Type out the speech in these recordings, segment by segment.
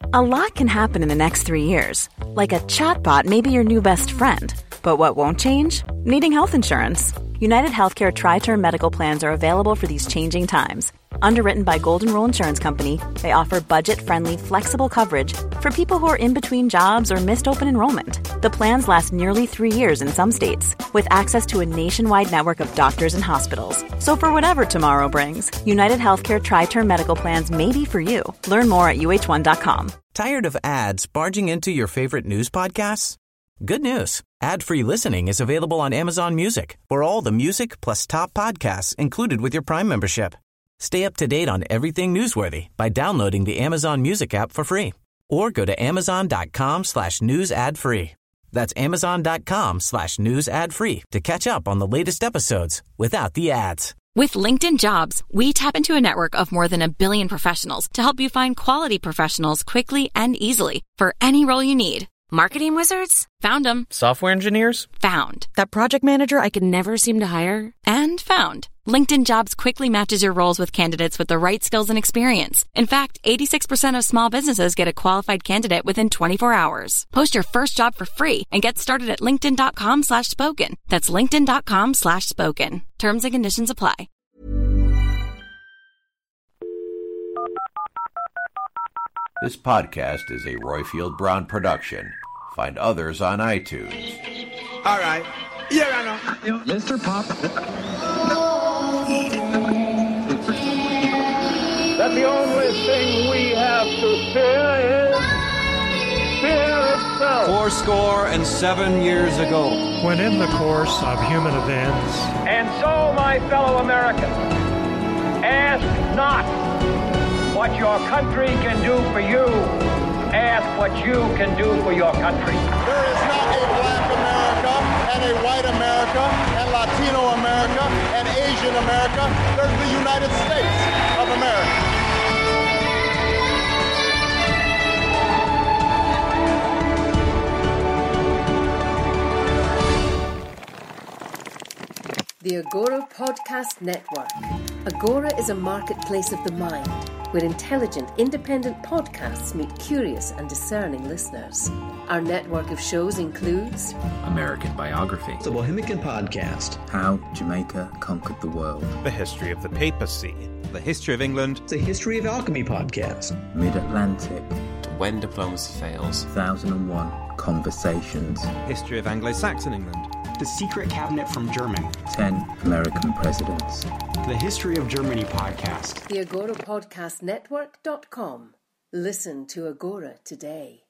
A lot can happen in the next 3 years. Like a chatbot may be your new best friend. But what won't change? Needing health insurance. United Healthcare Tri-Term Medical Plans are available for these changing times. Underwritten by Golden Rule Insurance Company, they offer budget-friendly, flexible coverage for people who are in between jobs or missed open enrollment. The plans last nearly 3 years in some states, with access to a nationwide network of doctors and hospitals. So for whatever tomorrow brings, United Healthcare Tri-Term Medical Plans may be for you. Learn more at uh1.com. Tired of ads barging into your favorite news podcasts? Good news. Ad-free listening is available on Amazon Music for all the music plus top podcasts included with your Prime membership. Stay up to date on everything newsworthy by downloading the Amazon Music app for free or go to amazon.com/news ad free. That's amazon.com/news ad free to catch up on the latest episodes without the ads. With LinkedIn Jobs, we tap into a network of more than 1 billion professionals to help you find quality professionals quickly and easily for any role you need. Marketing wizards? Found them. Software engineers? Found. That project manager I could never seem to hire? And found. LinkedIn Jobs quickly matches your roles with candidates with the right skills and experience. In fact, 86% of small businesses get a qualified candidate within 24 hours. Post your first job for free and get started at linkedin.com/spoken. That's linkedin.com/spoken. Terms and conditions apply. This podcast is a Royfield Brown production. Find others on iTunes. All right. Here I know. Mr. Pop. That the only thing we have to fear is fear itself. 77 years ago, when in the course of human events. And so, my fellow Americans, ask not what your country can do for you. Ask what you can do for your country. There is not a black America and a white America and Latino America and Asian America. There's the United States of America. The Agora Podcast Network. Agora is a marketplace of the mind, where intelligent, independent podcasts meet curious and discerning listeners. Our network of shows includes American Biography, The Bohemian Podcast, How Jamaica Conquered the World, The History of the Papacy, The History of England, The History of Alchemy Podcast, Mid-Atlantic, When Diplomacy Fails, 1001 Conversations, History of Anglo-Saxon England, The Secret Cabinet from Germany, 10 American Presidents, The History of Germany Podcast, the AgoraPodcastNetwork.com. Listen to Agora today.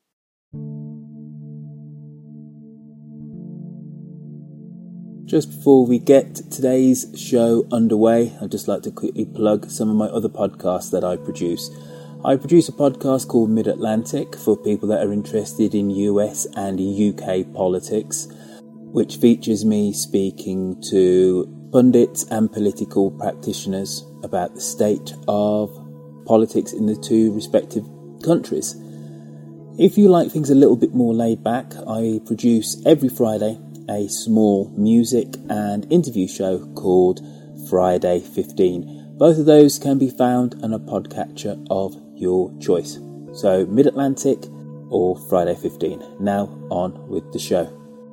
Just before we get today's show underway, I'd just like to quickly plug some of my other podcasts that I produce. I produce a podcast called Mid-Atlantic for people that are interested in US and UK politics, which features me speaking to pundits and political practitioners about the state of politics in the two respective countries. If you like things a little bit more laid back, I produce every Friday a small music and interview show called Friday 15. Both of those can be found on a podcatcher of your choice. So Mid-Atlantic or Friday 15. Now on with the show.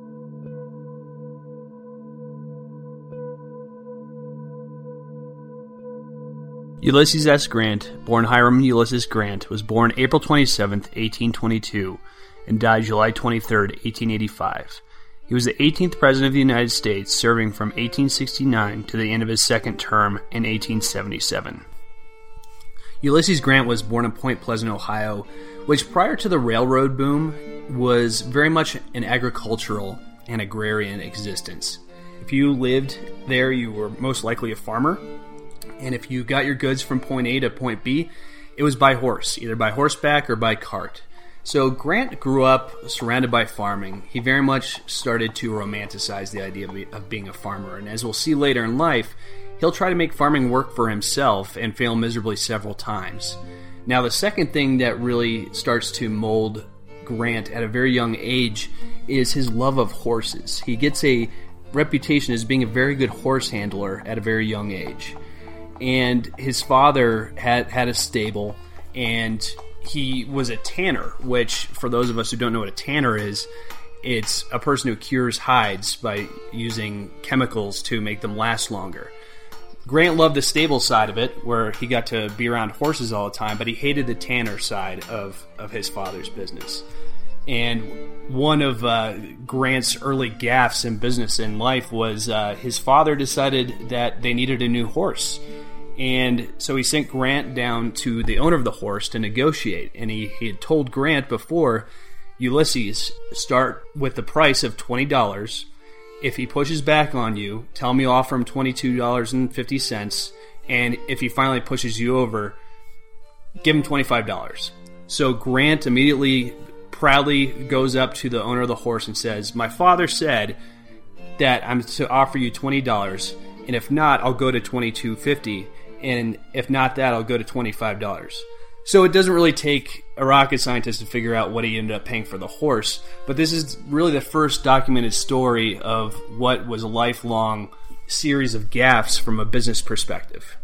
Ulysses S. Grant, born Hiram Ulysses Grant, was born April 27, 1822, and died July 23, 1885. He was the 18th President of the United States, serving from 1869 to the end of his second term in 1877. Ulysses Grant was born in Point Pleasant, Ohio, which prior to the railroad boom was very much an agricultural and agrarian existence. If you lived there, you were most likely a farmer. And if you got your goods from point A to point B, it was by horse, either by horseback or by cart. So Grant grew up surrounded by farming. He very much started to romanticize the idea of being a farmer. And as we'll see later in life, he'll try to make farming work for himself and fail miserably several times. Now, the second thing that really starts to mold Grant at a very young age is his love of horses. He gets a reputation as being a very good horse handler at a very young age. And his father had a stable, and he was a tanner, which, for those of us who don't know what a tanner is, it's a person who cures hides by using chemicals to make them last longer. Grant loved the stable side of it, where he got to be around horses all the time, but he hated the tanner side of his father's business. And one of Grant's early gaffes in business and life was his father decided that they needed a new horse. And so he sent Grant down to the owner of the horse to negotiate. And he had told Grant before, Ulysses, start with the price of $20. If he pushes back on you, tell him you offer him $22.50. And if he finally pushes you over, give him $25. So Grant immediately proudly goes up to the owner of the horse and says, my father said that I'm to offer you $20, and if not, I'll go to $22.50, and if not that, I'll go to $25. So it doesn't really take a rocket scientist to figure out what he ended up paying for the horse, but this is really the first documented story of what was a lifelong series of gaffes from a business perspective.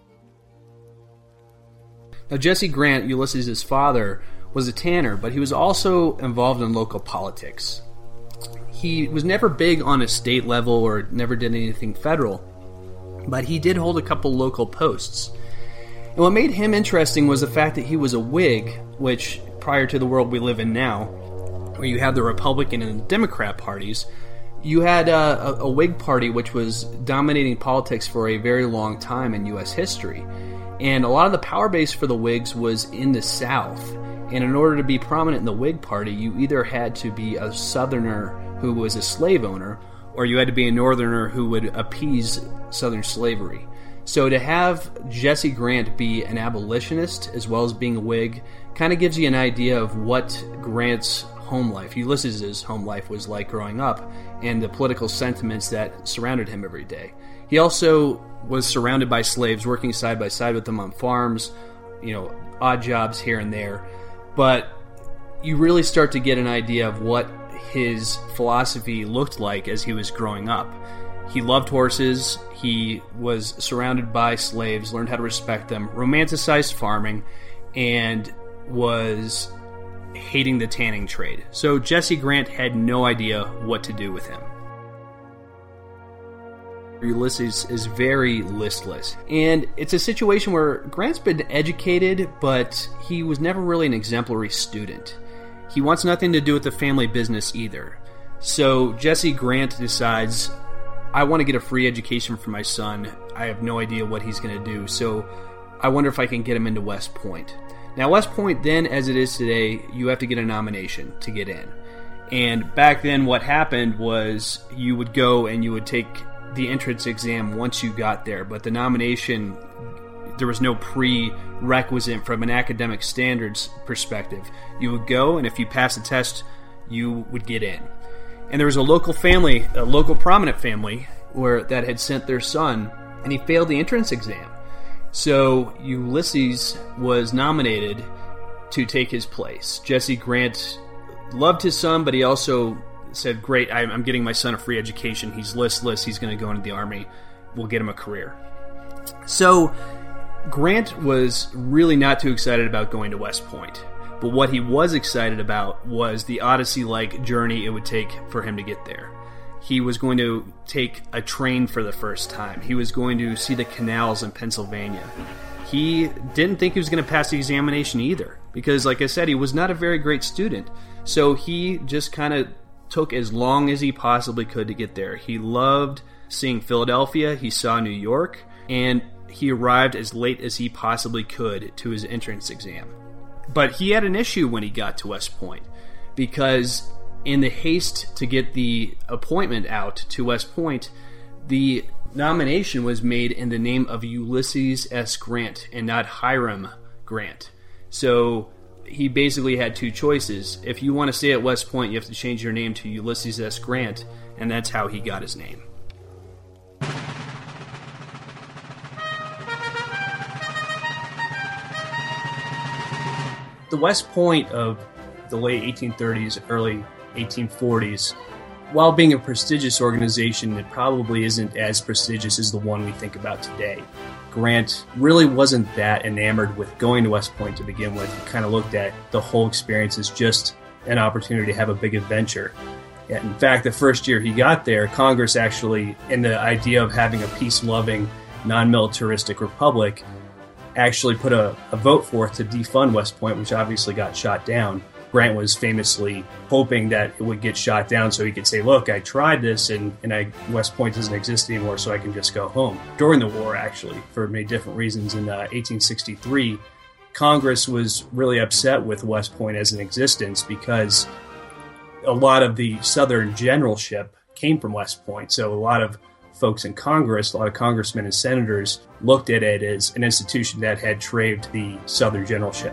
Now, Jesse Grant, Ulysses' father, was a tanner, but he was also involved in local politics. He was never big on a state level or never did anything federal, but he did hold a couple local posts. And what made him interesting was the fact that he was a Whig, which, prior to the world we live in now, where you have the Republican and the Democrat parties, you had a Whig party which was dominating politics for a very long time in U.S. history. And a lot of the power base for the Whigs was in the South. And in order to be prominent in the Whig Party, you either had to be a Southerner who was a slave owner, or you had to be a Northerner who would appease Southern slavery. So to have Jesse Grant be an abolitionist as well as being a Whig kind of gives you an idea of what Grant's home life, Ulysses' home life, was like growing up, and the political sentiments that surrounded him every day. He also was surrounded by slaves, working side by side with them on farms, odd jobs here and there. But you really start to get an idea of what his philosophy looked like as he was growing up. He loved horses, he was surrounded by slaves, learned how to respect them, romanticized farming, and was hating the tanning trade. So Jesse Grant had no idea what to do with him. Ulysses is very listless. And it's a situation where Grant's been educated, but he was never really an exemplary student. He wants nothing to do with the family business either. So Jesse Grant decides, I want to get a free education for my son. I have no idea what he's going to do, so I wonder if I can get him into West Point. Now, West Point then, as it is today, you have to get a nomination to get in. And back then what happened was you would go and you would take the entrance exam once you got there, but the nomination, there was no prerequisite from an academic standards perspective. You would go, and if you passed the test, you would get in. And there was a local family, a local prominent family, that had sent their son, and he failed the entrance exam. So Ulysses was nominated to take his place. Jesse Grant loved his son, but he also said, great, I'm getting my son a free education. He's listless. He's going to go into the Army. We'll get him a career. So Grant was really not too excited about going to West Point. But what he was excited about was the Odyssey-like journey it would take for him to get there. He was going to take a train for the first time. He was going to see the canals in Pennsylvania. He didn't think he was going to pass the examination either, because, like I said, he was not a very great student. So he just kind of took as long as he possibly could to get there. He loved seeing Philadelphia, he saw New York, and he arrived as late as he possibly could to his entrance exam. But he had an issue when he got to West Point, because in the haste to get the appointment out to West Point, the nomination was made in the name of Ulysses S. Grant and not Hiram Grant. So he basically had two choices. If you want to stay at West Point, you have to change your name to Ulysses S. Grant, and that's how he got his name. The West Point of the late 1830s, early 1840s, while being a prestigious organization, it probably isn't as prestigious as the one we think about today. Grant really wasn't that enamored with going to West Point to begin with. He kind of looked at the whole experience as just an opportunity to have a big adventure. And in fact, the first year he got there, Congress actually, in the idea of having a peace-loving, non-militaristic republic, actually put a vote forth to defund West Point, which obviously got shot down. Grant was famously hoping that it would get shot down so he could say, look, I tried this and West Point doesn't exist anymore, so I can just go home. During the war, actually, for many different reasons, in 1863, Congress was really upset with West Point as an existence because a lot of the Southern generalship came from West Point. So a lot of folks in Congress, a lot of congressmen and senators looked at it as an institution that had traved the Southern generalship.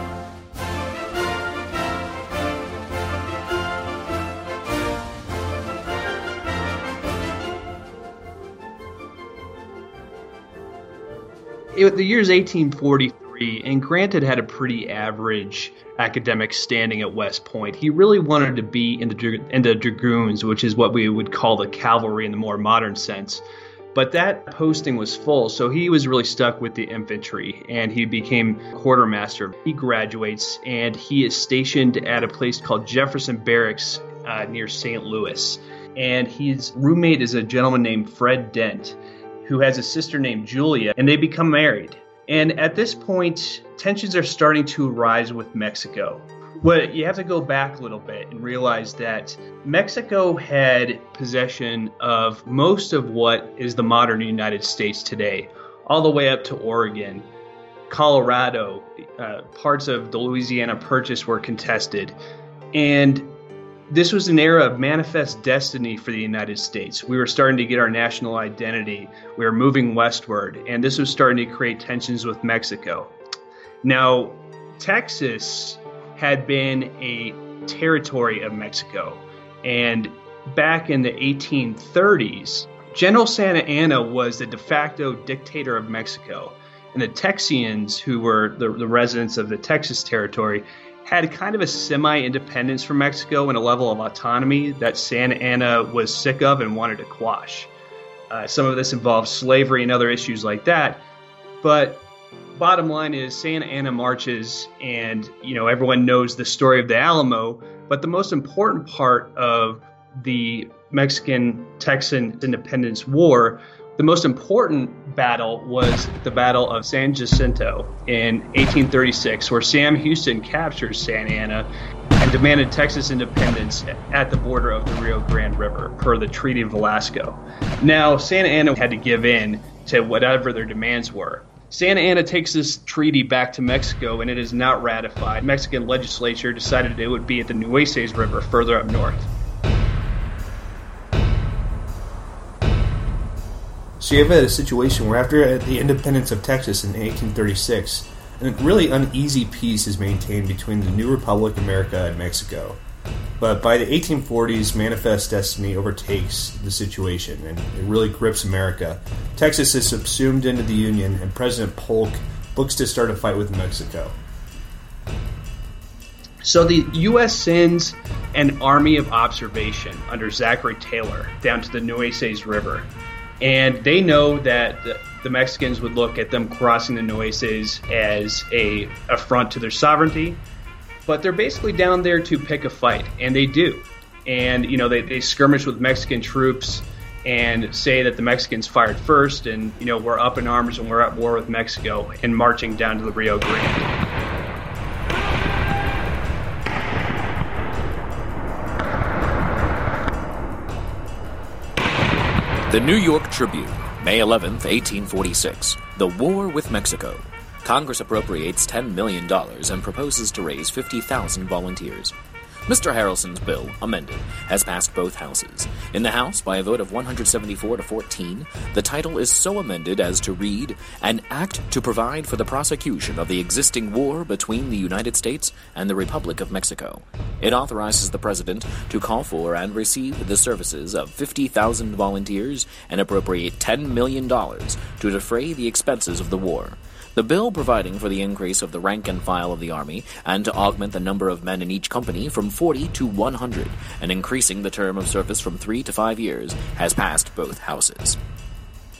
The year's 1843, and Grant had a pretty average academic standing at West Point. He really wanted to be in the Dragoons, which is what we would call the cavalry in the more modern sense. But that posting was full, so he was really stuck with the infantry, and he became quartermaster. He graduates, and he is stationed at a place called Jefferson Barracks near St. Louis. And his roommate is a gentleman named Fred Dent, who has a sister named Julia, and they become married. And at this point, tensions are starting to rise with Mexico. Well, you have to go back a little bit and realize that Mexico had possession of most of what is the modern United States today, all the way up to Oregon. Colorado, parts of the Louisiana Purchase were contested. And this was an era of manifest destiny for the United States. We were starting to get our national identity. We were moving westward, and this was starting to create tensions with Mexico. Now, Texas had been a territory of Mexico, and back in the 1830s, General Santa Anna was the de facto dictator of Mexico, and the Texians, who were the residents of the Texas territory, had kind of a semi-independence from Mexico and a level of autonomy that Santa Anna was sick of and wanted to quash. Some of this involved slavery and other issues like that. But bottom line is Santa Anna marches and, everyone knows the story of the Alamo. But the most important part of the Mexican-Texan Independence War, the most important battle was the Battle of San Jacinto in 1836, where Sam Houston captures Santa Anna and demanded Texas independence at the border of the Rio Grande River per the Treaty of Velasco. Now, Santa Anna had to give in to whatever their demands were. Santa Anna takes this treaty back to Mexico, and it is not ratified. Mexican legislature decided it would be at the Nueces River further up north. So you have a situation where after the independence of Texas in 1836, a really uneasy peace is maintained between the new Republic, America, and Mexico. But by the 1840s, manifest destiny overtakes the situation, and it really grips America. Texas is subsumed into the Union, and President Polk looks to start a fight with Mexico. So the U.S. sends an army of observation under Zachary Taylor down to the Nueces River. And they know that the Mexicans would look at them crossing the Nueces as an affront to their sovereignty. But they're basically down there to pick a fight, and they do. And, they skirmish with Mexican troops and say that the Mexicans fired first and, we're up in arms and we're at war with Mexico and marching down to the Rio Grande. The New York Tribune, May 11th, 1846. The War with Mexico. Congress appropriates $10 million and proposes to raise 50,000 volunteers. Mr. Harrelson's bill, amended, has passed both houses. In the House, by a vote of 174 to 14, the title is so amended as to read, "An Act to Provide for the Prosecution of the Existing War Between the United States and the Republic of Mexico." It authorizes the President to call for and receive the services of 50,000 volunteers and appropriate $10 million to defray the expenses of the war. The bill providing for the increase of the rank and file of the Army and to augment the number of men in each company from 40 to 100 and increasing the term of service from 3 to 5 years has passed both houses.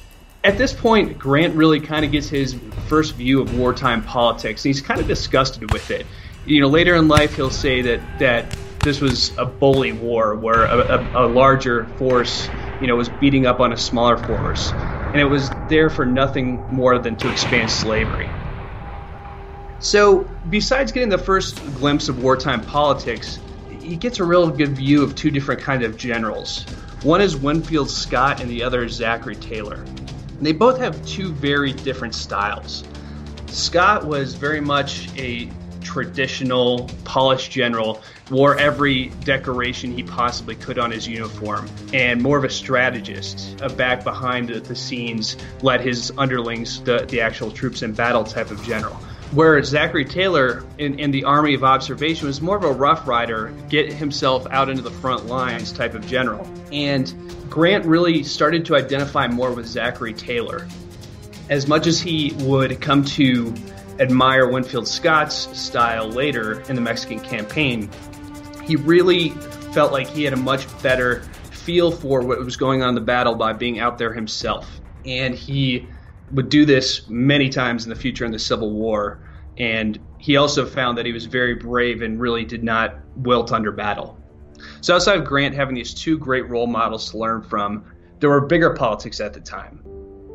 At this point, Grant really kind of gets his first view of wartime politics, and he's kind of disgusted with it. Later in life, he'll say that this was a bully war where a larger force, was beating up on a smaller force, and it was there for nothing more than to expand slavery. So, besides getting the first glimpse of wartime politics, he gets a real good view of two different kinds of generals. One is Winfield Scott, and the other is Zachary Taylor. And they both have two very different styles. Scott was very much a traditional, polished general, wore every decoration he possibly could on his uniform, and more of a strategist, a back behind the scenes, led his underlings, the actual troops in battle type of general. Whereas Zachary Taylor in the Army of Observation was more of a Rough Rider, get himself out into the front lines type of general. And Grant really started to identify more with Zachary Taylor. As much as he would come to admire Winfield Scott's style later in the Mexican campaign, he really felt like he had a much better feel for what was going on in the battle by being out there himself. And he would do this many times in the future in the Civil War. And he also found that he was very brave and really did not wilt under battle. So outside of Grant having these two great role models to learn from, there were bigger politics at the time.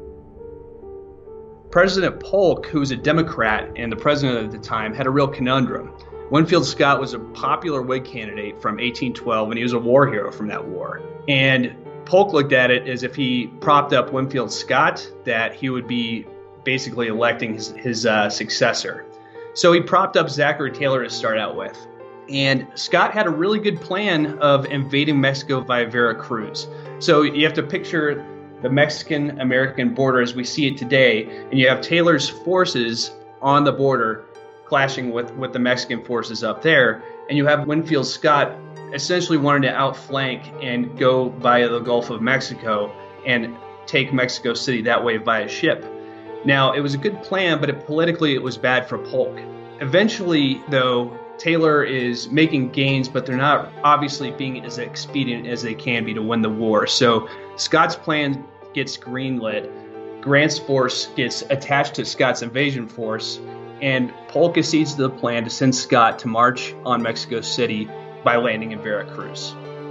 President Polk, who was a Democrat and the president at the time, had a real conundrum. Winfield Scott was a popular Whig candidate from 1812, and he was a war hero from that war. And Polk looked at it as if he propped up Winfield Scott, that he would be basically electing his successor. So he propped up Zachary Taylor to start out with. And Scott had a really good plan of invading Mexico via Veracruz. So you have to picture the Mexican-American border as we see it today, and you have Taylor's forces on the border clashing with the Mexican forces up there, and you have Winfield Scott essentially wanting to outflank and go via the Gulf of Mexico and take Mexico City that way via ship. Now, it was a good plan, but politically it was bad for Polk. Eventually, though, Taylor is making gains, but they're not obviously being as expedient as they can be to win the war. So Scott's plan gets greenlit, Grant's force gets attached to Scott's invasion force, and Polk accedes to the plan to send Scott to march on Mexico City by landing in Veracruz.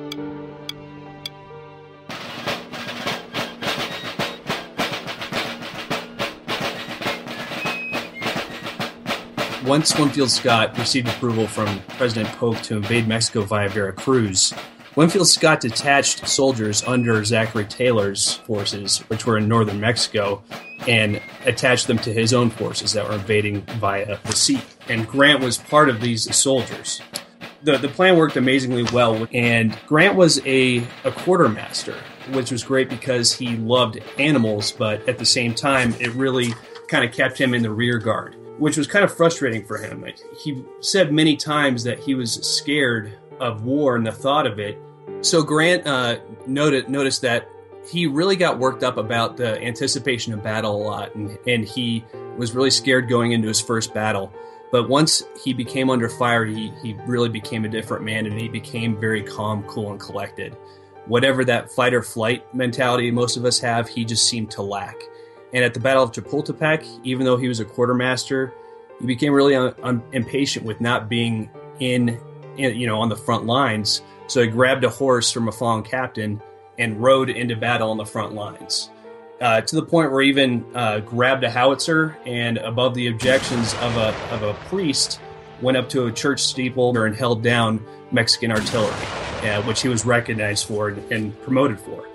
Once Winfield Scott received approval from President Polk to invade Mexico via Veracruz, Winfield Scott detached soldiers under Zachary Taylor's forces, which were in northern Mexico, and attached them to his own forces that were invading via the sea. And Grant was part of these soldiers. The plan worked amazingly well, and Grant was a quartermaster, which was great because he loved animals, but at the same time, it really kind of kept him in the rear guard, which was kind of frustrating for him. He said many times that he was scared of war and the thought of it. So Grant noticed that he really got worked up about the anticipation of battle a lot, and he was really scared going into his first battle. But once he became under fire, he really became a different man, and he became very calm, cool, and collected. Whatever that fight or flight mentality most of us have, he just seemed to lack. And at the Battle of Chapultepec, even though he was a quartermaster, he became really impatient with not being in on the front lines. So he grabbed a horse from a fallen captain and rode into battle on the front lines, to the point where he even grabbed a howitzer and, above the objections of a priest, went up to a church steeple and held down Mexican artillery, which he was recognized for and promoted for.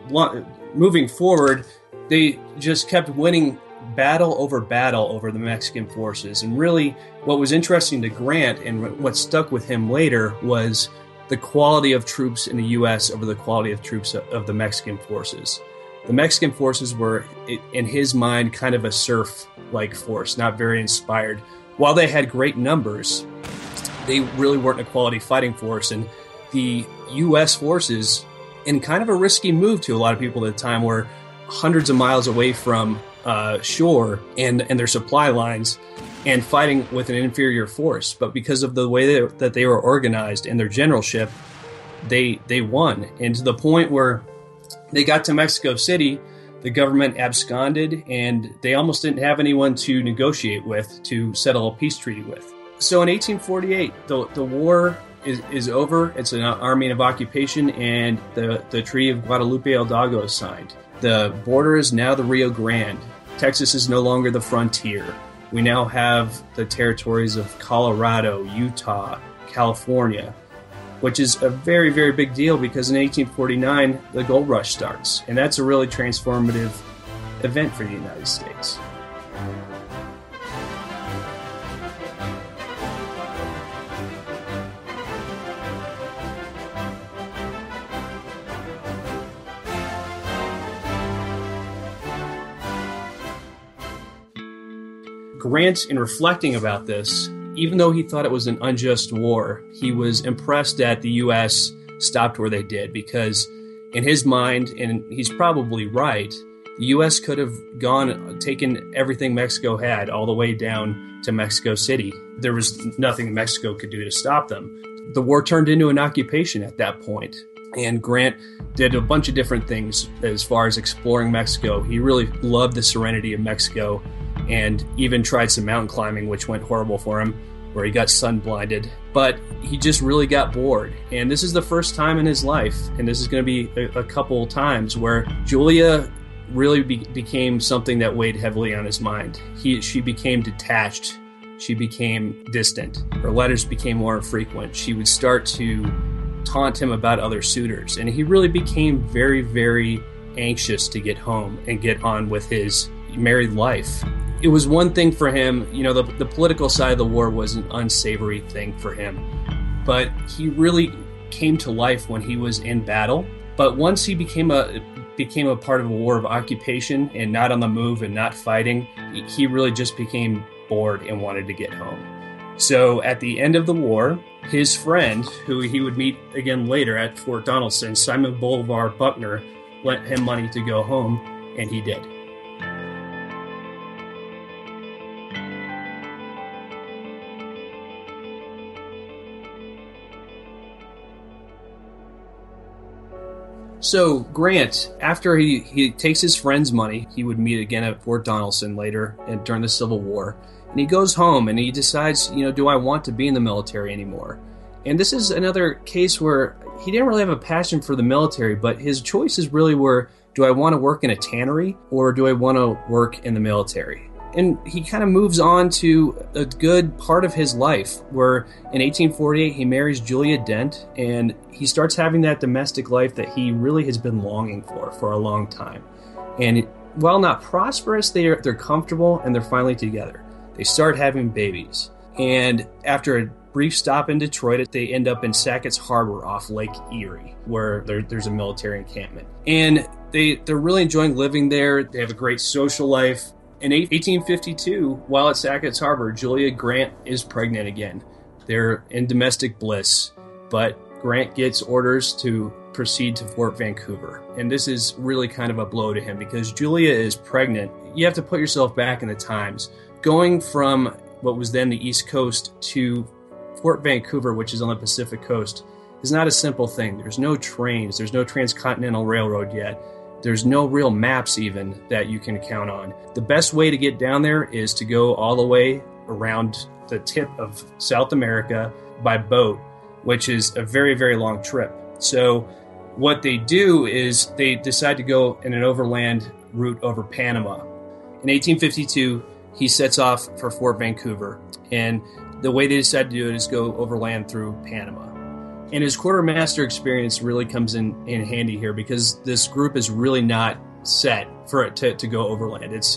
Moving forward, they just kept winning battle over the Mexican forces. And really, what was interesting to Grant and what stuck with him later was the quality of troops in the U.S. over the quality of troops of the Mexican forces. The Mexican forces were, in his mind, kind of a serf-like force, not very inspired. While they had great numbers, they really weren't a quality fighting force. And the U.S. forces, in kind of a risky move to a lot of people at the time, were hundreds of miles away from shore and their supply lines, and fighting with an inferior force. But because of the way that they were organized and their generalship, they won. And to the point where they got to Mexico City, the government absconded, and they almost didn't have anyone to negotiate with to settle a peace treaty with. So in 1848, the war is over. It's an army of occupation, and the Treaty of Guadalupe Hidalgo is signed. The border is now the Rio Grande. Texas is no longer the frontier. We now have the territories of Colorado, Utah, California, which is a very, very big deal because in 1849, the gold rush starts. And that's a really transformative event for the United States. Grant, in reflecting about this, even though he thought it was an unjust war, he was impressed that the U.S. stopped where they did because in his mind, and he's probably right, the U.S. could have taken everything Mexico had all the way down to Mexico City. There was nothing Mexico could do to stop them. The war turned into an occupation at that point, and Grant did a bunch of different things as far as exploring Mexico. He really loved the serenity of Mexico, and even tried some mountain climbing, which went horrible for him, where he got sun blinded. But he just really got bored. And this is the first time in his life, and this is going to be a couple times, where Julia really became something that weighed heavily on his mind. She became detached. She became distant. Her letters became more infrequent. She would start to taunt him about other suitors. And he really became very, very anxious to get home and get on with his married life. It was one thing for him, the political side of the war was an unsavory thing for him, but he really came to life when he was in battle. But once he became a part of a war of occupation and not on the move and not fighting, he really just became bored and wanted to get home. So at the end of the war, his friend, who he would meet again later at Fort Donelson, Simon Bolivar Buckner, lent him money to go home, and he did. So Grant, after he takes his friend's money, he would meet again at Fort Donelson later and during the Civil War, and he goes home and he decides, do I want to be in the military anymore? And this is another case where he didn't really have a passion for the military, but his choices really were, do I want to work in a tannery or do I want to work in the military? And he kind of moves on to a good part of his life where in 1848 he marries Julia Dent, and he starts having that domestic life that he really has been longing for a long time. And while not prosperous, they're comfortable and they're finally together. They start having babies. And after a brief stop in Detroit, they end up in Sackett's Harbor off Lake Erie, where there's a military encampment. And they're really enjoying living there. They have a great social life. In 1852, while at Sackett's Harbor, Julia Grant is pregnant again. They're in domestic bliss, but Grant gets orders to proceed to Fort Vancouver. And this is really kind of a blow to him because Julia is pregnant. You have to put yourself back in the times. Going from what was then the East Coast to Fort Vancouver, which is on the Pacific Coast, is not a simple thing. There's no trains. There's no transcontinental railroad yet. There's no real maps even that you can count on. The best way to get down there is to go all the way around the tip of South America by boat, which is a very, very long trip. So what they do is they decide to go in an overland route over Panama. In 1852, he sets off for Fort Vancouver, and the way they decide to do it is go overland through Panama. And his quartermaster experience really comes in handy here because this group is really not set for it to go overland. It's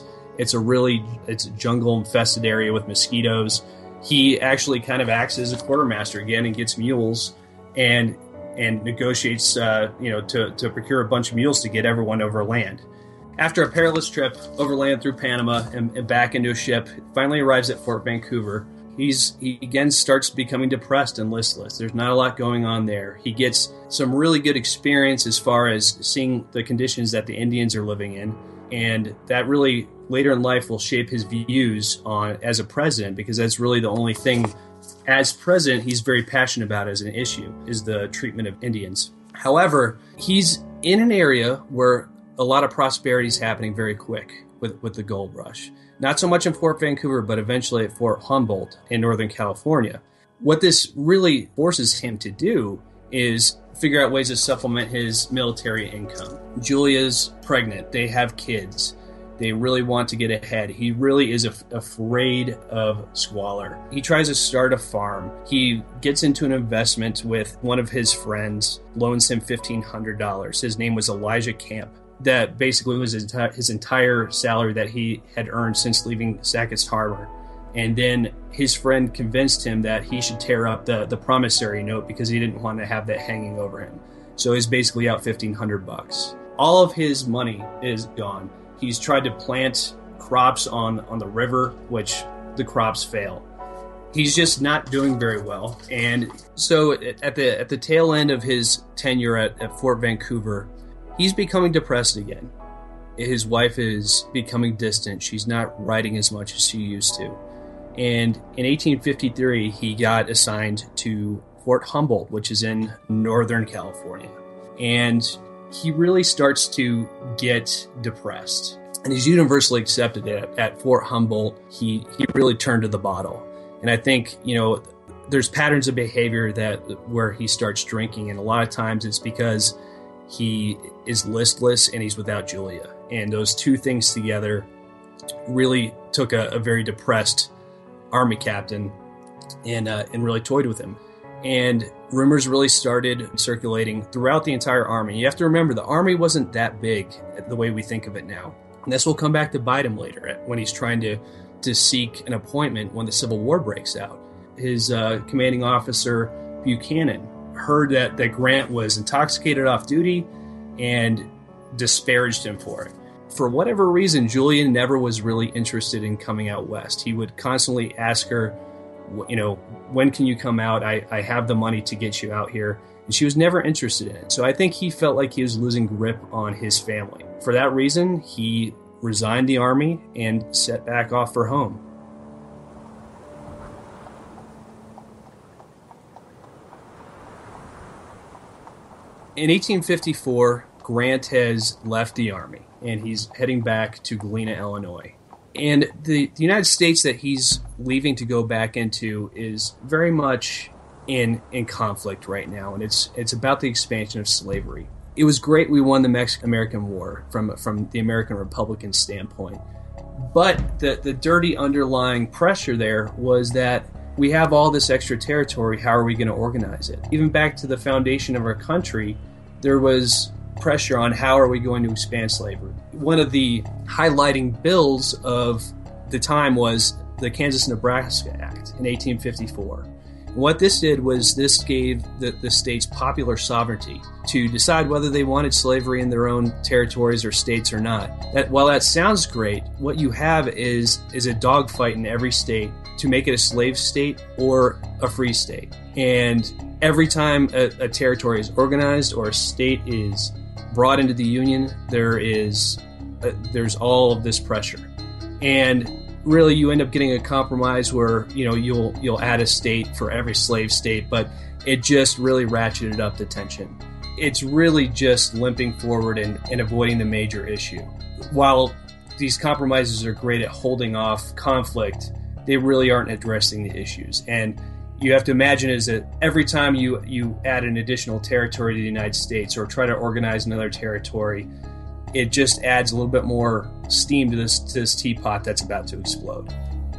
a jungle infested area with mosquitoes. He actually kind of acts as a quartermaster again and gets mules and negotiates to procure a bunch of mules to get everyone overland. After a perilous trip overland through Panama and back into a ship, finally arrives at Fort Vancouver. He again starts becoming depressed and listless. There's not a lot going on there. He gets some really good experience as far as seeing the conditions that the Indians are living in. And that really later in life will shape his views on as a president, because that's really the only thing as president he's very passionate about as an issue is the treatment of Indians. However, he's in an area where a lot of prosperity is happening very quick with the gold rush. Not so much in Fort Vancouver, but eventually at Fort Humboldt in Northern California. What this really forces him to do is figure out ways to supplement his military income. Julia's pregnant. They have kids. They really want to get ahead. He really is afraid of squalor. He tries to start a farm. He gets into an investment with one of his friends, loans him $1,500. His name was Elijah Camp. That basically was his entire salary that he had earned since leaving Sackett's Harbor. And then his friend convinced him that he should tear up the promissory note because he didn't want to have that hanging over him. So he's basically out $1,500. All of his money is gone. He's tried to plant crops on the river, which the crops fail. He's just not doing very well. And so at the tail end of his tenure at Fort Vancouver, he's becoming depressed again. His wife is becoming distant. She's not writing as much as she used to. And in 1853, he got assigned to Fort Humboldt, which is in Northern California. And he really starts to get depressed. And he's universally accepted at Fort Humboldt. He really turned to the bottle. And I think, there's patterns of behavior where he starts drinking. And a lot of times it's because he is listless and he's without Julia. And those two things together really took a very depressed Army captain and really toyed with him. And rumors really started circulating throughout the entire Army. You have to remember, the Army wasn't that big the way we think of it now. And this will come back to bite him later when he's trying to seek an appointment when the Civil War breaks out. His commanding officer, Buchanan, heard that Grant was intoxicated off duty and disparaged him for it. For whatever reason, Julia never was really interested in coming out west. He would constantly ask her, when can you come out? I have the money to get you out here. And she was never interested in it. So I think he felt like he was losing grip on his family. For that reason, he resigned the Army and set back off for home. In 1854, Grant has left the Army, and he's heading back to Galena, Illinois. And the United States that he's leaving to go back into is very much in conflict right now, and it's about the expansion of slavery. It was great we won the Mexican-American War from the American Republican standpoint, but the dirty underlying pressure there was that we have all this extra territory, how are we going to organize it? Even back to the foundation of our country, there was pressure on how are we going to expand slavery. One of the highlighting bills of the time was the Kansas-Nebraska Act in 1854. And what this did was this gave the states popular sovereignty to decide whether they wanted slavery in their own territories or states or not. While that sounds great, what you have is a dogfight in every state to make it a slave state or a free state. And every time a territory is organized or a state is brought into the Union, there's all of this pressure. And really you end up getting a compromise where, you'll add a state for every slave state, but it just really ratcheted up the tension. It's really just limping forward and avoiding the major issue. While these compromises are great at holding off conflict, they really aren't addressing the issues. And you have to imagine is that every time you add an additional territory to the United States or try to organize another territory, it just adds a little bit more steam to this teapot that's about to explode.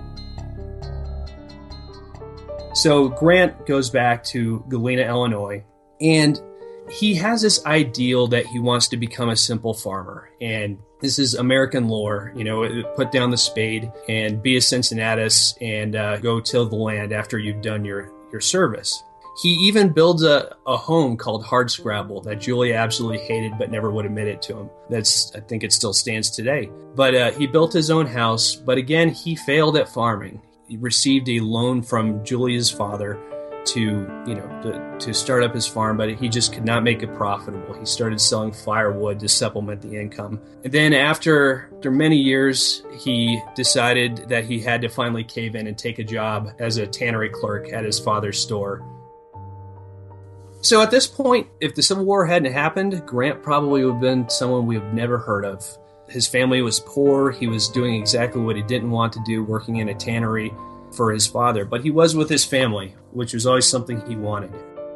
So Grant goes back to Galena, Illinois, and he has this ideal that he wants to become a simple farmer. And this is American lore, put down the spade and be a Cincinnatus and go till the land after you've done your service. He even builds a home called Hardscrabble that Julia absolutely hated but never would admit it to him. I think it still stands today. But he built his own house, but again, he failed at farming. He received a loan from Julia's father to start up his farm, but he just could not make it profitable. He started selling firewood to supplement the income. And then after many years, he decided that he had to finally cave in and take a job as a tannery clerk at his father's store. So at this point, if the Civil War hadn't happened, Grant probably would have been someone we've never heard of. His family was poor. He was doing exactly what he didn't want to do, working in a tannery for his father. But he was with his family, which was always something he wanted.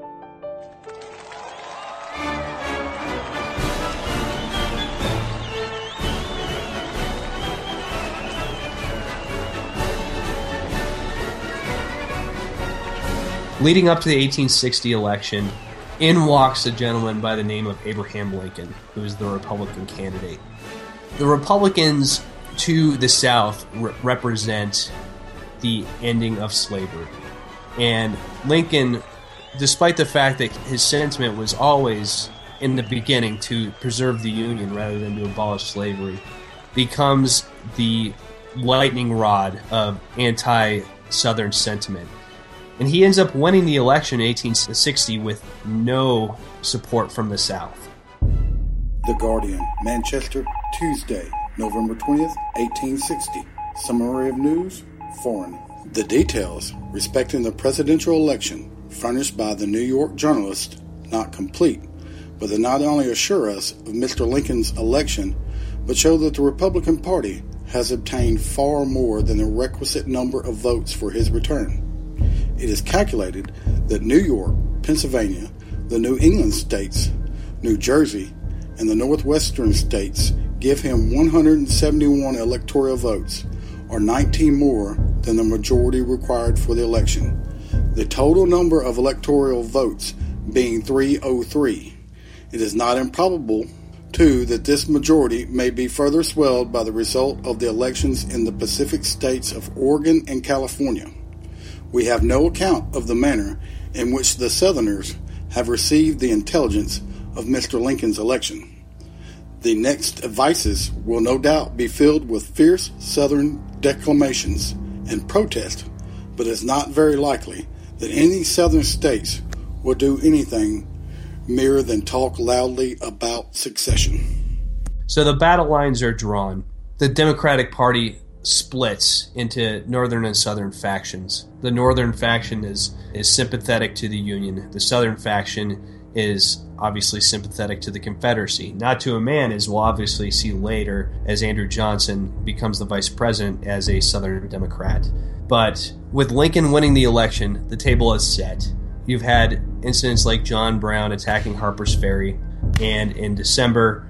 Leading up to the 1860 election, in walks a gentleman by the name of Abraham Lincoln, who was the Republican candidate. The Republicans to the South represent the ending of slavery. And Lincoln, despite the fact that his sentiment was always, in the beginning, to preserve the Union rather than to abolish slavery, becomes the lightning rod of anti-Southern sentiment. And he ends up winning the election in 1860 with no support from the South. The Guardian, Manchester, Tuesday, November 20th, 1860. Summary of news, foreign. The details respecting the presidential election furnished by the New York journalist not complete, but they not only assure us of Mr. Lincoln's election, but show that the Republican Party has obtained far more than the requisite number of votes for his return. It is calculated that New York, Pennsylvania, the New England states, New Jersey, and the Northwestern states give him 171 electoral votes, or 19 more than the majority required for the election. The total number of electoral votes being 303. It is not improbable, too, that this majority may be further swelled by the result of the elections in the Pacific states of Oregon and California. We have no account of the manner in which the Southerners have received the intelligence of Mr. Lincoln's election. The next advices will no doubt be filled with fierce Southern declamations and protest, but it's not very likely that any Southern states will do anything mere than talk loudly about secession. So the battle lines are drawn. The Democratic Party splits into northern and southern factions. The northern faction is sympathetic to the Union. The southern faction is obviously sympathetic to the Confederacy. Not to a man, as we'll obviously see later, as Andrew Johnson becomes the vice president as a Southern Democrat. But with Lincoln winning the election, the table is set. You've had incidents like John Brown attacking Harper's Ferry, and in December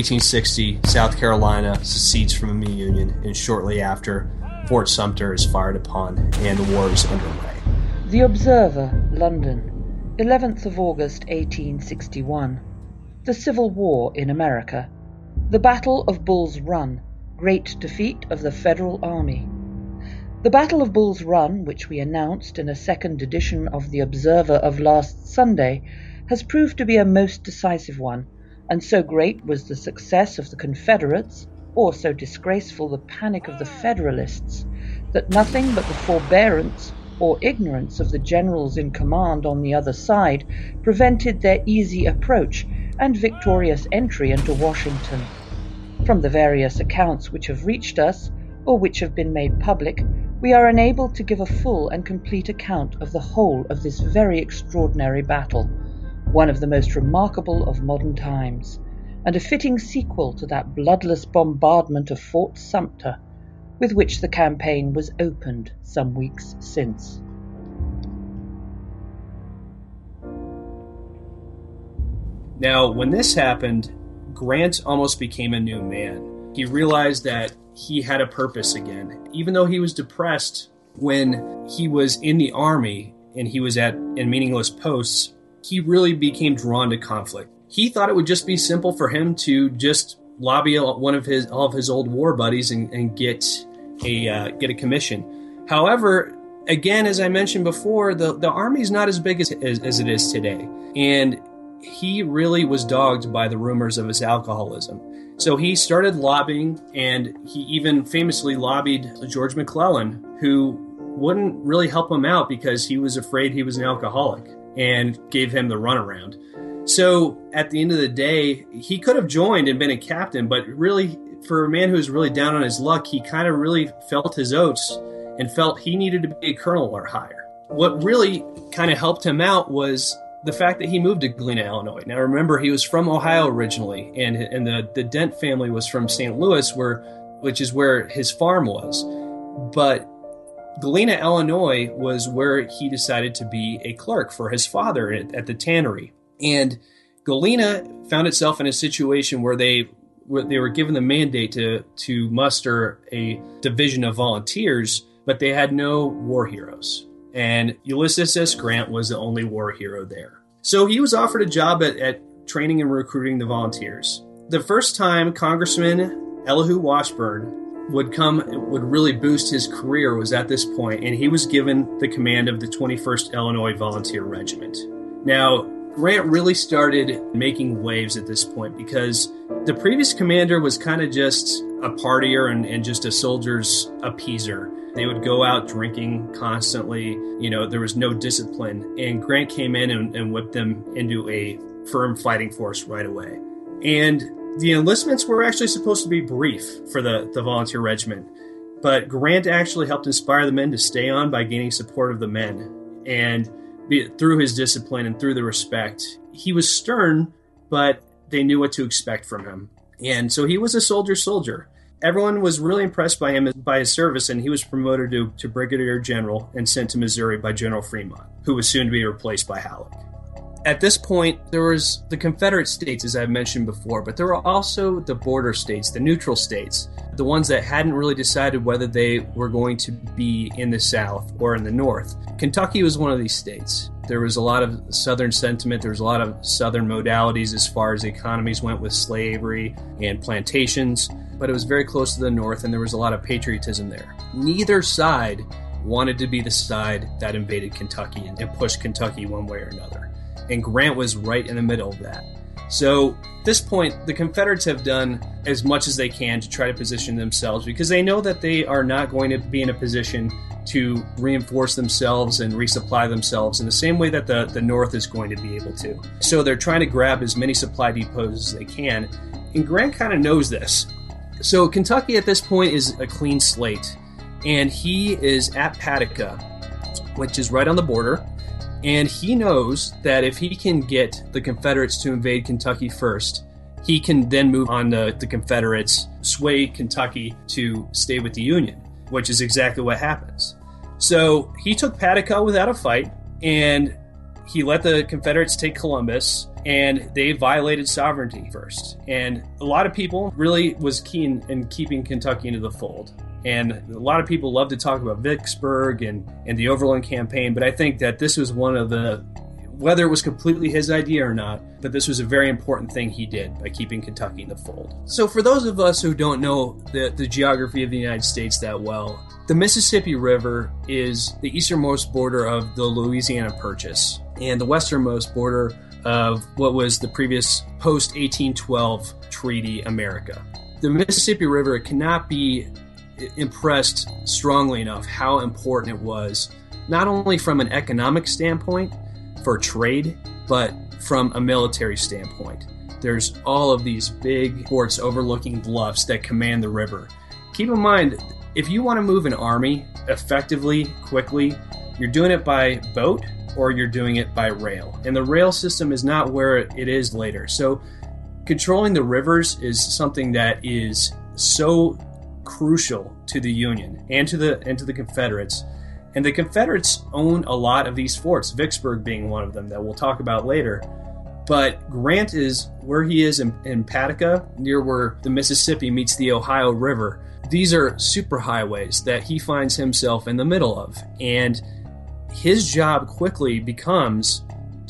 1860, South Carolina secedes from the Union, and shortly after, Fort Sumter is fired upon and the war is underway. The Observer, London, 11th of August 1861. The Civil War in America. The Battle of Bull's Run, great defeat of the Federal Army. The Battle of Bull's Run, which we announced in a second edition of The Observer of last Sunday, has proved to be a most decisive one, and so great was the success of the Confederates, or so disgraceful the panic of the Federalists, that nothing but the forbearance or ignorance of the generals in command on the other side prevented their easy approach and victorious entry into Washington. From the various accounts which have reached us, or which have been made public, we are unable to give a full and complete account of the whole of this very extraordinary battle, one of the most remarkable of modern times, and a fitting sequel to that bloodless bombardment of Fort Sumter, with which the campaign was opened some weeks since. Now, when this happened, Grant almost became a new man. He realized that he had a purpose again. Even though he was depressed when he was in the Army and he was in meaningless posts, he really became drawn to conflict. He thought it would just be simple for him to just lobby all of his old war buddies and get a commission. However, again, as I mentioned before, the Army's not as big as it is today. And he really was dogged by the rumors of his alcoholism. So he started lobbying, and he even famously lobbied George McClellan, who wouldn't really help him out because he was afraid he was an alcoholic, and gave him the runaround. So at the end of the day, he could have joined and been a captain, but really, for a man who was really down on his luck, he kind of really felt his oats and felt he needed to be a colonel or higher. What really kind of helped him out was the fact that he moved to Galena, Illinois. Now remember, he was from Ohio originally, and the Dent family was from St. Louis, which is where his farm was. But Galena, Illinois was where he decided to be a clerk for his father at the tannery. And Galena found itself in a situation where they were given the mandate to muster a division of volunteers, but they had no war heroes. And Ulysses S. Grant was the only war hero there. So he was offered a job at training and recruiting the volunteers. The first time Congressman Elihu Washburn would really boost his career was at this point, and he was given the command of the 21st Illinois Volunteer Regiment. Now, Grant really started making waves at this point because the previous commander was kind of just a partier and just a soldier's appeaser. They would go out drinking constantly. There was no discipline. And Grant came in and whipped them into a firm fighting force right away. And the enlistments were actually supposed to be brief for the volunteer regiment. But Grant actually helped inspire the men to stay on by gaining support of the men. And through his discipline and through the respect, he was stern, but they knew what to expect from him. And so he was a soldier. Everyone was really impressed by him, by his service, and he was promoted to Brigadier General and sent to Missouri by General Fremont, who was soon to be replaced by Halleck. At this point, there was the Confederate states, as I've mentioned before, but there were also the border states, the neutral states, the ones that hadn't really decided whether they were going to be in the South or in the North. Kentucky was one of these states. There was a lot of Southern sentiment. There was a lot of Southern modalities as far as the economies went with slavery and plantations, but it was very close to the North, and there was a lot of patriotism there. Neither side wanted to be the side that invaded Kentucky and pushed Kentucky one way or another. And Grant was right in the middle of that. So at this point, the Confederates have done as much as they can to try to position themselves because they know that they are not going to be in a position to reinforce themselves and resupply themselves in the same way that the North is going to be able to. So they're trying to grab as many supply depots as they can. And Grant kind of knows this. So Kentucky at this point is a clean slate. And he is at Paducah, which is right on the border. And he knows that if he can get the Confederates to invade Kentucky first, he can then move on to the Confederates, sway Kentucky to stay with the Union, which is exactly what happens. So he took Paducah without a fight, and he let the Confederates take Columbus, and they violated sovereignty first. And a lot of people really was keen in keeping Kentucky into the fold. And a lot of people love to talk about Vicksburg and the Overland Campaign, but I think that this was one of the, whether it was completely his idea or not, but this was a very important thing he did by keeping Kentucky in the fold. So for those of us who don't know the geography of the United States that well, the Mississippi River is the easternmost border of the Louisiana Purchase and the westernmost border of what was the previous post-1812 Treaty America. The Mississippi River cannot be impressed strongly enough how important it was, not only from an economic standpoint for trade, but from a military standpoint. There's all of these big forts overlooking bluffs that command the river. Keep in mind, if you want to move an army effectively, quickly, you're doing it by boat or you're doing it by rail. And the rail system is not where it is later. So controlling the rivers is something that is so crucial to the Union and to the Confederates. And the Confederates own a lot of these forts, Vicksburg being one of them that we'll talk about later. But Grant is where he is in Paducah, near where the Mississippi meets the Ohio River. These are superhighways that he finds himself in the middle of. And his job quickly becomes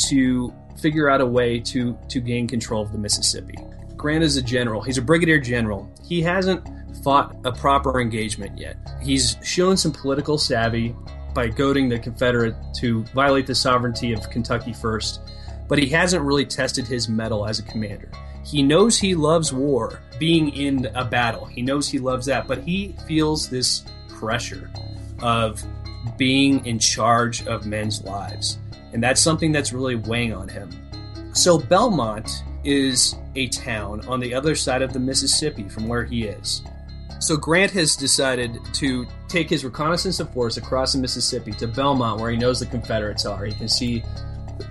to figure out a way to gain control of the Mississippi. Grant is a general. He's a brigadier general. He hasn't fought a proper engagement yet. He's shown some political savvy by goading the Confederate to violate the sovereignty of Kentucky first, but he hasn't really tested his mettle as a commander. He knows he loves war, being in a battle. He knows he loves that, but he feels this pressure of being in charge of men's lives, and that's something that's really weighing on him. So Belmont is a town on the other side of the Mississippi from where he is. So Grant has decided to take his reconnaissance of force across the Mississippi to Belmont, where he knows the Confederates are. He can see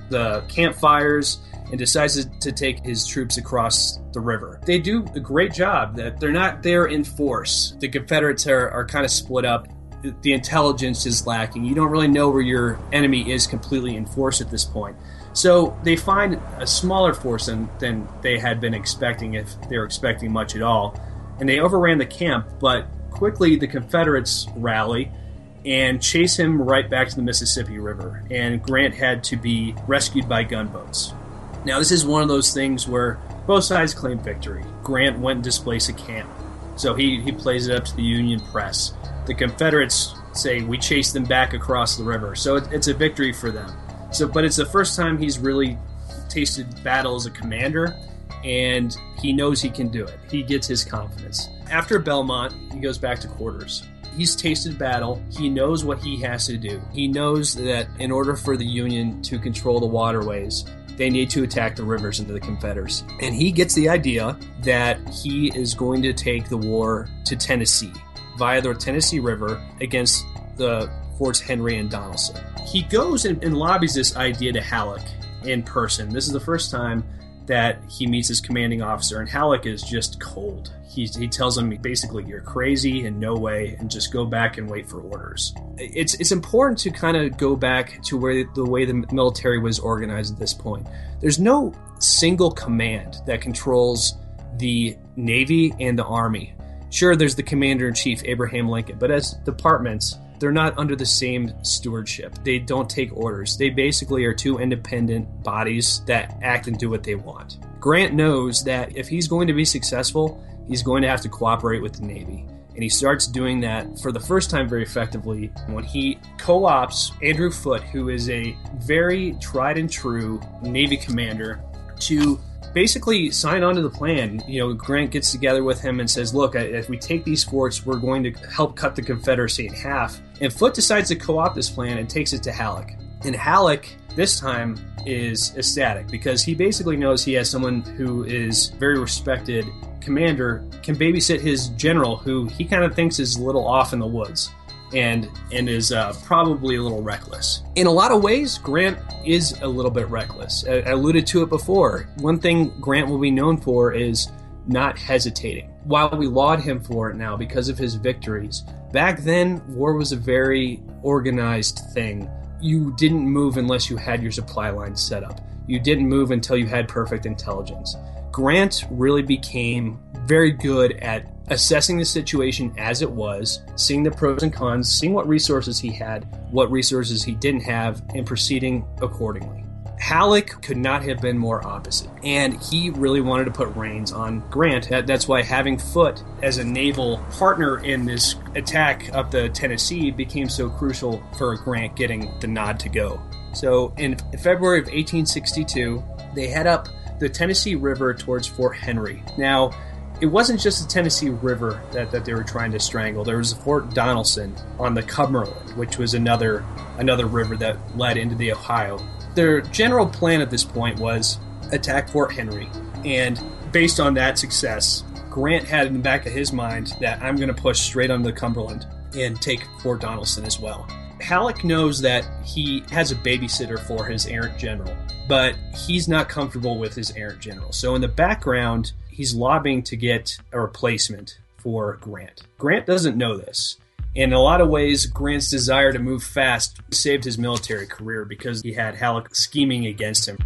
the campfires and decides to take his troops across the river. They do a great job. That they're not there in force. The Confederates are kind of split up. The intelligence is lacking. You don't really know where your enemy is completely in force at this point. So they find a smaller force than they had been expecting, if they were expecting much at all. And they overran the camp, but quickly the Confederates rally and chase him right back to the Mississippi River. And Grant had to be rescued by gunboats. Now, this is one of those things where both sides claim victory. Grant went and displaced a camp, so he plays it up to the Union press. The Confederates say, we chased them back across the river, so it's a victory for them. But it's the first time he's really tasted battle as a commander, and he knows he can do it. He gets his confidence. After Belmont, he goes back to quarters. He's tasted battle. He knows what he has to do. He knows that in order for the Union to control the waterways, they need to attack the rivers into the Confederacy. And he gets the idea that he is going to take the war to Tennessee via the Tennessee River against the Forts Henry and Donelson. He goes and lobbies this idea to Halleck in person. This is the first time that he meets his commanding officer, and Halleck is just cold. He tells him basically, you're crazy and no way, and just go back and wait for orders. It's important to kind of go back to the way the military was organized at this point. There's no single command that controls the Navy and the Army. Sure, there's the Commander-in-Chief, Abraham Lincoln, but as departments, they're not under the same stewardship. They don't take orders. They basically are two independent bodies that act and do what they want. Grant knows that if he's going to be successful, he's going to have to cooperate with the Navy. And he starts doing that for the first time very effectively when he co-opts Andrew Foote, who is a very tried and true Navy commander, to basically sign on to the plan. Grant gets together with him and says, look, if we take these forts, we're going to help cut the Confederacy in half. And Foote decides to co-opt this plan and takes it to Halleck. And Halleck, this time, is ecstatic because he basically knows he has someone who is very respected commander, can babysit his general, who he kind of thinks is a little off in the woods and is probably a little reckless. In a lot of ways, Grant is a little bit reckless. I alluded to it before. One thing Grant will be known for is not hesitating. While we laud him for it now because of his victories, back then, war was a very organized thing. You didn't move unless you had your supply lines set up. You didn't move until you had perfect intelligence. Grant really became very good at assessing the situation as it was, seeing the pros and cons, seeing what resources he had, what resources he didn't have, and proceeding accordingly. Halleck could not have been more opposite, and he really wanted to put reins on Grant. That's why having Foote as a naval partner in this attack up the Tennessee became so crucial for Grant getting the nod to go. So in February of 1862, they head up the Tennessee River towards Fort Henry. Now, it wasn't just the Tennessee River that they were trying to strangle. There was Fort Donelson on the Cumberland, which was another river that led into the Ohio. Their general plan at this point was attack Fort Henry, and based on that success, Grant had in the back of his mind that I'm going to push straight on the Cumberland and take Fort Donelson as well. Halleck knows that he has a babysitter for his errant general, but he's not comfortable with his errant general. So in the background, he's lobbying to get a replacement for Grant. Grant doesn't know this. In a lot of ways, Grant's desire to move fast saved his military career because he had Halleck scheming against him.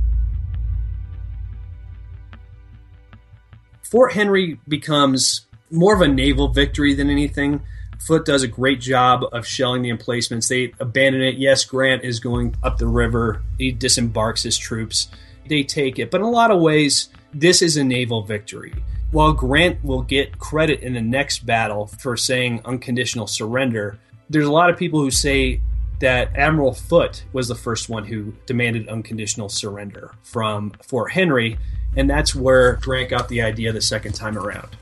Fort Henry becomes more of a naval victory than anything. Foote does a great job of shelling the emplacements. They abandon it. Yes, Grant is going up the river. He disembarks his troops. They take it. But in a lot of ways, this is a naval victory. While Grant will get credit in the next battle for saying unconditional surrender, there's a lot of people who say that Admiral Foote was the first one who demanded unconditional surrender from Fort Henry, and that's where Grant got the idea the second time around.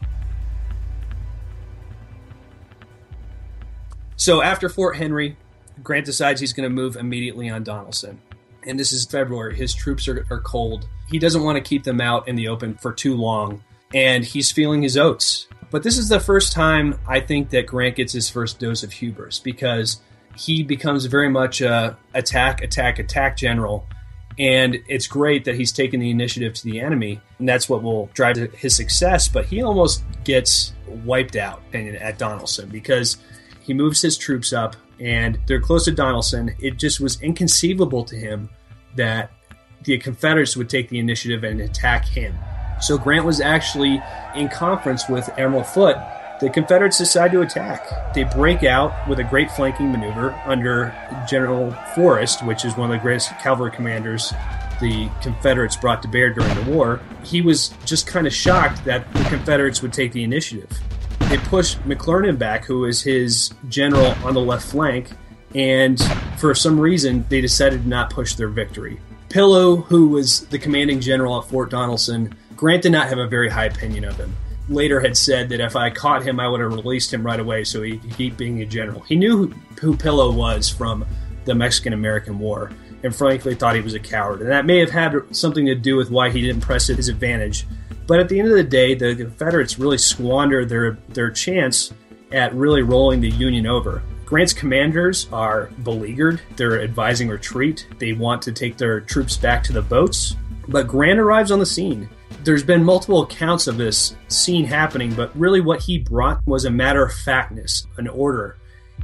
So after Fort Henry, Grant decides he's going to move immediately on Donelson. And this is February. His troops are cold. He doesn't want to keep them out in the open for too long, and he's feeling his oats. But this is the first time I think that Grant gets his first dose of hubris, because he becomes very much a attack general, And it's great that he's taken the initiative to the enemy, and that's what will drive his success. But he almost gets wiped out at Donelson because he moves his troops up, and they're close to Donelson. It just was inconceivable to him that the Confederates would take the initiative and attack him. So Grant was actually in conference with Admiral Foote. The Confederates decide to attack. They break out with a great flanking maneuver under General Forrest, which is one of the greatest cavalry commanders the Confederates brought to bear during the war. He was just kind of shocked that the Confederates would take the initiative. They pushed McClernand back, who was his general on the left flank, and for some reason, they decided to not push their victory. Pillow, who was the commanding general at Fort Donelson, Grant did not have a very high opinion of him. Later had said that if I caught him, I would have released him right away so he could keep being a general. He knew who Pillow was from the Mexican-American War and frankly thought he was a coward. And that may have had something to do with why he didn't press his advantage. But at the end of the day, the Confederates really squandered their chance at really rolling the Union over. Grant's commanders are beleaguered. They're advising retreat. They want to take their troops back to the boats. But Grant arrives on the scene. There's been multiple accounts of this scene happening, but really what he brought was a matter-of-factness, an order,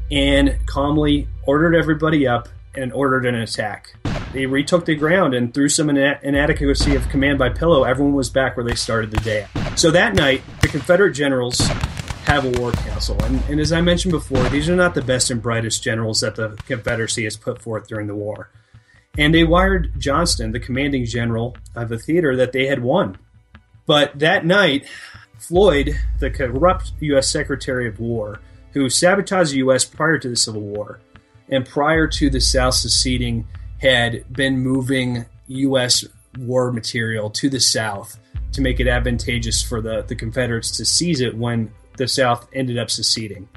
and calmly ordered everybody up and ordered an attack. They retook the ground, and through some inadequacy of command by Pillow, everyone was back where they started the day. So that night, the Confederate generals have a war council, and as I mentioned before, these are not the best and brightest generals that the Confederacy has put forth during the war. And they wired Johnston, the commanding general of the theater, that they had won. But that night, Floyd, the corrupt U.S. Secretary of War, who sabotaged the U.S. prior to the Civil War and prior to the South seceding, had been moving U.S. war material to the South to make it advantageous for the Confederates to seize it when the South ended up seceding.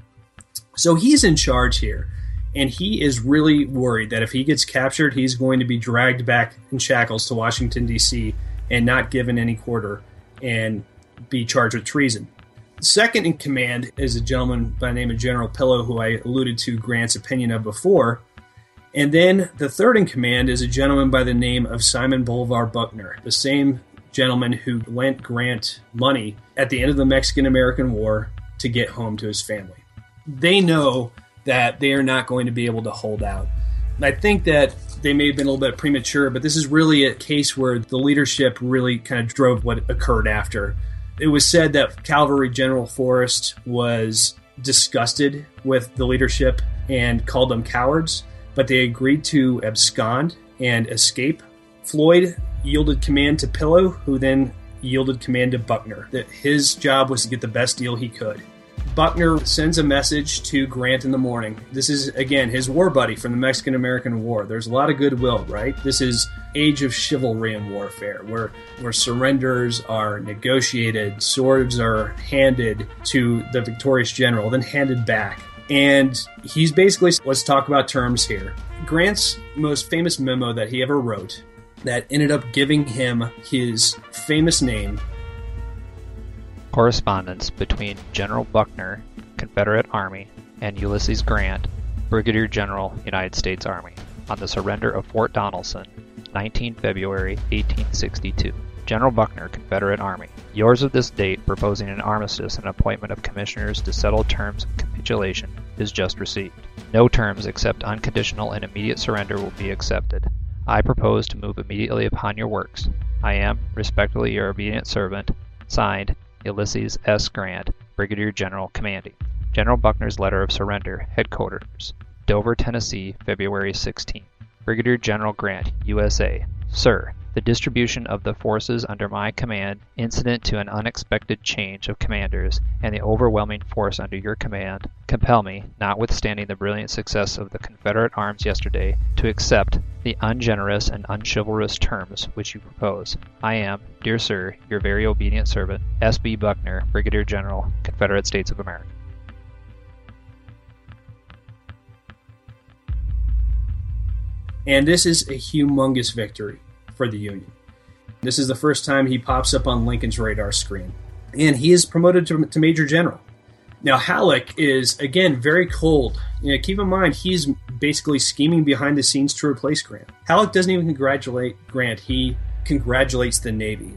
So he's in charge here, and he is really worried that if he gets captured, he's going to be dragged back in shackles to Washington, D.C., and not given any quarter and be charged with treason. Second in command is a gentleman by the name of General Pillow, who I alluded to Grant's opinion of before. And then the third in command is a gentleman by the name of Simon Bolivar Buckner, the same gentleman who lent Grant money at the end of the Mexican-American War to get home to his family. They know that they are not going to be able to hold out. And I think that they may have been a little bit premature, but this is really a case where the leadership really kind of drove what occurred after. It was said that Cavalry General Forrest was disgusted with the leadership and called them cowards, but they agreed to abscond and escape. Floyd yielded command to Pillow, who then yielded command to Buckner. That his job was to get the best deal he could. Buckner sends a message to Grant in the morning. This is, again, his war buddy from the Mexican-American War. There's a lot of goodwill, right? This is age of chivalry and warfare, where surrenders are negotiated, swords are handed to the victorious general, then handed back. And he's basically, let's talk about terms here. Grant's most famous memo that he ever wrote that ended up giving him his famous name. Correspondence between General Buckner, Confederate Army, and Ulysses Grant, Brigadier General, United States Army, on the surrender of Fort Donelson, 19 February 1862. General Buckner, Confederate Army. Yours of this date proposing an armistice and appointment of commissioners to settle terms of capitulation is just received. No terms except unconditional and immediate surrender will be accepted. I propose to move immediately upon your works. I am, respectfully, your obedient servant, signed, Ulysses S. Grant, Brigadier General Commanding. General Buckner's letter of surrender, headquarters, Dover, Tennessee, February 16. Brigadier General Grant, USA. Sir, the distribution of the forces under my command, incident to an unexpected change of commanders, and the overwhelming force under your command, compel me, notwithstanding the brilliant success of the Confederate arms yesterday, to accept the ungenerous and unchivalrous terms which you propose. I am, dear sir, your very obedient servant, S.B. Buckner, Brigadier General, Confederate States of America. And this is a humongous victory for the Union. This is the first time he pops up on Lincoln's radar screen. And he is promoted to Major General. Now, Halleck is, again, very cold. Keep in mind, he's basically scheming behind the scenes to replace Grant. Halleck doesn't even congratulate Grant. He congratulates the Navy.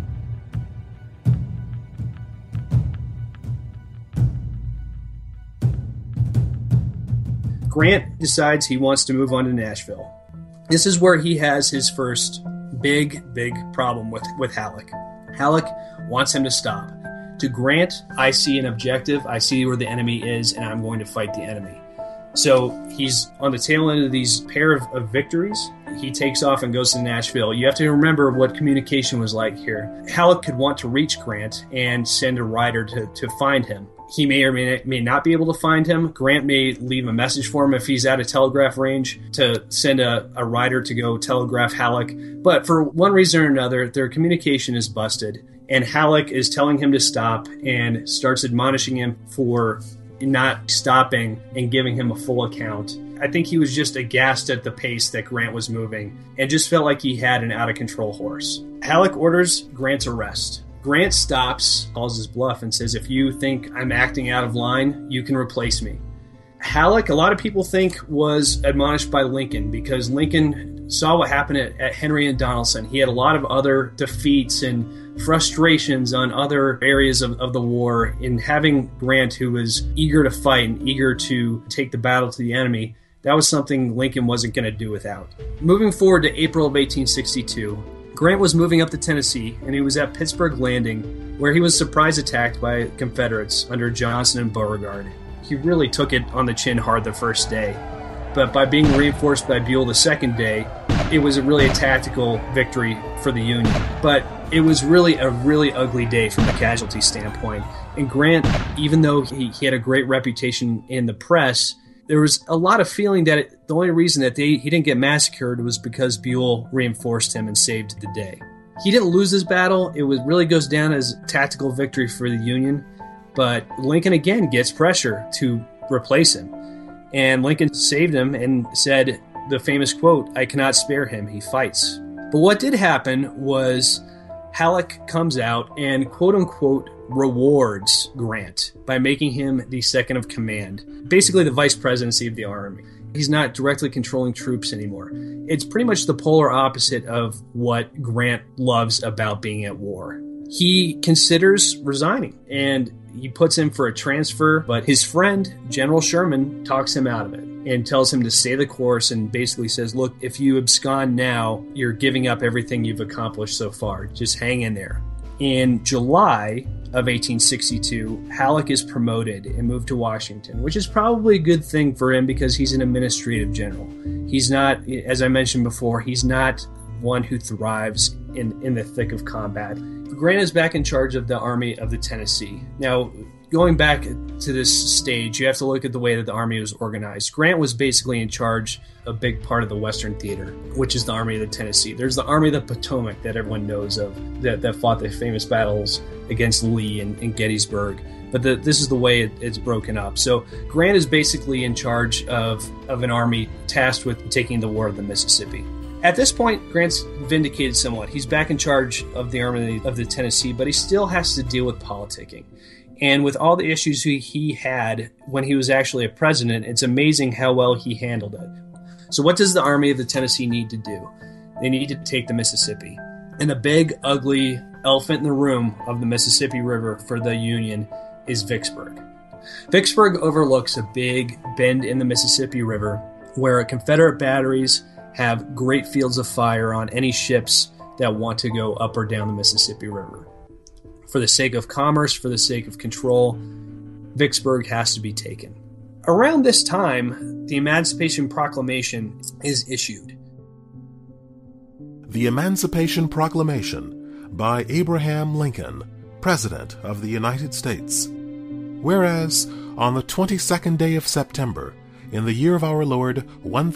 Grant decides he wants to move on to Nashville. This is where he has his first big problem with Halleck. Halleck wants him to stop. To Grant, I see an objective, I see where the enemy is, and I'm going to fight the enemy. So he's on the tail end of these pair of victories. He takes off and goes to Nashville. You have to remember what communication was like here. Halleck could want to reach Grant and send a rider to find him. He may or may not be able to find him. Grant may leave a message for him if he's at a telegraph range to send a rider to go telegraph Halleck. But for one reason or another, their communication is busted. And Halleck is telling him to stop and starts admonishing him for not stopping and giving him a full account. I think he was just aghast at the pace that Grant was moving and just felt like he had an out-of-control horse. Halleck orders Grant's arrest. Grant stops, calls his bluff, and says, if you think I'm acting out of line, you can replace me. Halleck, a lot of people think, was admonished by Lincoln because Lincoln saw what happened at Henry and Donelson. He had a lot of other defeats and frustrations on other areas of the war. In having Grant, who was eager to fight and eager to take the battle to the enemy, that was something Lincoln wasn't going to do without. Moving forward to April of 1862, Grant was moving up to Tennessee, and he was at Pittsburgh Landing, where he was surprise attacked by Confederates under Johnson and Beauregard. He really took it on the chin hard the first day, but by being reinforced by Buell the second day, it was really a tactical victory for the Union. But it was really a really ugly day from the casualty standpoint. And Grant, even though he had a great reputation in the press, there was a lot of feeling that the only reason that he didn't get massacred was because Buell reinforced him and saved the day. He didn't lose this battle. It really goes down as a tactical victory for the Union. But Lincoln again gets pressure to replace him. And Lincoln saved him and said the famous quote, "I cannot spare him, he fights." But what did happen was Halleck comes out and quote-unquote rewards Grant by making him the second of command, basically the vice presidency of the Army. He's not directly controlling troops anymore. It's pretty much the polar opposite of what Grant loves about being at war. He considers resigning, and he puts in for a transfer, but his friend, General Sherman, talks him out of it and tells him to stay the course and basically says, look, if you abscond now, you're giving up everything you've accomplished so far. Just hang in there. In July of 1862, Halleck is promoted and moved to Washington, which is probably a good thing for him because he's an administrative general. He's not, as I mentioned before, he's not one who thrives in the thick of combat. Grant is back in charge of the Army of the Tennessee. Now, going back to this stage, you have to look at the way that the Army was organized. Grant was basically in charge of a big part of the Western Theater, which is the Army of the Tennessee. There's the Army of the Potomac that everyone knows of, that fought the famous battles against Lee and Gettysburg. But this is the way it's broken up. So Grant is basically in charge of an army tasked with taking the War of the Mississippi. At this point, Grant's vindicated somewhat. He's back in charge of the Army of the Tennessee, but he still has to deal with politicking. And with all the issues he had when he was actually a president, it's amazing how well he handled it. So what does the Army of the Tennessee need to do? They need to take the Mississippi. And the big, ugly elephant in the room of the Mississippi River for the Union is Vicksburg. Vicksburg overlooks a big bend in the Mississippi River where Confederate batteries have great fields of fire on any ships that want to go up or down the Mississippi River. For the sake of commerce, for the sake of control, Vicksburg has to be taken. Around this time, the Emancipation Proclamation is issued. The Emancipation Proclamation by Abraham Lincoln, President of the United States. Whereas, on the 22nd day of September, in the year of our Lord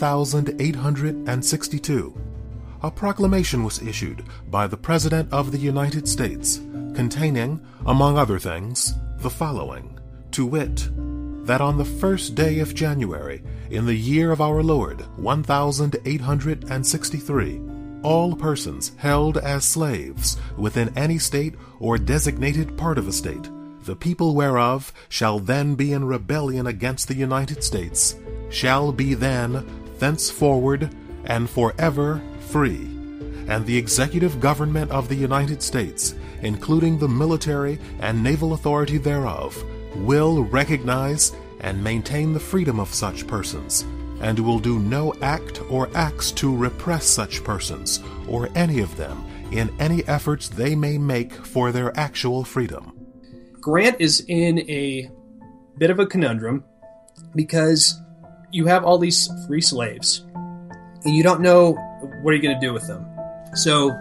1862, a proclamation was issued by the President of the United States, containing, among other things, the following, to wit, that on the first day of January, in the year of our Lord 1863, all persons held as slaves within any state or designated part of a state, the people whereof shall then be in rebellion against the United States, shall be then, thenceforward, and forever free, and the executive government of the United States, including the military and naval authority thereof, will recognize and maintain the freedom of such persons, and will do no act or acts to repress such persons, or any of them, in any efforts they may make for their actual freedom. Grant is in a bit of a conundrum because you have all these free slaves, and you don't know what are you going to do with them. So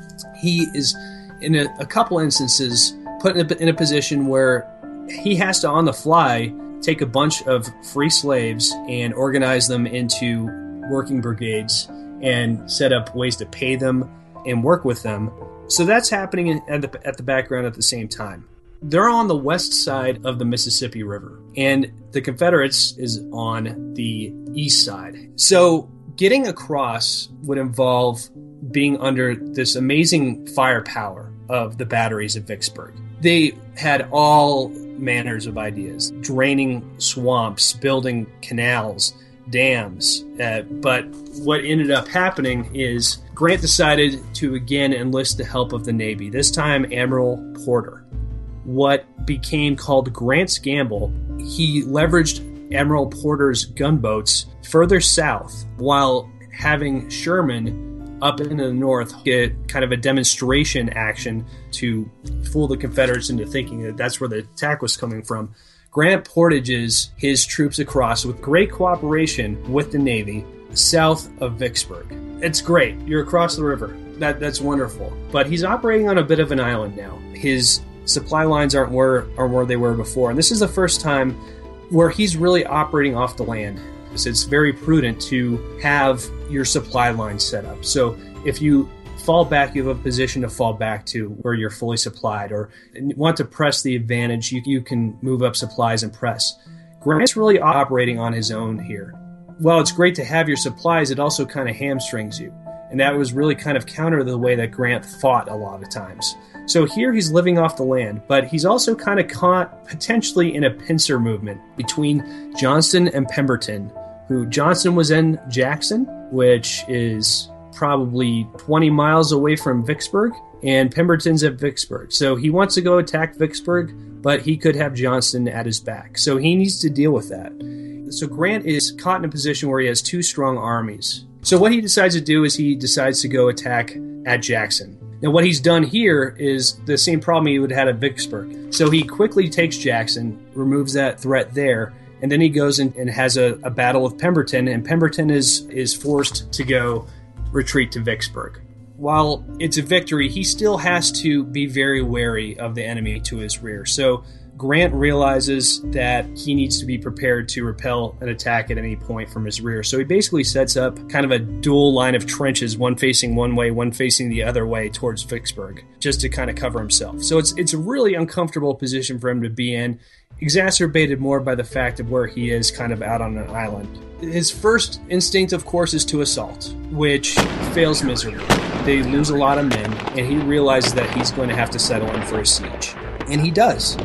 he is, in a couple instances, put in a position where he has to, on the fly, take a bunch of free slaves and organize them into working brigades and set up ways to pay them and work with them. So that's happening at the background at the same time. They're on the west side of the Mississippi River, and the Confederates is on the east side. So getting across would involve being under this amazing firepower of the batteries at Vicksburg. They had all manners of ideas, draining swamps, building canals, dams. But what ended up happening is Grant decided to again enlist the help of the Navy, this time Admiral Porter. What became called Grant's Gamble, he leveraged Admiral Porter's gunboats further south while having Sherman up into the north get kind of a demonstration action to fool the Confederates into thinking that that's where the attack was coming from. Grant portages his troops across with great cooperation with the Navy south of Vicksburg. It's great. You're across the river. That's wonderful. But he's operating on a bit of an island now. His supply lines aren't where they were before. And this is the first time where he's really operating off the land. So it's very prudent to have your supply line set up. So if you fall back, you have a position to fall back to where you're fully supplied, or want to press the advantage, you can move up supplies and press. Grant's really operating on his own here. While it's great to have your supplies, it also kind of hamstrings you. And that was really kind of counter to the way that Grant fought a lot of times. So here he's living off the land, but he's also kind of caught potentially in a pincer movement between Johnston and Pemberton, who Johnston was in Jackson, which is probably 20 miles away from Vicksburg, and Pemberton's at Vicksburg. So he wants to go attack Vicksburg, but he could have Johnston at his back. So he needs to deal with that. So Grant is caught in a position where he has two strong armies. So what he decides to do is he decides to go attack at Jackson. Now what he's done here is the same problem he would have had at Vicksburg. So he quickly takes Jackson, removes that threat there, and then he goes and has a battle with Pemberton, and Pemberton is forced to go retreat to Vicksburg. While it's a victory, he still has to be very wary of the enemy to his rear. So Grant realizes that he needs to be prepared to repel an attack at any point from his rear. So he basically sets up kind of a dual line of trenches, one facing one way, one facing the other way towards Vicksburg, just to kind of cover himself. So it's a really uncomfortable position for him to be in, exacerbated more by the fact of where he is kind of out on an island. His first instinct, of course, is to assault, which fails miserably. They lose a lot of men, and he realizes that he's going to have to settle in for a siege. And he does.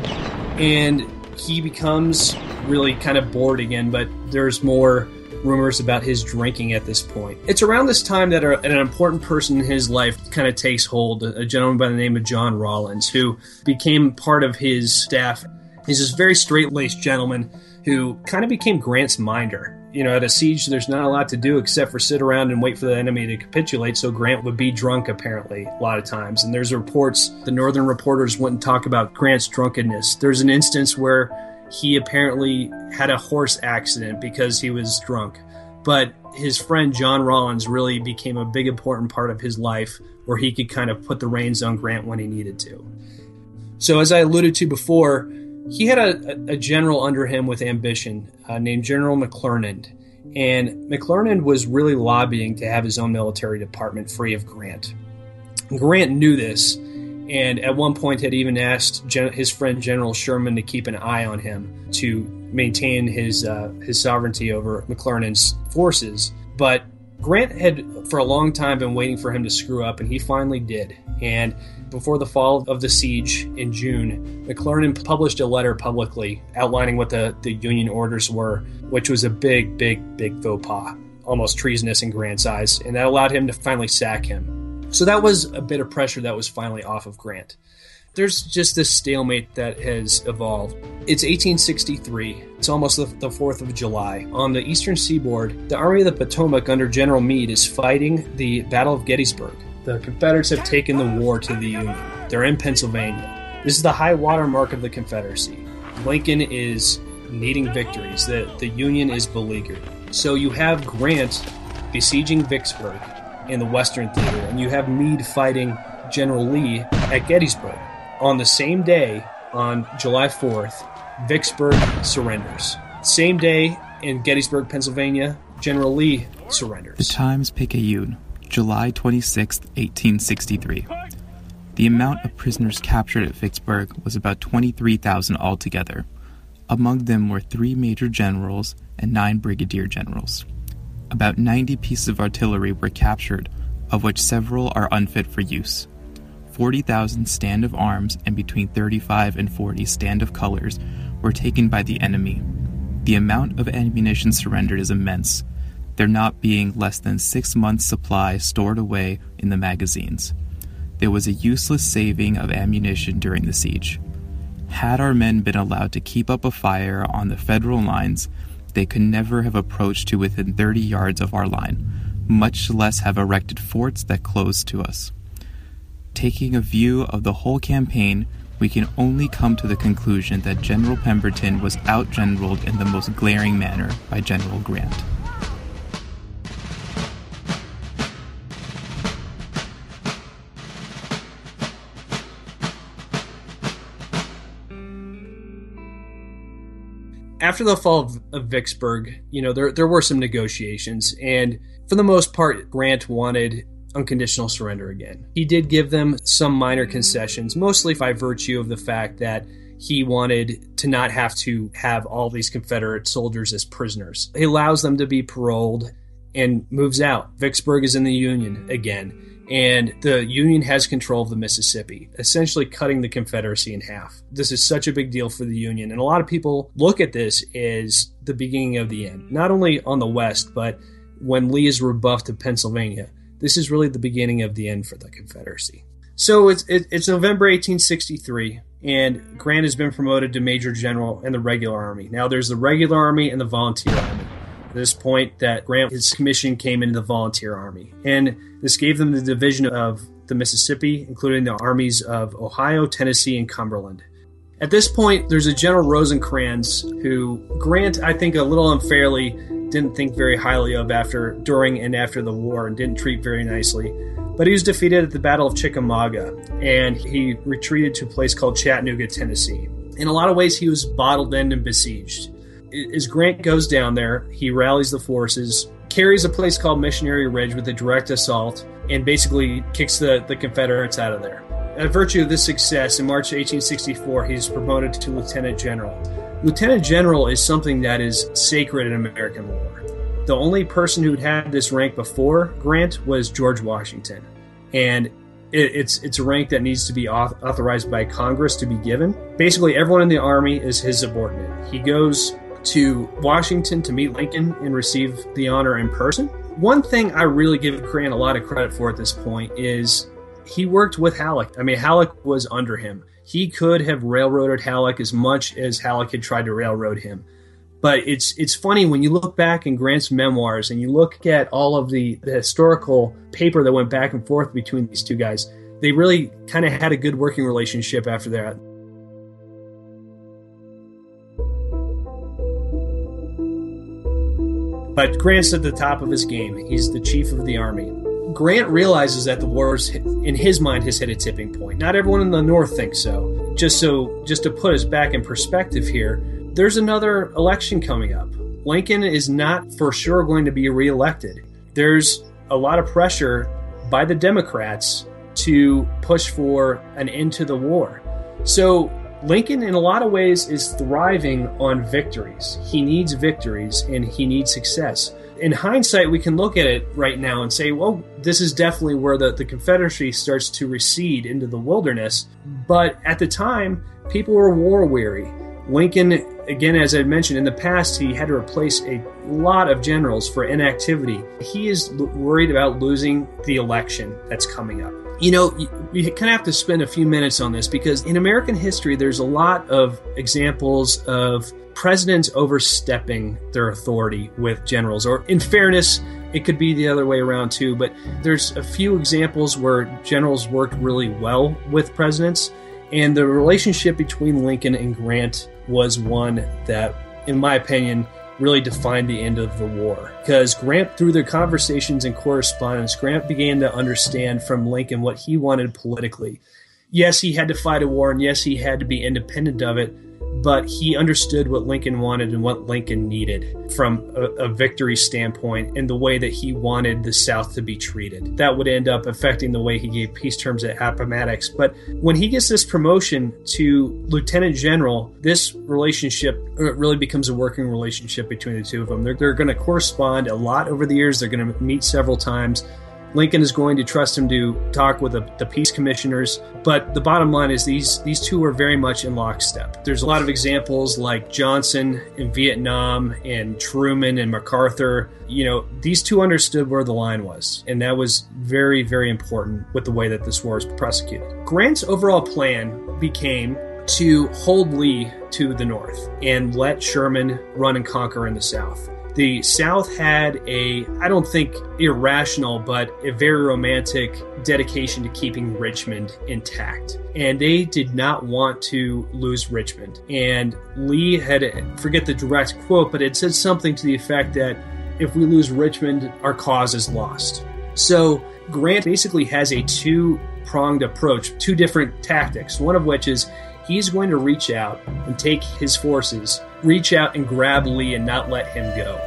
And he becomes really kind of bored again, but there's more rumors about his drinking at this point. It's around this time that an important person in his life kind of takes hold, a gentleman by the name of John Rawlins, who became part of his staff. He's this very straight-laced gentleman who kind of became Grant's minder. You know, at a siege, there's not a lot to do except for sit around and wait for the enemy to capitulate, so Grant would be drunk, apparently, a lot of times. And there's reports, the Northern reporters wouldn't talk about Grant's drunkenness. There's an instance where he apparently had a horse accident because he was drunk. But his friend John Rawlins really became a big, important part of his life where he could kind of put the reins on Grant when he needed to. So as I alluded to before, he had a general under him with ambition named General McClernand. And McClernand was really lobbying to have his own military department free of Grant. Grant knew this, and at one point had even asked his friend General Sherman to keep an eye on him to maintain his sovereignty over McClernand's forces. But Grant had for a long time been waiting for him to screw up, and he finally did. And before the fall of the siege in June, McClernand published a letter publicly outlining what the Union orders were, which was a big faux pas, almost treasonous in Grant's eyes, and that allowed him to finally sack him. So that was a bit of pressure that was finally off of Grant. There's just this stalemate that has evolved. It's 1863. It's almost the 4th of July. On the eastern seaboard, the Army of the Potomac under General Meade is fighting the Battle of Gettysburg. The Confederates have taken the war to the Union. They're in Pennsylvania. This is the high water mark of the Confederacy. Lincoln is needing victories. The Union is beleaguered. So you have Grant besieging Vicksburg in the Western Theater, and you have Meade fighting General Lee at Gettysburg. On the same day, on July 4th, Vicksburg surrenders. Same day in Gettysburg, Pennsylvania, General Lee surrenders. The Times-Picayune, July 26, 1863. The amount of prisoners captured at Vicksburg was about 23,000 altogether. Among them were 3 major generals and 9 brigadier generals. About 90 pieces of artillery were captured, of which several are unfit for use. 40,000 stand of arms and between 35 and 40 stand of colors were taken by the enemy. The amount of ammunition surrendered is immense, there not being less than 6 months' supply stored away in the magazines. There was a useless saving of ammunition during the siege. Had our men been allowed to keep up a fire on the Federal lines, they could never have approached to within 30 yards of our line, much less have erected forts that closed to us. Taking a view of the whole campaign, we can only come to the conclusion that General Pemberton was out-generaled in the most glaring manner by General Grant. After the fall of Vicksburg, there were some negotiations, and for the most part, Grant wanted unconditional surrender again. He did give them some minor concessions, mostly by virtue of the fact that he wanted to not have to have all these Confederate soldiers as prisoners. He allows them to be paroled and moves out. Vicksburg is in the Union again, and the Union has control of the Mississippi, essentially cutting the Confederacy in half. This is such a big deal for the Union, and a lot of people look at this as the beginning of the end, not only on the West, but when Lee is rebuffed to Pennsylvania. This is really the beginning of the end for the Confederacy. So it's November 1863, and Grant has been promoted to Major General in the regular army. Now there's the regular army and the volunteer army. At this point that Grant, his commission came into the volunteer army. And this gave them the division of the Mississippi, including the armies of Ohio, Tennessee, and Cumberland. At this point, there's a General Rosecrans who Grant, I think a little unfairly, didn't think very highly of during and after the war and didn't treat very nicely. But he was defeated at the Battle of Chickamauga, and he retreated to a place called Chattanooga, Tennessee. In a lot of ways, he was bottled in and besieged. As Grant goes down there, he rallies the forces, carries a place called Missionary Ridge with a direct assault, and basically kicks the Confederates out of there. At virtue of this success, in March 1864, he's promoted to Lieutenant General. Lieutenant General is something that is sacred in American lore. The only person who'd had this rank before Grant was George Washington. And it's a rank that needs to be authorized by Congress to be given. Basically, everyone in the Army is his subordinate. He goes to Washington to meet Lincoln and receive the honor in person. One thing I really give Grant a lot of credit for at this point is he worked with Halleck. I mean, Halleck was under him. He could have railroaded Halleck as much as Halleck had tried to railroad him. But it's funny when you look back in Grant's memoirs and you look at all of the historical paper that went back and forth between these two guys, they really kind of had a good working relationship after that. But Grant's at the top of his game. He's the chief of the army. Grant realizes that the war, in his mind, has hit a tipping point. Not everyone in the North thinks so. Just to put us back in perspective here, there's another election coming up. Lincoln is not for sure going to be reelected. There's a lot of pressure by the Democrats to push for an end to the war. So Lincoln, in a lot of ways, is thriving on victories. He needs victories and he needs success. In hindsight, we can look at it right now and say, well, this is definitely where the Confederacy starts to recede into the wilderness. But at the time, people were war-weary. Lincoln, again, as I mentioned, in the past, he had to replace a lot of generals for inactivity. He is worried about losing the election that's coming up. You know, we kind of have to spend a few minutes on this because in American history, there's a lot of examples of presidents overstepping their authority with generals. Or in fairness, it could be the other way around too, but there's a few examples where generals worked really well with presidents. And the relationship between Lincoln and Grant was one that, in my opinion, really defined the end of the war. Because Grant, through their conversations and correspondence, Grant began to understand from Lincoln what he wanted politically. Yes, he had to fight a war, and yes, he had to be independent of it, but he understood what Lincoln wanted and what Lincoln needed from a victory standpoint and the way that he wanted the South to be treated. That would end up affecting the way he gave peace terms at Appomattox. But when he gets this promotion to lieutenant general, this relationship really becomes a working relationship between the two of them. They're going to correspond a lot over the years. They're going to meet several times. Lincoln is going to trust him to talk with the peace commissioners, but the bottom line is these two are very much in lockstep. There's a lot of examples like Johnson in Vietnam and Truman and MacArthur. You know, these two understood where the line was, and that was very, very important with the way that this war is prosecuted. Grant's overall plan became to hold Lee to the north and let Sherman run and conquer in the South. The South had I don't think irrational, but a very romantic dedication to keeping Richmond intact. And they did not want to lose Richmond. And Lee had, forget the direct quote, but it said something to the effect that if we lose Richmond, our cause is lost. So Grant basically has a two-pronged approach, two different tactics, one of which is he's going to reach out and take his forces, reach out and grab Lee and not let him go.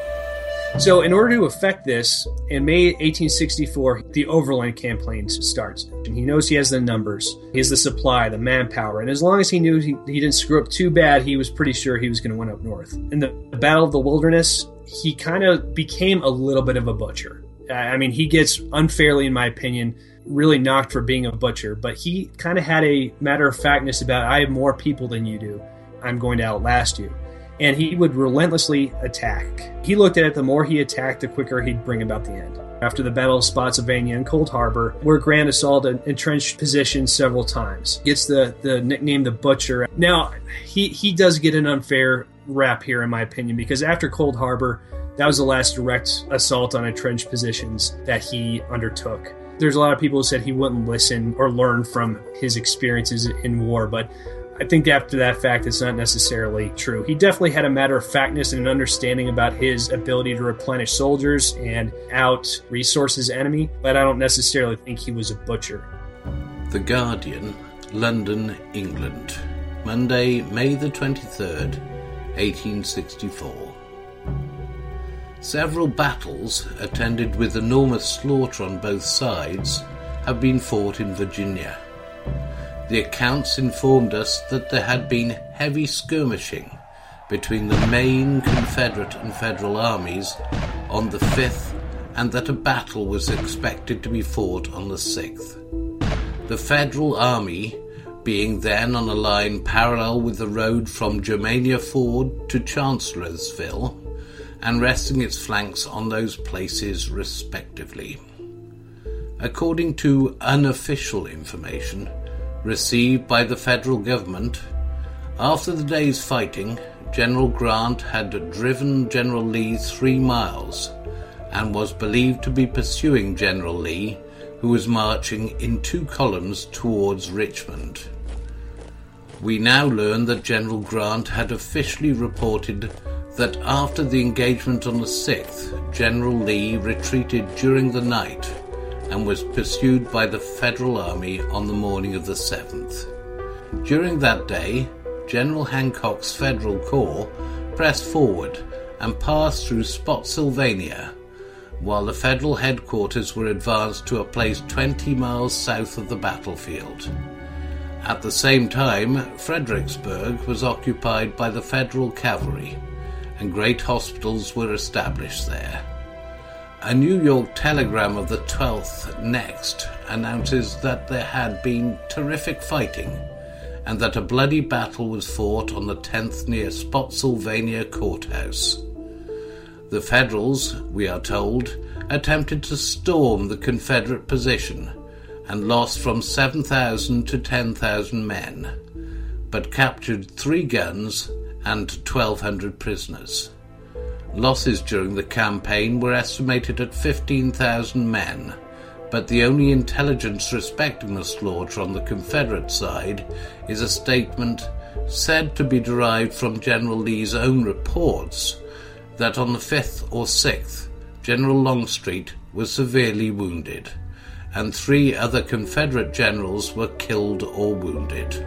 So in order to effect this, in May 1864, the Overland Campaign starts. And he knows he has the numbers, he has the supply, the manpower, and as long as he knew he didn't screw up too bad, he was pretty sure he was going to win up north. In the Battle of the Wilderness, he kind of became a little bit of a butcher. I mean, he gets unfairly, in my opinion, really knocked for being a butcher, but he kind of had a matter-of-factness about, I have more people than you do. I'm going to outlast you. And he would relentlessly attack. He looked at it, the more he attacked, the quicker he'd bring about the end. After the Battle of Spotsylvania and Cold Harbor, where Grant assaulted entrenched positions several times, gets the nickname the Butcher. Now, he does get an unfair rap here, in my opinion, because after Cold Harbor, that was the last direct assault on entrenched positions that he undertook. There's a lot of people who said he wouldn't listen or learn from his experiences in war, but I think after that fact, it's not necessarily true. He definitely had a matter-of-factness and an understanding about his ability to replenish soldiers and out-resource enemy, but I don't necessarily think he was a butcher. The Guardian, London, England, Monday, May the 23rd, 1864. Several battles, attended with enormous slaughter on both sides, have been fought in Virginia. The accounts informed us that there had been heavy skirmishing between the main Confederate and Federal armies on the 5th, and that a battle was expected to be fought on the 6th. The Federal army being then on a line parallel with the road from Germania Ford to Chancellorsville, and resting its flanks on those places respectively. According to unofficial information received by the federal government, after the day's fighting, General Grant had driven General Lee 3 miles and was believed to be pursuing General Lee, who was marching in 2 columns towards Richmond. We now learn that General Grant had officially reported that after the engagement on the 6th, General Lee retreated during the night and was pursued by the Federal Army on the morning of the 7th. During that day, General Hancock's Federal Corps pressed forward and passed through Spotsylvania, while the Federal headquarters were advanced to a place 20 miles south of the battlefield. At the same time, Fredericksburg was occupied by the Federal cavalry, and great hospitals were established there. A New York telegram of the 12th next announces that there had been terrific fighting and that a bloody battle was fought on the 10th near Spotsylvania Courthouse. The Federals, we are told, attempted to storm the Confederate position and lost from 7,000 to 10,000 men, but captured 3 guns and 1,200 prisoners. Losses during the campaign were estimated at 15,000 men, but the only intelligence respecting the slaughter on the Confederate side is a statement said to be derived from General Lee's own reports that on the 5th or 6th, General Longstreet was severely wounded, and 3 other Confederate generals were killed or wounded.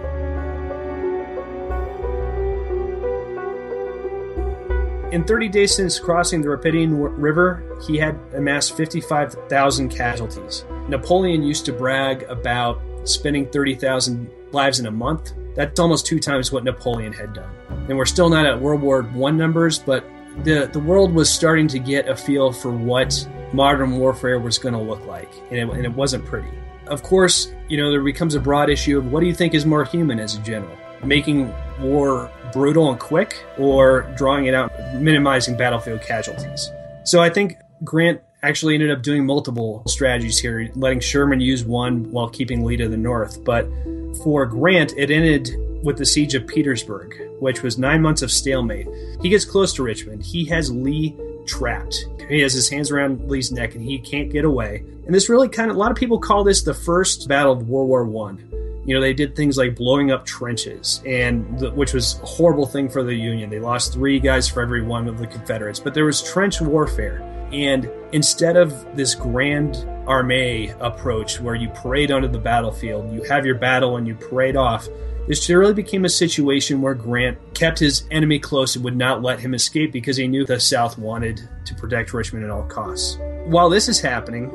In 30 days since crossing the Rapidan River, he had amassed 55,000 casualties. Napoleon used to brag about spending 30,000 lives in a month. That's almost 2 times what Napoleon had done. And we're still not at World War I numbers, but the world was starting to get a feel for what modern warfare was going to look like, and it wasn't pretty. Of course, there becomes a broad issue of what do you think is more human as a general? Making war brutal and quick, or drawing it out, minimizing battlefield casualties? So I think Grant actually ended up doing multiple strategies here, letting Sherman use one while keeping Lee to the north. But for Grant, it ended with the siege of Petersburg, which was 9 months of stalemate. He gets close to Richmond. He has Lee trapped. He has his hands around Lee's neck and he can't get away. And this really a lot of people call this the first battle of World War I. They did things like blowing up trenches, which was a horrible thing for the Union. They lost 3 guys for every one of the Confederates. But there was trench warfare. And instead of this grand armée approach where you parade onto the battlefield, you have your battle and you parade off, this really became a situation where Grant kept his enemy close and would not let him escape because he knew the South wanted to protect Richmond at all costs. While this is happening,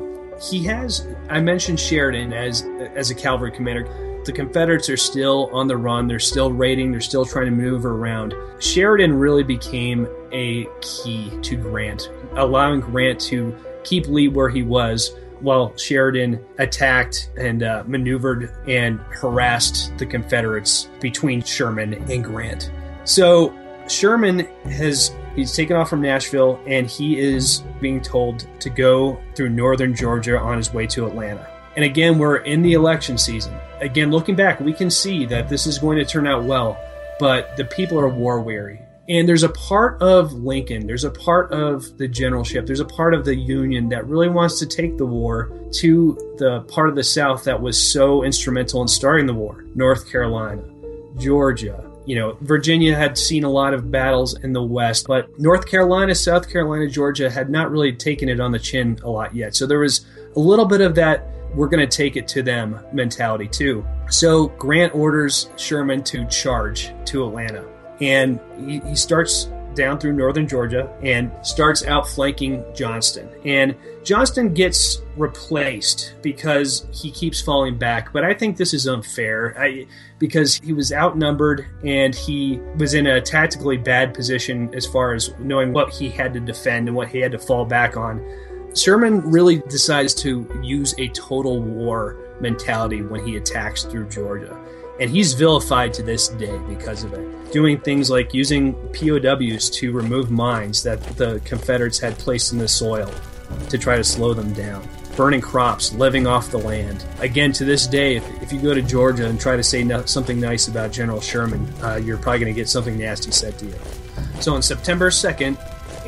I mentioned Sheridan as a cavalry commander. The Confederates are still on the run. They're still raiding. They're still trying to maneuver around. Sheridan really became a key to Grant, allowing Grant to keep Lee where he was while Sheridan attacked and maneuvered and harassed the Confederates between Sherman and Grant. So Sherman he's taken off from Nashville, and he is being told to go through northern Georgia on his way to Atlanta. And again, we're in the election season. Again, looking back, we can see that this is going to turn out well, but the people are war weary. And there's a part of Lincoln, there's a part of the generalship, there's a part of the Union that really wants to take the war to the part of the South that was so instrumental in starting the war. North Carolina, Georgia, Virginia had seen a lot of battles in the West, but North Carolina, South Carolina, Georgia had not really taken it on the chin a lot yet. So there was a little bit of that we're going to take it to them mentality too. So Grant orders Sherman to charge to Atlanta. And he starts down through northern Georgia and starts outflanking Johnston. And Johnston gets replaced because he keeps falling back. But I think this is unfair because he was outnumbered and he was in a tactically bad position as far as knowing what he had to defend and what he had to fall back on. Sherman really decides to use a total war mentality when he attacks through Georgia. And he's vilified to this day because of it, doing things like using POWs to remove mines that the Confederates had placed in the soil to try to slow them down, burning crops, living off the land. Again, to this day, if you go to Georgia and try to say something nice about General Sherman, you're probably going to get something nasty said to you. So on September 2nd,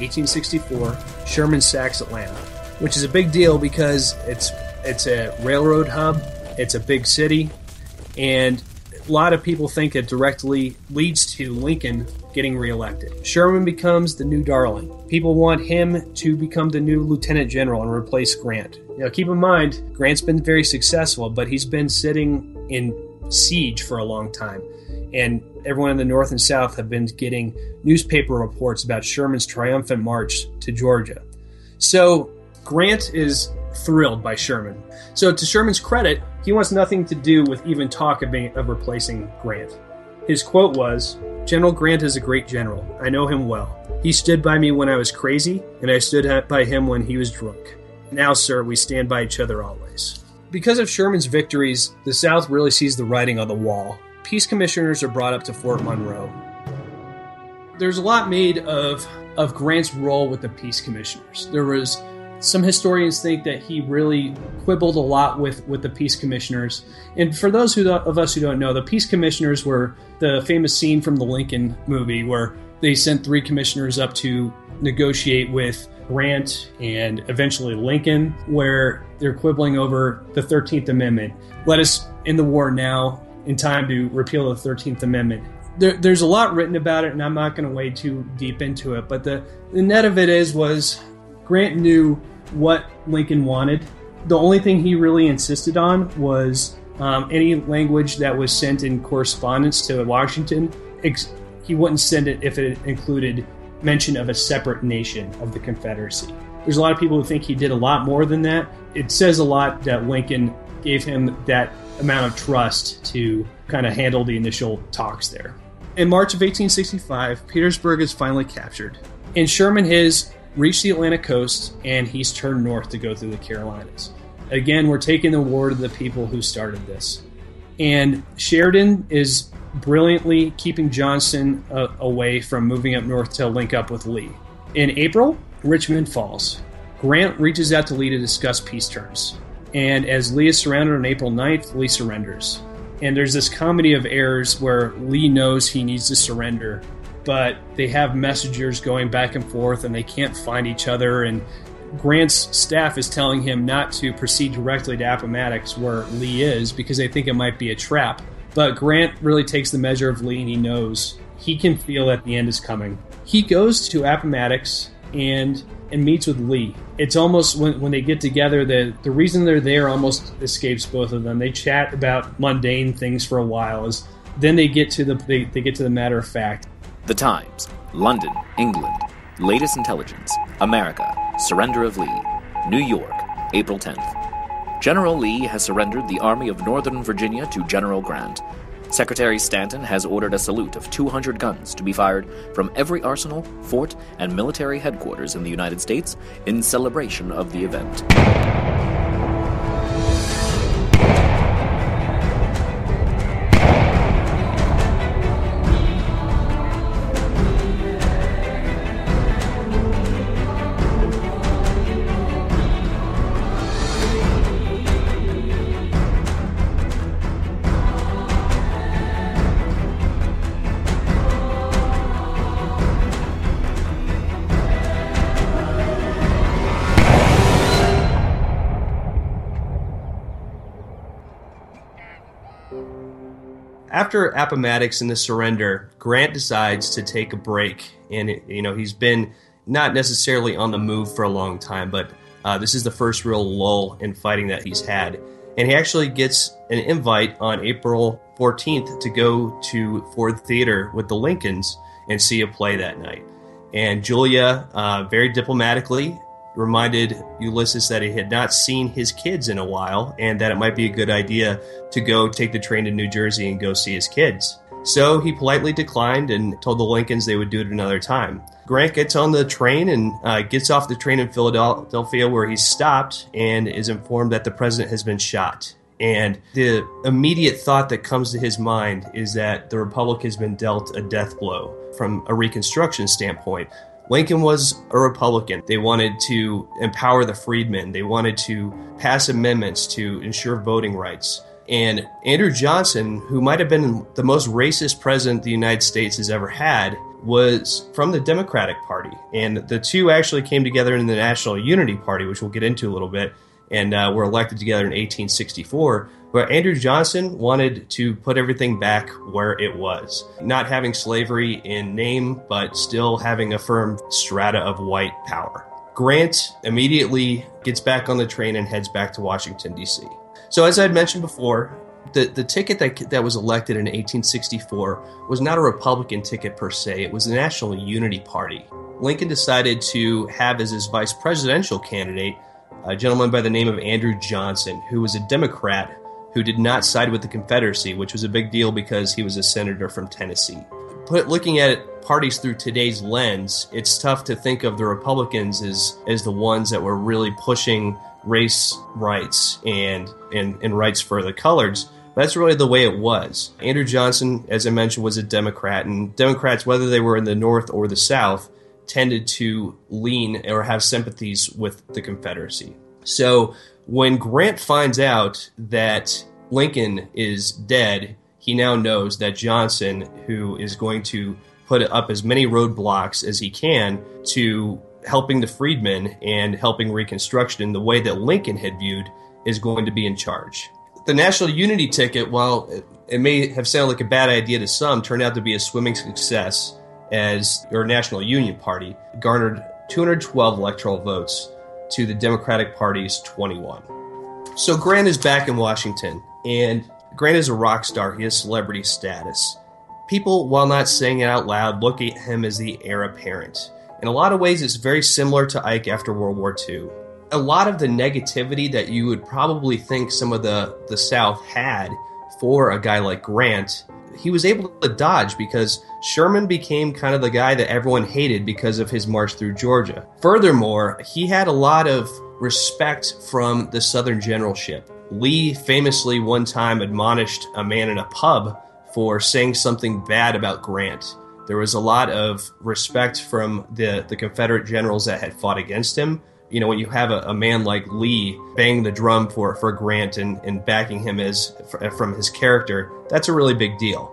1864, Sherman sacks Atlanta, which is a big deal because it's a railroad hub, it's a big city, and a lot of people think it directly leads to Lincoln getting reelected. Sherman becomes the new darling. People want him to become the new lieutenant general and replace Grant. Keep in mind, Grant's been very successful, but he's been sitting in siege for a long time. And everyone in the North and South have been getting newspaper reports about Sherman's triumphant march to Georgia. So Grant is thrilled by Sherman. So to Sherman's credit, he wants nothing to do with even talk of replacing Grant. His quote was, "General Grant is a great general. I know him well. He stood by me when I was crazy, and I stood by him when he was drunk. Now, sir, we stand by each other always." Because of Sherman's victories, the South really sees the writing on the wall. Peace commissioners are brought up to Fort Monroe. There's a lot made of Grant's role with the peace commissioners. There was some historians think that he really quibbled a lot with the peace commissioners. And for those of us who don't know, the peace commissioners were the famous scene from the Lincoln movie where they sent 3 commissioners up to negotiate with Grant and eventually Lincoln, where they're quibbling over the 13th Amendment. Let us end the war now in time to repeal the 13th Amendment. There's a lot written about it, and I'm not going to wade too deep into it, but the net of it was Grant knew what Lincoln wanted. The only thing he really insisted on was any language that was sent in correspondence to Washington. He wouldn't send it if it included mention of a separate nation of the Confederacy. There's a lot of people who think he did a lot more than that. It says a lot that Lincoln gave him that amount of trust to kind of handle the initial talks there. In March of 1865, Petersburg is finally captured, and Sherman has reached the Atlantic coast, and he's turned north to go through the Carolinas. Again, we're taking the war to the people who started this. And Sheridan is brilliantly keeping Johnston away from moving up north to link up with Lee. In April, Richmond falls. Grant reaches out to Lee to discuss peace terms. And as Lee is surrounded on April 9th, Lee surrenders. And there's this comedy of errors where Lee knows he needs to surrender, but they have messengers going back and forth and they can't find each other. And Grant's staff is telling him not to proceed directly to Appomattox where Lee is because they think it might be a trap. But Grant really takes the measure of Lee, and he knows he can feel that the end is coming. He goes to Appomattox and meets with Lee. It's almost when they get together, the reason they're there almost escapes both of them. They chat about mundane things for a while, as then they get to the matter of fact. The Times, London, England. Latest intelligence. America. Surrender of Lee. New York, April 10th. General Lee has surrendered the Army of Northern Virginia to General Grant. Secretary Stanton has ordered a salute of 200 guns to be fired from every arsenal, fort, and military headquarters in the United States in celebration of the event. After Appomattox and the surrender, Grant decides to take a break, and he's been not necessarily on the move for a long time, but this is the first real lull in fighting that he's had. And he actually gets an invite on April 14th to go to Ford Theater with the Lincolns and see a play that night. And Julia, very diplomatically, reminded Ulysses that he had not seen his kids in a while and that it might be a good idea to go take the train to New Jersey and go see his kids. So he politely declined and told the Lincolns they would do it another time. Grant gets on the train and gets off the train in Philadelphia, where he's stopped and is informed that the president has been shot. And the immediate thought that comes to his mind is that the Republic has been dealt a death blow from a Reconstruction standpoint. Lincoln was a Republican. They wanted to empower the freedmen. They wanted to pass amendments to ensure voting rights. And Andrew Johnson, who might have been the most racist president the United States has ever had, was from the Democratic Party. And the two actually came together in the National Unity Party, which we'll get into a little bit, and were elected together in 1864. But Andrew Johnson wanted to put everything back where it was, not having slavery in name, but still having a firm strata of white power. Grant immediately gets back on the train and heads back to Washington, D.C. So as I had mentioned before, the ticket that was elected in 1864 was not a Republican ticket per se. It was the National Unity Party. Lincoln decided to have as his vice presidential candidate a gentleman by the name of Andrew Johnson, who was a Democrat who did not side with the Confederacy, which was a big deal because he was a senator from Tennessee. Looking at parties through today's lens, it's tough to think of the Republicans as the ones that were really pushing race rights and rights for the coloreds. That's really the way it was. Andrew Johnson, as I mentioned, was a Democrat, and Democrats, whether they were in the North or the South, tended to lean or have sympathies with the Confederacy. So when Grant finds out that Lincoln is dead, he now knows that Johnson, who is going to put up as many roadblocks as he can to helping the freedmen and helping Reconstruction in the way that Lincoln had viewed, is going to be in charge. The National Unity ticket, while it may have sounded like a bad idea to some, turned out to be a swimming success as our National Union Party garnered 212 electoral votes to the Democratic Party's 21. So Grant is back in Washington, and Grant is a rock star. He has celebrity status. People, while not saying it out loud, look at him as the heir apparent. In a lot of ways, it's very similar to Ike after World War II. A lot of the negativity that you would probably think some of the South had for a guy like Grant, he was able to dodge because Sherman became kind of the guy that everyone hated because of his march through Georgia. Furthermore, he had a lot of respect from the Southern generalship. Lee famously one time admonished a man in a pub for saying something bad about Grant. There was a lot of respect from the Confederate generals that had fought against him. You know, when you have a man like Lee banging the drum for Grant and backing him from his character, that's a really big deal.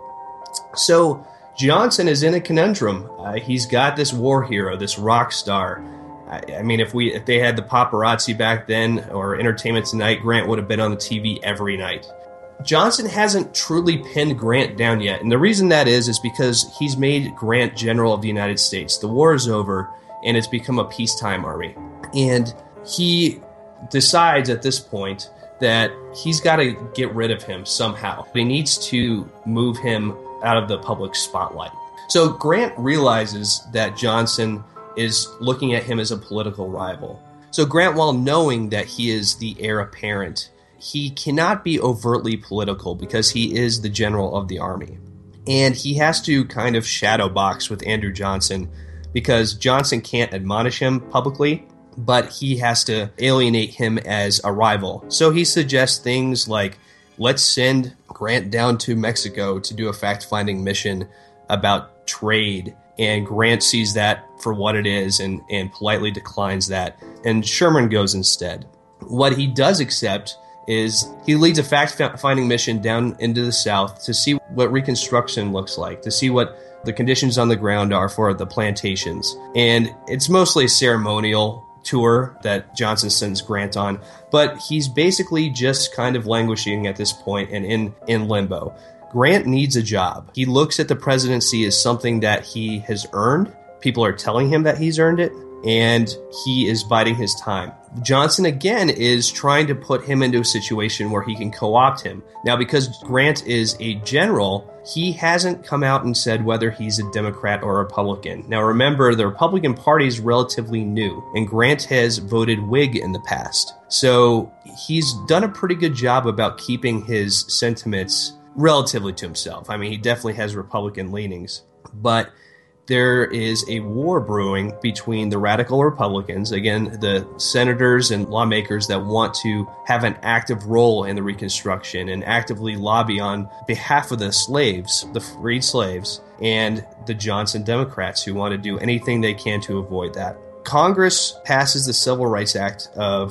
So Johnson is in a conundrum. He's got this war hero, this rock star. I mean, if they had the paparazzi back then or Entertainment Tonight, Grant would have been on the TV every night. Johnson hasn't truly pinned Grant down yet, and the reason that is because he's made Grant General of the United States. The war is over, and it's become a peacetime army. And he decides at this point that he's got to get rid of him somehow. He needs to move him out of the public spotlight. So Grant realizes that Johnson is looking at him as a political rival. So Grant, while knowing that he is the heir apparent, he cannot be overtly political because he is the general of the army. And he has to kind of shadow box with Andrew Johnson because Johnson can't admonish him publicly, but he has to alienate him as a rival. So he suggests things like, let's send Grant down to Mexico to do a fact-finding mission about trade. And Grant sees that for what it is and politely declines that. And Sherman goes instead. What he does accept is he leads a fact-finding mission down into the South to see what Reconstruction looks like, to see what the conditions on the ground are for the plantations. And it's mostly a ceremonial tour that Johnson sends Grant on, but he's basically just kind of languishing at this point and in limbo. Grant needs a job. He looks at the presidency as something that he has earned. People are telling him that he's earned it, and he is biding his time. Johnson, again, is trying to put him into a situation where he can co-opt him. Now, because Grant is a general, he hasn't come out and said whether he's a Democrat or a Republican. Now, remember, the Republican Party is relatively new, and Grant has voted Whig in the past. So he's done a pretty good job about keeping his sentiments relatively to himself. I mean, he definitely has Republican leanings, but there is a war brewing between the radical Republicans, again, the senators and lawmakers that want to have an active role in the Reconstruction and actively lobby on behalf of the slaves, the freed slaves, and the Johnson Democrats who want to do anything they can to avoid that. Congress passes the Civil Rights Act of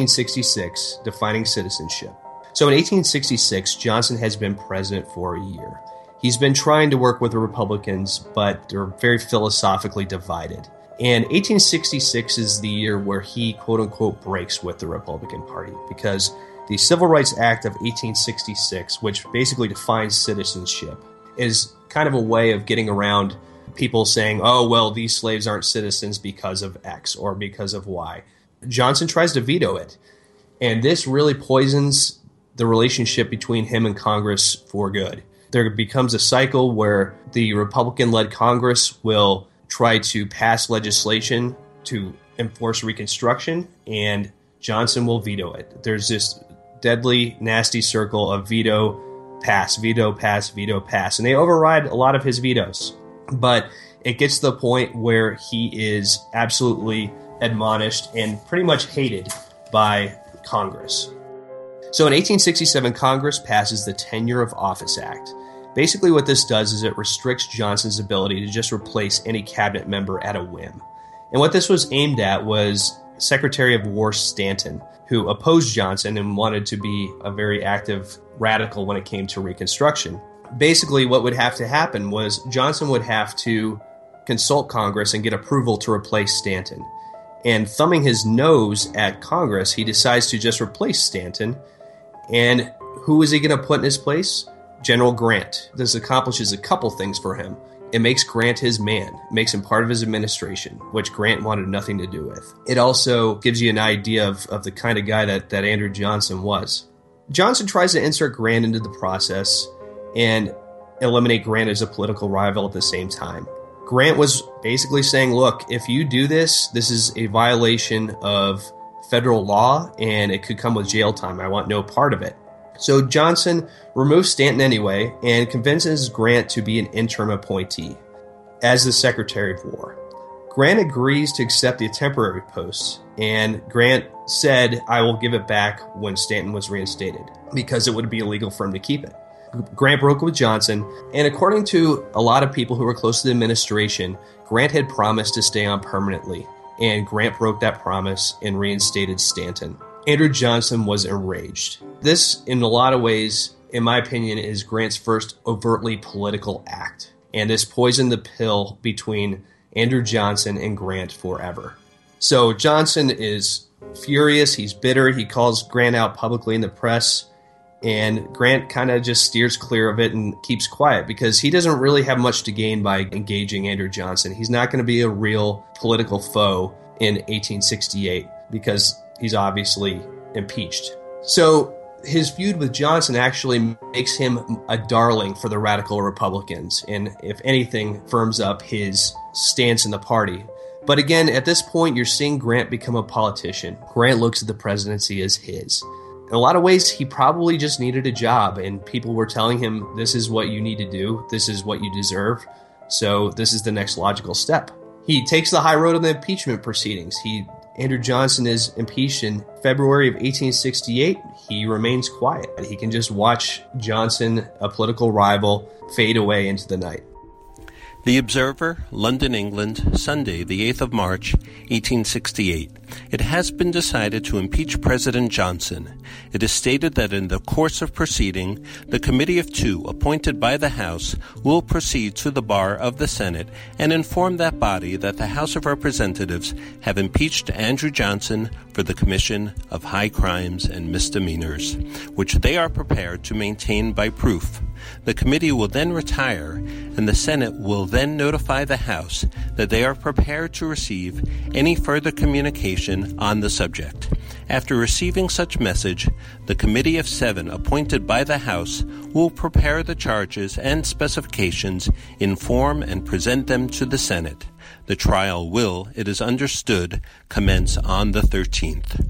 1866, defining citizenship. So in 1866, Johnson has been president for a year. He's been trying to work with the Republicans, but they're very philosophically divided. And 1866 is the year where he, quote-unquote, breaks with the Republican Party, because the Civil Rights Act of 1866, which basically defines citizenship, is kind of a way of getting around people saying, oh, well, these slaves aren't citizens because of X or because of Y. Johnson tries to veto it, and this really poisons the relationship between him and Congress for good. There becomes a cycle where the Republican-led Congress will try to pass legislation to enforce Reconstruction, and Johnson will veto it. There's deadly, nasty circle of veto, pass, veto, pass, veto, pass. And they override a lot of his vetoes. But it gets to the point where he is absolutely admonished and pretty much hated by Congress. So in 1867, Congress passes the Tenure of Office Act. Basically what this does is it restricts Johnson's ability to just replace any cabinet member at a whim. And what this was aimed at was Secretary of War Stanton, who opposed Johnson and wanted to be a very active radical when it came to Reconstruction. Basically, what would have to happen was Johnson would have to consult Congress and get approval to replace Stanton. And thumbing his nose at Congress, he decides to just replace Stanton. And who is he going to put in his place? General Grant. This accomplishes a couple things for him. It makes Grant his man. It makes him part of his administration, which Grant wanted nothing to do with. It also gives you an idea of the kind of guy that Andrew Johnson was. Johnson tries to insert Grant into the process and eliminate Grant as a political rival at the same time. Grant was basically saying, look, if you do this, this is a violation of federal law and it could come with jail time. I want no part of it. So Johnson removes Stanton anyway and convinces Grant to be an interim appointee as the Secretary of War. Grant agrees to accept the temporary post, and Grant said, I will give it back when Stanton was reinstated, because it would be illegal for him to keep it. Grant broke with Johnson, and according to a lot of people who were close to the administration, Grant had promised to stay on permanently, and Grant broke that promise and reinstated Stanton. Andrew Johnson was enraged. This, in a lot of ways, in my opinion, is Grant's first overtly political act, and this poisoned the pill between Andrew Johnson and Grant forever. So Johnson is furious, he's bitter, he calls Grant out publicly in the press, and Grant kind of just steers clear of it and keeps quiet because he doesn't really have much to gain by engaging Andrew Johnson. He's not going to be a real political foe in 1868 because he's obviously impeached. So his feud with Johnson actually makes him a darling for the radical Republicans, and if anything, firms up his stance in the party. But again, at this point, you're seeing Grant become a politician. Grant looks at the presidency as his. In a lot of ways, he probably just needed a job, and people were telling him, this is what you need to do, this is what you deserve, so this is the next logical step. He takes the high road on the impeachment proceedings. Andrew Johnson is impeached in February of 1868. He remains quiet. He can just watch Johnson, a political rival, fade away into the night. The Observer, London, England, Sunday, the 8th of March, 1868. It has been decided to impeach President Johnson. It is stated that in the course of proceeding, the Committee of Two, appointed by the House, will proceed to the bar of the Senate and inform that body that the House of Representatives have impeached Andrew Johnson for the commission of high crimes and misdemeanors, which they are prepared to maintain by proof. The committee will then retire, and the Senate will then notify the House that they are prepared to receive any further communication on the subject. After receiving such message, the Committee of Seven appointed by the House will prepare the charges and specifications, inform and present them to the Senate. The trial will, it is understood, commence on the 13th.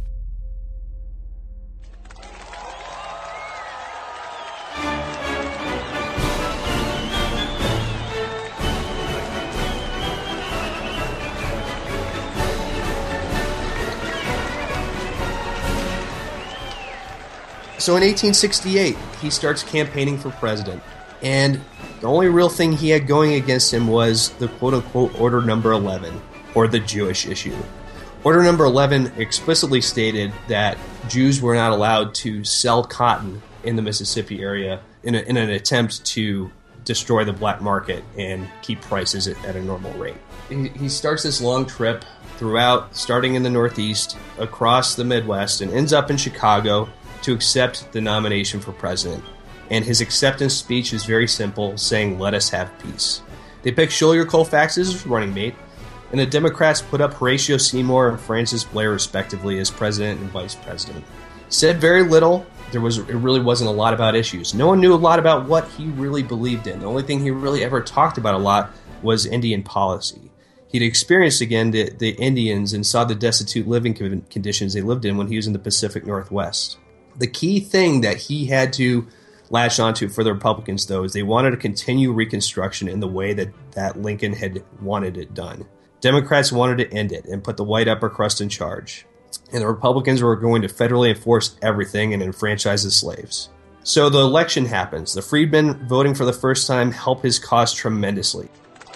So in 1868, he starts campaigning for president, and the only real thing he had going against him was the quote-unquote Order Number 11, or the Jewish issue. Order Number 11 explicitly stated that Jews were not allowed to sell cotton in the Mississippi area in an attempt to destroy the black market and keep prices at a normal rate. He starts this long trip throughout, starting in the Northeast, across the Midwest, and ends up in Chicago to accept the nomination for president. And his acceptance speech is very simple, saying, "Let us have peace." They picked Schuyler Colfax as his running mate, and the Democrats put up Horatio Seymour and Francis Blair respectively as president and vice president. Said very little. It really wasn't a lot about issues. No one knew a lot about what he really believed in. The only thing he really ever talked about a lot was Indian policy. He'd experienced again the Indians and saw the destitute living conditions they lived in when he was in the Pacific Northwest. The key thing that he had to latch onto for the Republicans, though, is they wanted to continue Reconstruction in the way that Lincoln had wanted it done. Democrats wanted to end it and put the white upper crust in charge. And the Republicans were going to federally enforce everything and enfranchise the slaves. So the election happens. The freedmen voting for the first time help his cause tremendously.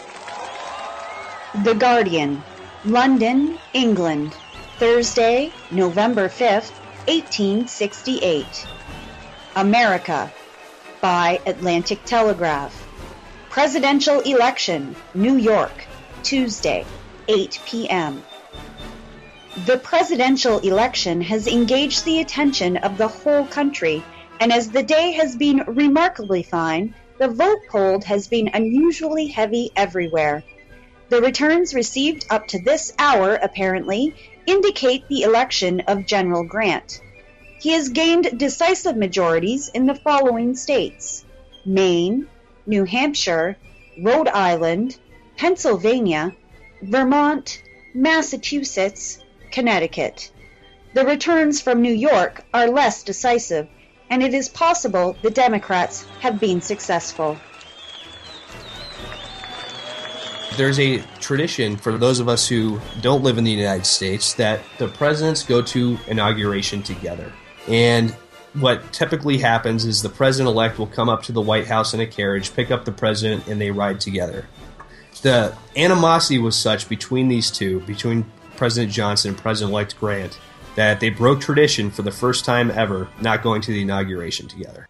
The Guardian, London, England, Thursday, November 5th, 1868. America, by Atlantic Telegraph. Presidential election, New York, Tuesday, 8 p.m. The presidential election has engaged the attention of the whole country, and as the day has been remarkably fine, the vote polled has been unusually heavy everywhere. The returns received up to this hour, apparently, indicate the election of General Grant. He has gained decisive majorities in the following states: Maine, New Hampshire, Rhode Island, Pennsylvania, Vermont, Massachusetts, Connecticut. The returns from New York are less decisive, and it is possible the Democrats have been successful. There's a tradition for those of us who don't live in the United States that the presidents go to inauguration together. And what typically happens is the president-elect will come up to the White House in a carriage, pick up the president, and they ride together. The animosity was such between these two, between President Johnson and President-elect Grant, that they broke tradition for the first time ever, not going to the inauguration together.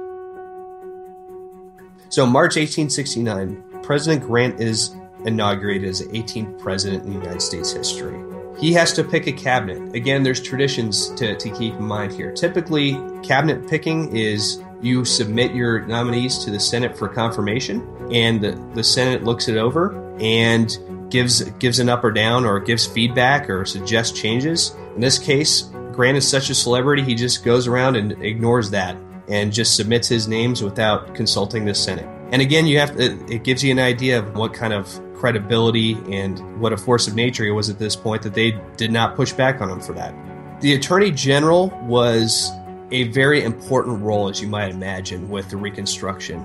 So March 1869, President Grant is inaugurated as the 18th president in the United States history. He has to pick a cabinet. Again, there's traditions to keep in mind here. Typically, cabinet picking is you submit your nominees to the Senate for confirmation, and the Senate looks it over and gives an up or down, or gives feedback or suggests changes. In this case, Grant is such a celebrity, he just goes around and ignores that and just submits his names without consulting the Senate. And again, it gives you an idea of what kind of credibility and what a force of nature he was at this point, that they did not push back on him for that. The Attorney General was a very important role, as you might imagine, with the Reconstruction.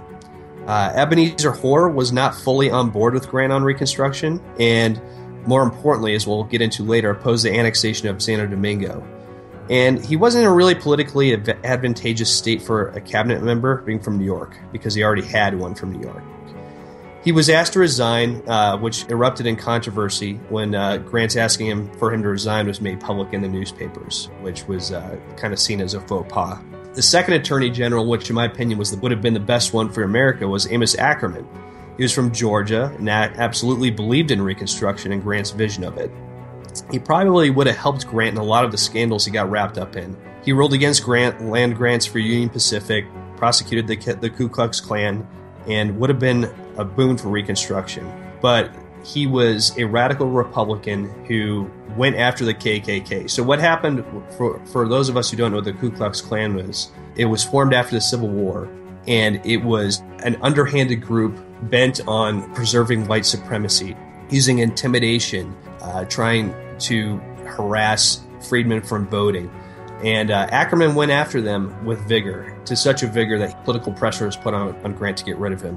Ebenezer Hoar was not fully on board with Grant on Reconstruction, and more importantly, as we'll get into later, opposed the annexation of Santo Domingo. And he wasn't in a really politically advantageous state for a cabinet member, being from New York, because he already had one from New York. He was asked to resign, which erupted in controversy when Grant's asking for him to resign was made public in the newspapers, which was kind of seen as a faux pas. The second Attorney General, which in my opinion would have been the best one for America, was Amos Ackerman. He was from Georgia and absolutely believed in Reconstruction and Grant's vision of it. He probably would have helped Grant in a lot of the scandals he got wrapped up in. He ruled against land grants for Union Pacific, prosecuted the Ku Klux Klan, and would have been a boon for Reconstruction. But he was a radical Republican who went after the KKK. So what happened, for those of us who don't know what the Ku Klux Klan was, it was formed after the Civil War, and it was an underhanded group bent on preserving white supremacy, using intimidation, trying to harass freedmen from voting. And Ackerman went after them with vigor, to such a vigor that political pressure was put on Grant to get rid of him.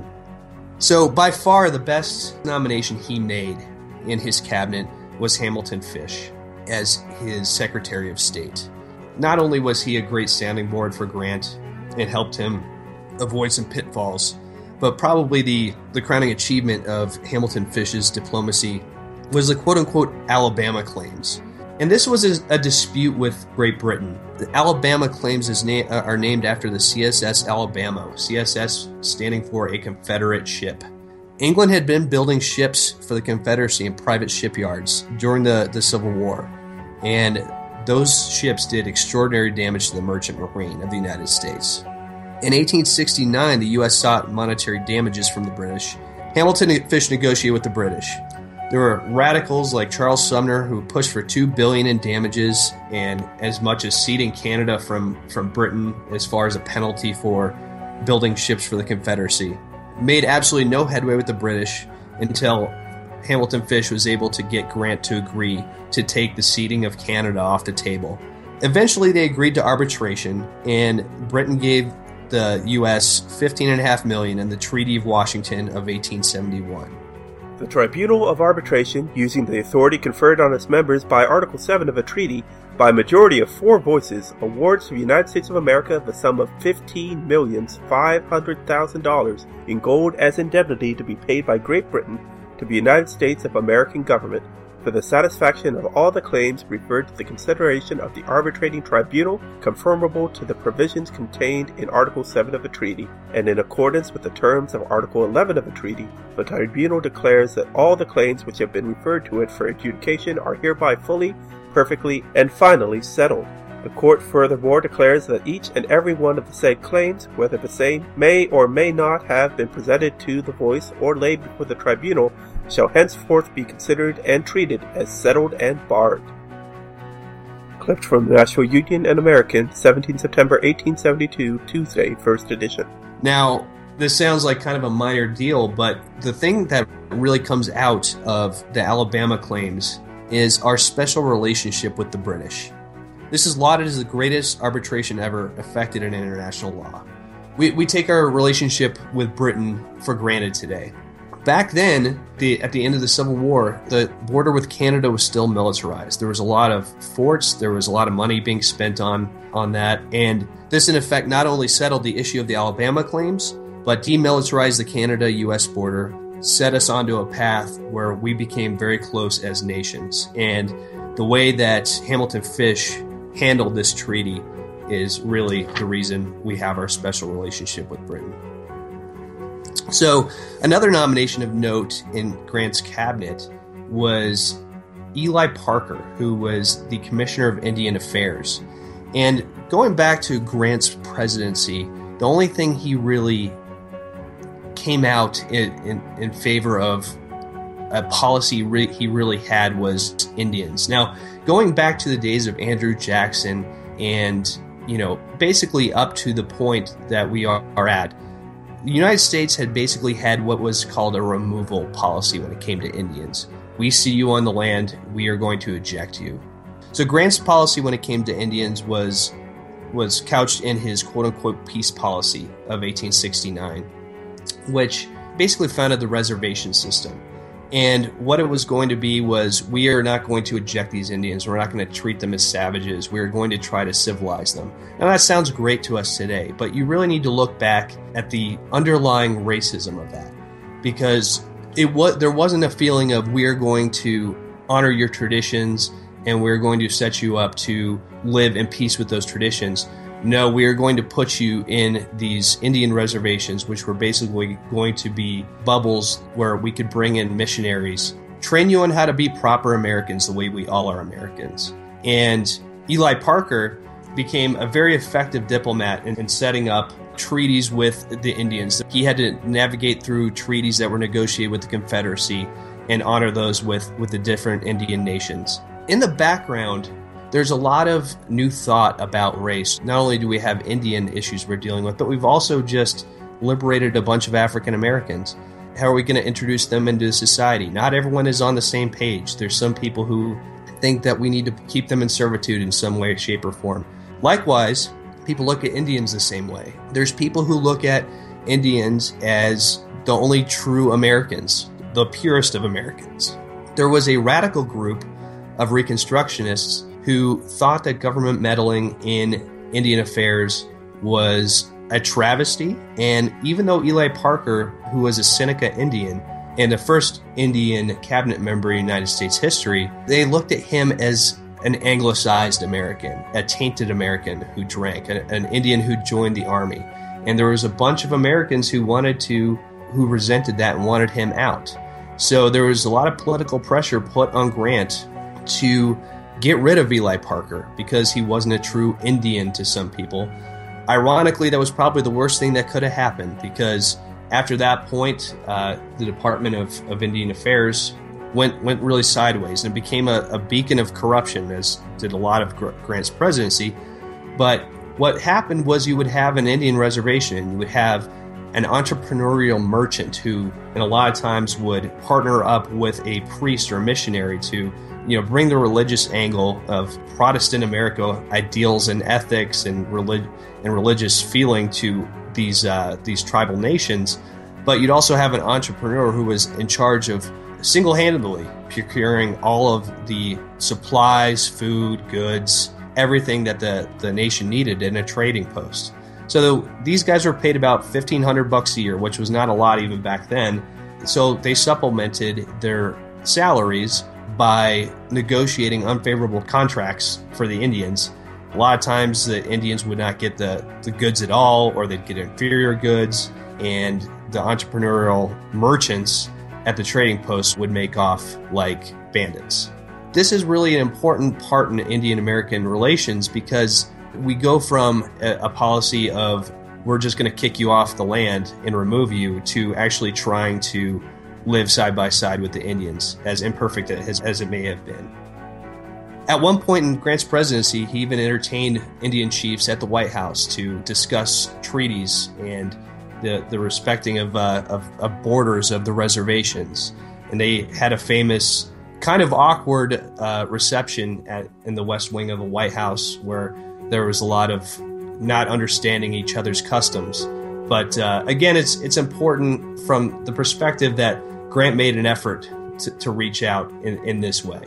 So by far the best nomination he made in his cabinet was Hamilton Fish as his Secretary of State. Not only was he a great sounding board for Grant and helped him avoid some pitfalls, but probably the crowning achievement of Hamilton Fish's diplomacy was the quote-unquote Alabama claims. And this was a dispute with Great Britain. The Alabama claims are named after the CSS Alabama, CSS standing for a Confederate ship. England had been building ships for the Confederacy in private shipyards during the Civil War, and those ships did extraordinary damage to the merchant marine of the United States. In 1869, the U.S. sought monetary damages from the British. Hamilton and Fish negotiated with the British. There were radicals like Charles Sumner who pushed for $2 billion in damages and as much as ceding Canada from Britain as far as a penalty for building ships for the Confederacy. Made absolutely no headway with the British until Hamilton Fish was able to get Grant to agree to take the ceding of Canada off the table. Eventually, they agreed to arbitration, and Britain gave the U.S. $15.5 million in the Treaty of Washington of 1871. The Tribunal of Arbitration, using the authority conferred on its members by Article 7 of the treaty, by a majority of 4 voices, awards to the United States of America the sum of $15,500,000 in gold as indemnity to be paid by Great Britain to the United States of American government for the satisfaction of all the claims referred to the consideration of the arbitrating tribunal conformable to the provisions contained in Article 7 of the treaty, and in accordance with the terms of Article 11 of the treaty, the tribunal declares that all the claims which have been referred to it for adjudication are hereby fully, perfectly, and finally settled. The court furthermore declares that each and every one of the said claims, whether the same may or may not have been presented to the voice or laid before the tribunal, shall henceforth be considered and treated as settled and barred. Clipped from the National Union and American, 17 September 1872, Tuesday, 1st edition. Now, this sounds like kind of a minor deal, but the thing that really comes out of the Alabama claims is our special relationship with the British. This is lauded as the greatest arbitration ever effected in international law. We take our relationship with Britain for granted today. Back then, at the end of the Civil War, the border with Canada was still militarized. There was a lot of forts, there was a lot of money being spent on that, and this in effect not only settled the issue of the Alabama claims, but demilitarized the Canada-U.S. border, set us onto a path where we became very close as nations. And the way that Hamilton Fish handled this treaty is really the reason we have our special relationship with Britain. So, another nomination of note in Grant's cabinet was Eli Parker, who was the Commissioner of Indian Affairs. And going back to Grant's presidency, the only thing he really came out in favor of a policy he really had was Indians. Now, going back to the days of Andrew Jackson and, basically up to the point that we are at, the United States had basically had what was called a removal policy when it came to Indians. We see you on the land, we are going to eject you. So Grant's policy when it came to Indians was couched in his quote-unquote peace policy of 1869, which basically founded the reservation system. And what it was going to be was, we are not going to eject these Indians. We're not going to treat them as savages. We're going to try to civilize them. Now that sounds great to us today, but you really need to look back at the underlying racism of that. Because there wasn't a feeling of, we are going to honor your traditions and we're going to set you up to live in peace with those traditions. No, we are going to put you in these Indian reservations, which were basically going to be bubbles where we could bring in missionaries, train you on how to be proper Americans the way we all are Americans. And Eli Parker became a very effective diplomat in setting up treaties with the Indians. He had to navigate through treaties that were negotiated with the Confederacy and honor those with the different Indian nations. In the background, there's a lot of new thought about race. Not only do we have Indian issues we're dealing with, but we've also just liberated a bunch of African Americans. How are we going to introduce them into society? Not everyone is on the same page. There's some people who think that we need to keep them in servitude in some way, shape, or form. Likewise, people look at Indians the same way. There's people who look at Indians as the only true Americans, the purest of Americans. There was a radical group of Reconstructionists who thought that government meddling in Indian affairs was a travesty. And even though Eli Parker, who was a Seneca Indian and the first Indian cabinet member in United States history, they looked at him as an anglicized American, a tainted American who drank, an Indian who joined the army. And there was a bunch of Americans who resented that and wanted him out. So there was a lot of political pressure put on Grant to get rid of Eli Parker because he wasn't a true Indian to some people. Ironically, that was probably the worst thing that could have happened, because after that point, the Department of Indian Affairs went really sideways and became a beacon of corruption, as did a lot of Grant's presidency. But what happened was, you would have an Indian reservation, and you would have an entrepreneurial merchant who, and a lot of times, would partner up with a priest or a missionary to bring the religious angle of Protestant America ideals and ethics and religious feeling to these tribal nations. But you'd also have an entrepreneur who was in charge of single-handedly procuring all of the supplies, food, goods, everything that the nation needed in a trading post. So these guys were paid about $1,500 a year, which was not a lot even back then. So they supplemented their salaries by negotiating unfavorable contracts for the Indians. A lot of times the Indians would not get the goods at all, or they'd get inferior goods, and the entrepreneurial merchants at the trading posts would make off like bandits. This is really an important part in Indian-American relations, because we go from a policy of we're just going to kick you off the land and remove you to actually trying to live side by side with the Indians, as imperfect as it may have been. At one point in Grant's presidency, he even entertained Indian chiefs at the White House to discuss treaties and the respecting of borders of the reservations. And they had a famous kind of awkward reception in the West Wing of the White House, where there was a lot of not understanding each other's customs. But again, it's important from the perspective that Grant made an effort to reach out in this way.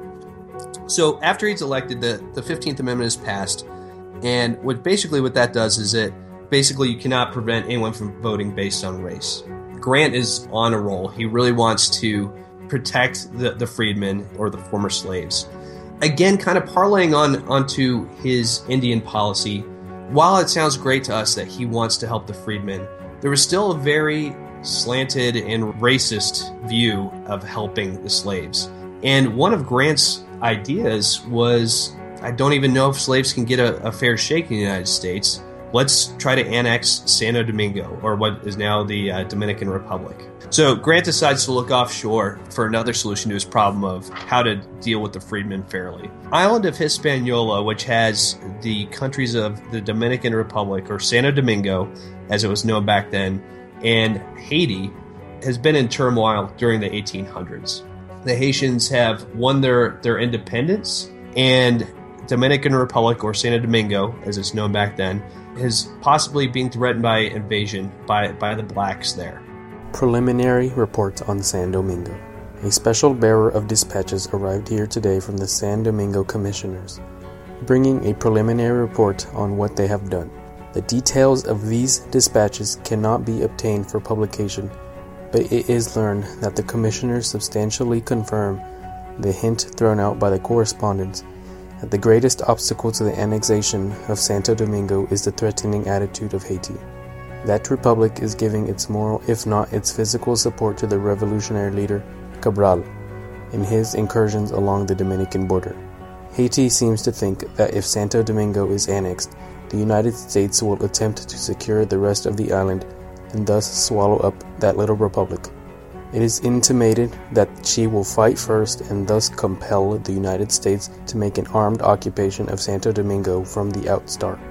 So after he's elected, the 15th Amendment is passed, and what that does is it basically you cannot prevent anyone from voting based on race. Grant is on a roll. He really wants to protect the freedmen or the former slaves. Again, kind of parlaying onto his Indian policy, while it sounds great to us that he wants to help the freedmen, there was still a very slanted and racist view of helping the slaves. And one of Grant's ideas was, I don't even know if slaves can get a fair shake in the United States. Let's try to annex Santo Domingo, or what is now the Dominican Republic. So Grant decides to look offshore for another solution to his problem of how to deal with the freedmen fairly. Island of Hispaniola, which has the countries of the Dominican Republic, or Santo Domingo, as it was known back then, and Haiti, has been in turmoil during the 1800s. The Haitians have won their independence, and Dominican Republic, or Santo Domingo, as it's known back then, is possibly being threatened by invasion by the blacks there. Preliminary report on San Domingo. A special bearer of dispatches arrived here today from the San Domingo commissioners, bringing a preliminary report on what they have done. The details of these dispatches cannot be obtained for publication, but it is learned that the commissioners substantially confirm the hint thrown out by the correspondents that the greatest obstacle to the annexation of Santo Domingo is the threatening attitude of Haiti. That republic is giving its moral, if not its physical, support to the revolutionary leader, Cabral, in his incursions along the Dominican border. Haiti seems to think that if Santo Domingo is annexed, the United States will attempt to secure the rest of the island and thus swallow up that little republic. It is intimated that she will fight first and thus compel the United States to make an armed occupation of Santo Domingo from the outstart.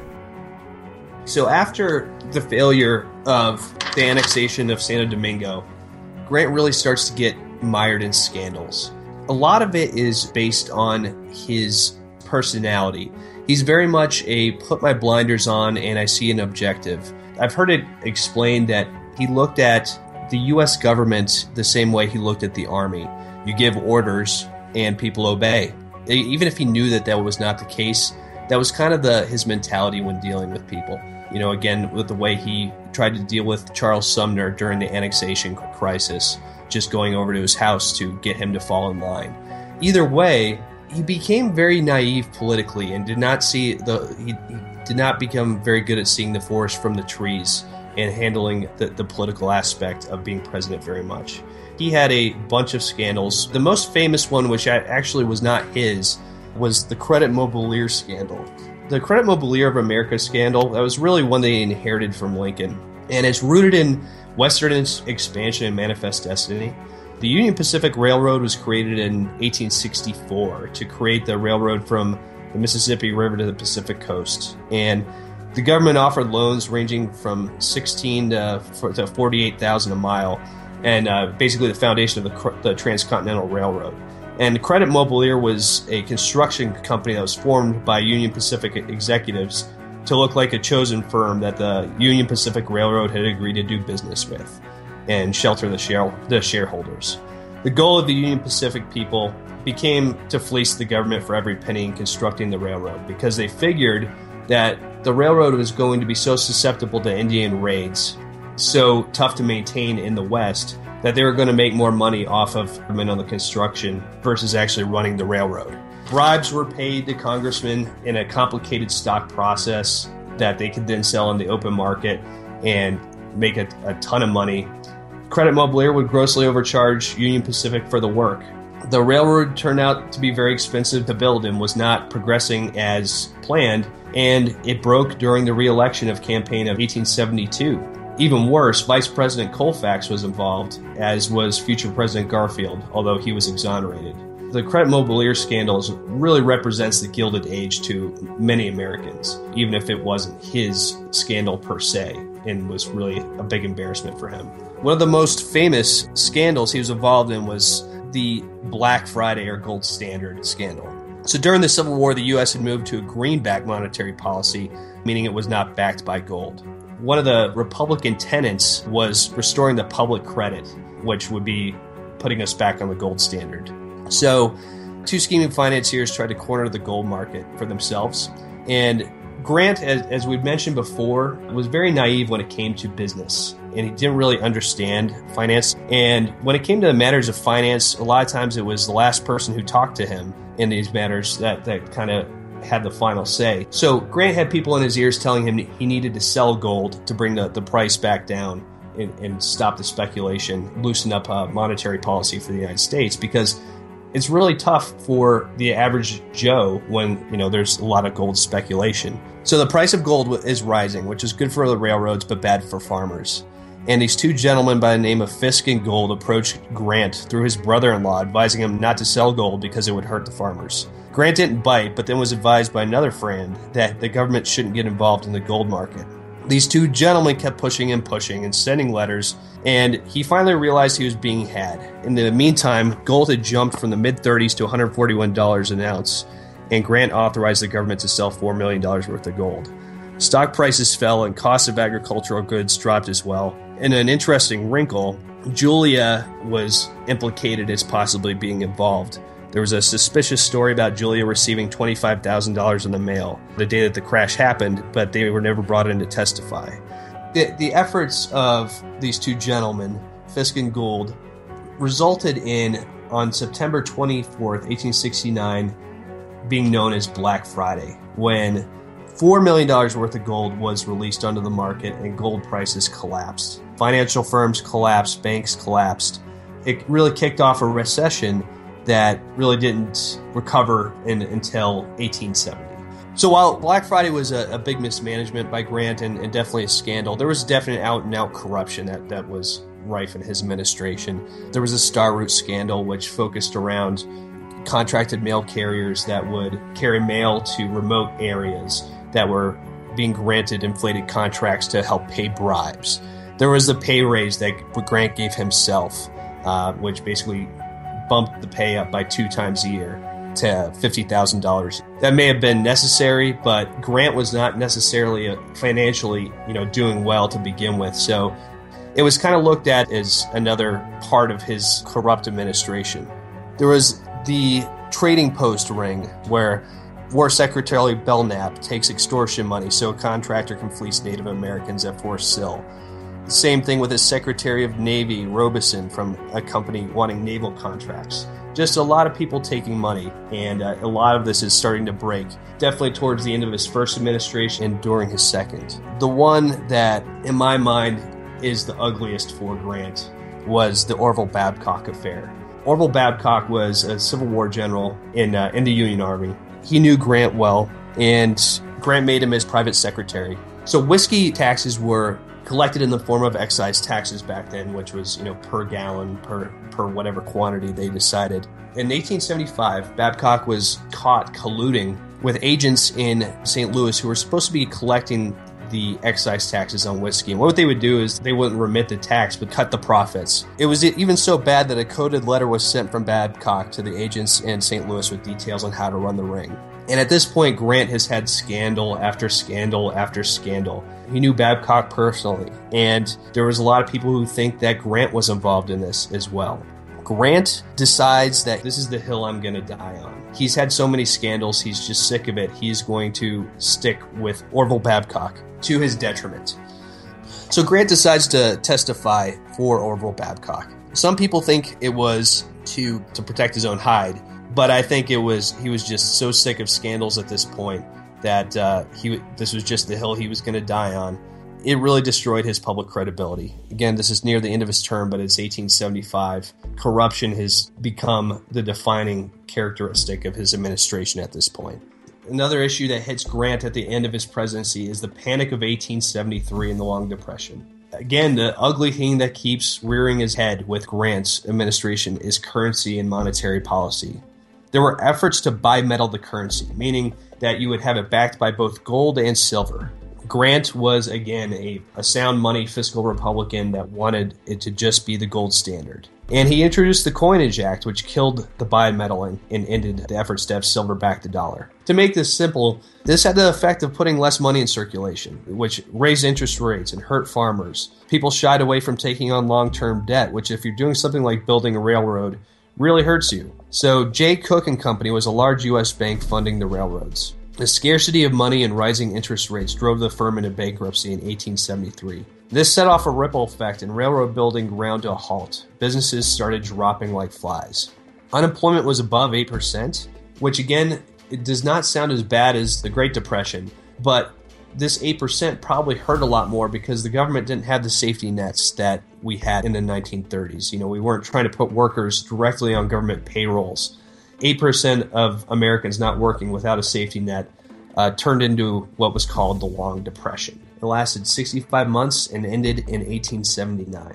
So after the failure of the annexation of Santo Domingo, Grant really starts to get mired in scandals. A lot of it is based on his personality. He's very much a put my blinders on and I see an objective. I've heard it explained that he looked at the U.S. government the same way he looked at the Army. You give orders and people obey. Even if he knew that was not the case, that was kind of his mentality when dealing with people. You know, again, with the way he tried to deal with Charles Sumner during the annexation crisis, just going over to his house to get him to fall in line. Either way, he became very naive politically and did not become very good at seeing the forest from the trees and handling the political aspect of being president very much. He had a bunch of scandals. The most famous one, which actually was not his, was the Credit Mobilier scandal. The Credit Mobilier of America scandal, that was really one they inherited from Lincoln, and it's rooted in Western expansion and manifest destiny. The Union Pacific Railroad was created in 1864 to create the railroad from the Mississippi River to the Pacific coast, and the government offered loans ranging from $16,000 to $48,000 a mile, and basically the foundation of the Transcontinental Railroad. And Credit Mobilier was a construction company that was formed by Union Pacific executives to look like a chosen firm that the Union Pacific Railroad had agreed to do business with and shelter the shareholders. The goal of the Union Pacific people became to fleece the government for every penny in constructing the railroad, because they figured that the railroad was going to be so susceptible to Indian raids, so tough to maintain in the West, that they were going to make more money off of government on the construction versus actually running the railroad. Bribes were paid to congressmen in a complicated stock process that they could then sell in the open market and make a ton of money. Credit Mobilier would grossly overcharge Union Pacific for the work. The railroad turned out to be very expensive to build and was not progressing as planned, and it broke during the re-election of campaign of 1872. Even worse, Vice President Colfax was involved, as was future President Garfield, although he was exonerated. The Credit Mobilier scandals really represents the Gilded Age to many Americans, even if it wasn't his scandal per se, and was really a big embarrassment for him. One of the most famous scandals he was involved in was the Black Friday or Gold Standard scandal. So during the Civil War, the U.S. had moved to a greenback monetary policy, meaning it was not backed by gold. One of the Republican tenets was restoring the public credit, which would be putting us back on the gold standard. So two scheming financiers tried to corner the gold market for themselves. And Grant, as we've mentioned before, was very naive when it came to business, and he didn't really understand finance. And when it came to the matters of finance, a lot of times it was the last person who talked to him in these matters that kind of had the final say. So Grant had people in his ears telling him he needed to sell gold to bring the price back down and stop the speculation, loosen up monetary policy for the United States, because it's really tough for the average Joe when, there's a lot of gold speculation. So the price of gold is rising, which is good for the railroads but bad for farmers. And these two gentlemen by the name of Fisk and Gould approached Grant through his brother-in-law, advising him not to sell gold because it would hurt the farmers. Grant didn't bite, but then was advised by another friend that the government shouldn't get involved in the gold market. These two gentlemen kept pushing and sending letters, and he finally realized he was being had. In the meantime, gold had jumped from the mid-30s to $141 an ounce, and Grant authorized the government to sell $4 million worth of gold. Stock prices fell and costs of agricultural goods dropped as well. In an interesting wrinkle, Julia was implicated as possibly being involved. There was a suspicious story about Julia receiving $25,000 in the mail the day that the crash happened, but they were never brought in to testify. The efforts of these two gentlemen, Fisk and Gould, resulted in, on September 24th, 1869, being known as Black Friday, when $4 million worth of gold was released onto the market and gold prices collapsed. Financial firms collapsed, banks collapsed. It really kicked off a recession that really didn't recover until 1870. So while Black Friday was a big mismanagement by Grant and definitely a scandal, there was definite out-and-out corruption that was rife in his administration. There was a Star Route scandal, which focused around contracted mail carriers that would carry mail to remote areas that were being granted inflated contracts to help pay bribes. There was the pay raise that Grant gave himself, which basically bumped the pay up by 2 times a year to $50,000. That may have been necessary, but Grant was not necessarily financially, doing well to begin with. So it was kind of looked at as another part of his corrupt administration. There was the Trading Post ring, where War Secretary Belknap takes extortion money so a contractor can fleece Native Americans at Fort Sill. Same thing with his Secretary of Navy, Robeson, from a company wanting naval contracts. Just a lot of people taking money, and a lot of this is starting to break, definitely towards the end of his first administration and during his second. The one that, in my mind, is the ugliest for Grant was the Orville Babcock affair. Orville Babcock was a Civil War general in the Union Army. He knew Grant well, and Grant made him his private secretary. So whiskey taxes were collected in the form of excise taxes back then, which was, per gallon, per whatever quantity they decided. In 1875, Babcock was caught colluding with agents in St. Louis who were supposed to be collecting the excise taxes on whiskey. And what they would do is they wouldn't remit the tax, but cut the profits. It was even so bad that a coded letter was sent from Babcock to the agents in St. Louis with details on how to run the ring. And at this point, Grant has had scandal after scandal after scandal. He knew Babcock personally, and there was a lot of people who think that Grant was involved in this as well. Grant decides that this is the hill I'm going to die on. He's had so many scandals, he's just sick of it. He's going to stick with Orville Babcock to his detriment. So Grant decides to testify for Orville Babcock. Some people think it was to protect his own hide, but I think he was just so sick of scandals at this point that this was just the hill he was going to die on. It really destroyed his public credibility. Again, this is near the end of his term, but it's 1875. Corruption has become the defining characteristic of his administration at this point. Another issue that hits Grant at the end of his presidency is the Panic of 1873 and the Long Depression. Again, the ugly thing that keeps rearing his head with Grant's administration is currency and monetary policy. There were efforts to bimetal the currency, meaning that you would have it backed by both gold and silver. Grant was, again, a sound money fiscal Republican that wanted it to just be the gold standard. And he introduced the Coinage Act, which killed the bimetaling and ended the efforts to have silver back the dollar. To make this simple, this had the effect of putting less money in circulation, which raised interest rates and hurt farmers. People shied away from taking on long-term debt, which if you're doing something like building a railroad, really hurts you. So J. Cook & Company was a large U.S. bank funding the railroads. The scarcity of money and rising interest rates drove the firm into bankruptcy in 1873. This set off a ripple effect and railroad building ground to a halt. Businesses started dropping like flies. Unemployment was above 8%, which again, it does not sound as bad as the Great Depression, but this 8% probably hurt a lot more because the government didn't have the safety nets that we had in the 1930s. We weren't trying to put workers directly on government payrolls. 8% of Americans not working without a safety net turned into what was called the Long Depression. It lasted 65 months and ended in 1879.